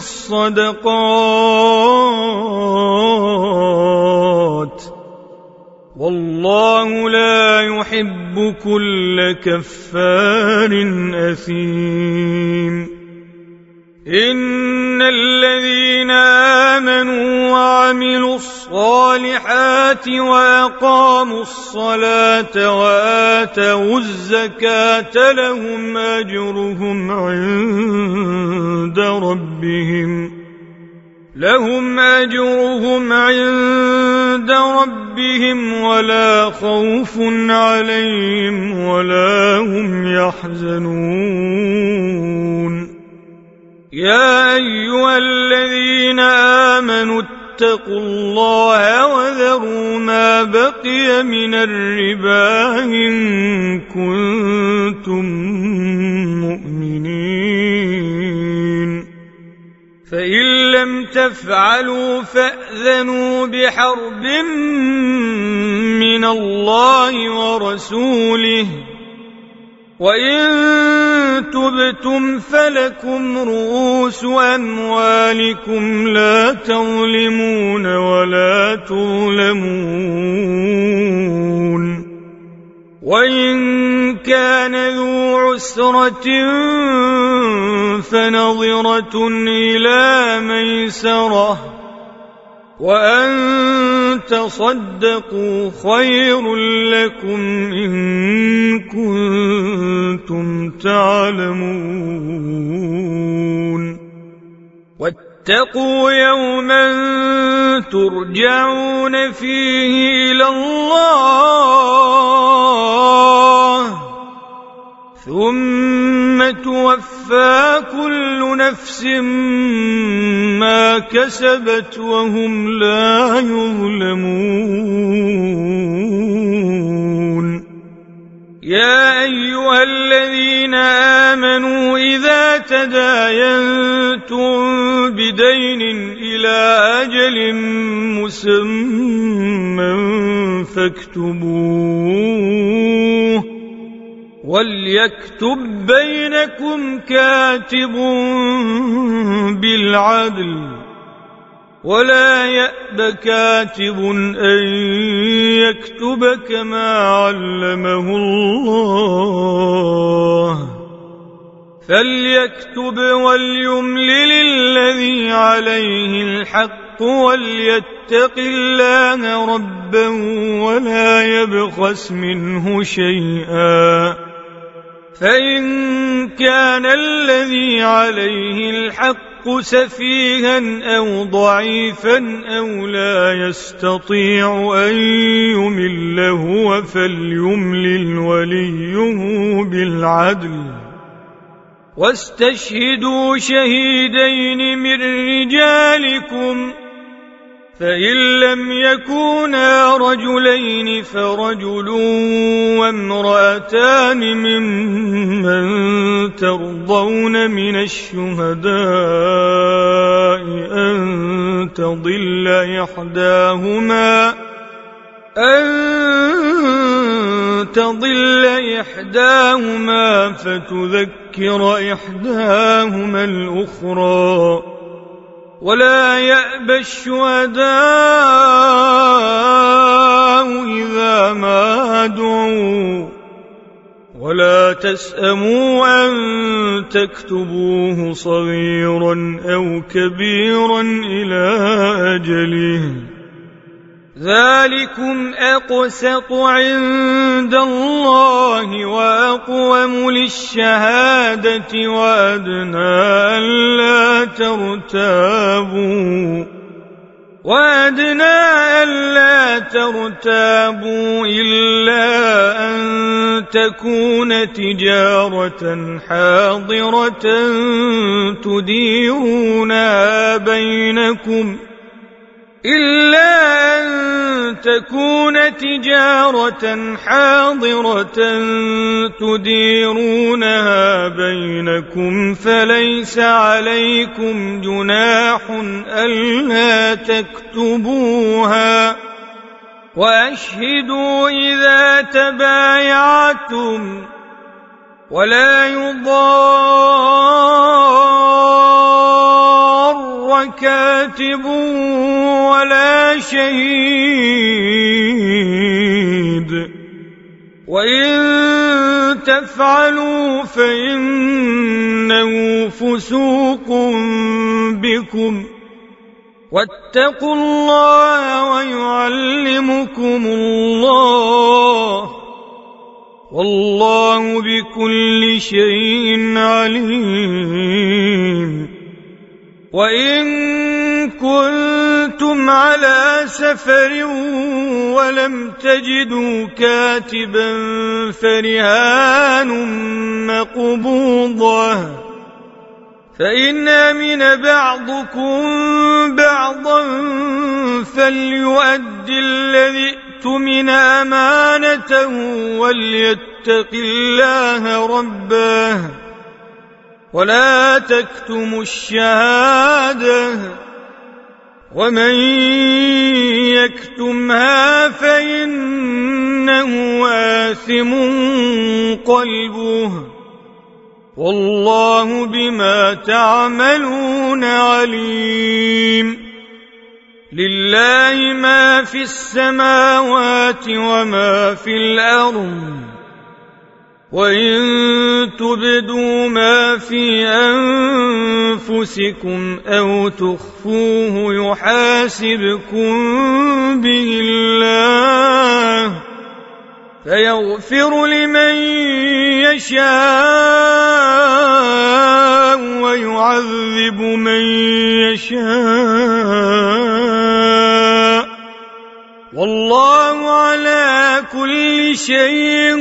الصدقات والله لا يحب كل كفار أثيم إن الذين آمنوا وعملوا الصالحات وأقاموا الصلاة وآتوا الزكاة لهم أجرهم عند ربهم لهم أجرهم عند ربهم ولا خوف عليهم ولا هم يحزنون يا أيها الذين آمنوا اتقوا الله وذروا ما بقي من الربا إن كنتم مؤمنين فإن لم تفعلوا فأذنوا بحرب من الله ورسوله وإن تبتم فلكم رؤوس أموالكم لا تظلمون ولا تظلمون وإن كان ذو عسرة فنظرة إلى ميسرة وأن تصدقوا خير لكم إن كنتم تعلمون واتقوا يوما ترجعون فيه إلى الله ثم توفى كل نفس ما كسبت وهم لا يظلمون يا أيها الذين آمنوا إذا تداينتم بدين إلى أجل مسمى فاكتبوه وليكتب بينكم كاتب بالعدل ولا يأب كاتب أن يكتب كما علمه الله فليكتب وليملل الذي عليه الحق وليتق الله ربه ولا يبخس منه شيئا فإن كان الذي عليه الحق سفيها أو ضعيفا أو لا يستطيع أن يمل هو فليملل وليه بالعدل واستشهدوا شهيدين من رجالكم فإن لم يكونا رجلين فرجل وامرأتان ممن ترضون من الشهداء أن تضل إحداهما أن تضل إحداهما فتذكر إحداهما الأخرى ولا يأبى الشهداء إذا ما دعوا ولا تسأموا أن تكتبوه صغيرا أو كبيرا إلى أجله ذلكم أقسط عند الله وأقوم للشهادة وأدنى ألا ترتابوا وأدنى ألا ترتابوا إلا أن تكون تجارة حاضرة تديرونها بينكم إلا أن تكون تجارة حاضرة تديرونها بينكم فليس عليكم جناح ألا تكتبوها وأشهدوا إذا تبايعتم ولا يضار كاتب ولا شهيد وإن تفعلوا فإنه فسوق بكم واتقوا الله ويعلمكم الله والله بكل شيء عليم. وإن كنتم على سفر ولم تجدوا كاتبا فرهان مقبوضة فإن أمن بعضكم بعضا فليؤدي الذي اؤتمن أمانته وليتق الله ربه ولا تكتموا الشهادة ومن يكتمها فإنه آثم قلبه والله بما تعملون عليم. لله ما في السماوات وما في الأرض وإن تبدوا ما في أنفسكم أو تخفوه يحاسبكم به الله فيغفر لمن يشاء ويعذب من يشاء والله على كل شيء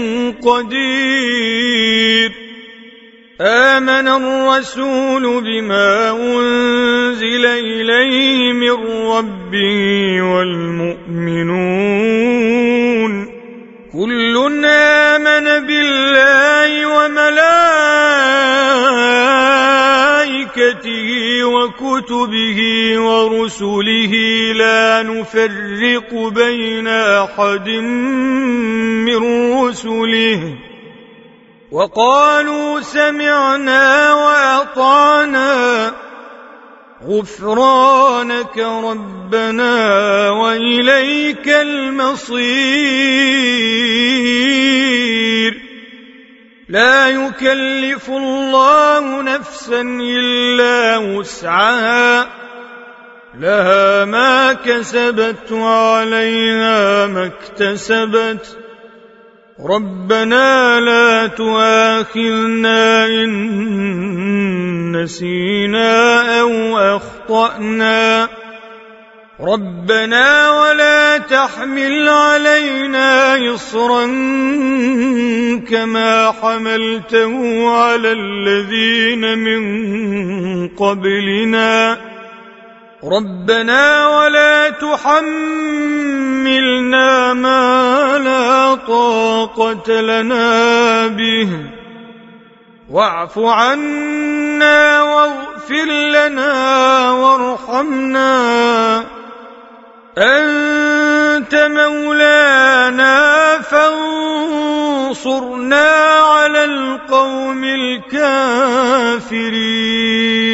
قدير. آمن الرسول بما أنزل إليه من ربه والمؤمنون كل آمن بالله وملائكته وكتبه ورسله لا نفرق بين أحد من رسله وقالوا سمعنا وأطعنا غفرانك ربنا وإليك المصير. لا يكلف الله نفسا إلا وسعها لها ما كسبت وعليها ما اكتسبت ربنا لا تؤاخذنا إن نسينا أو أخطأنا ربنا ولا تحمل علينا إصرا كما حملته على الذين من قبلنا ربنا ولا تحملنا ما لا طاقة لنا به واعف عنا واغفر لنا وارحمنا أنت مولانا فانصرنا على القوم الكافرين.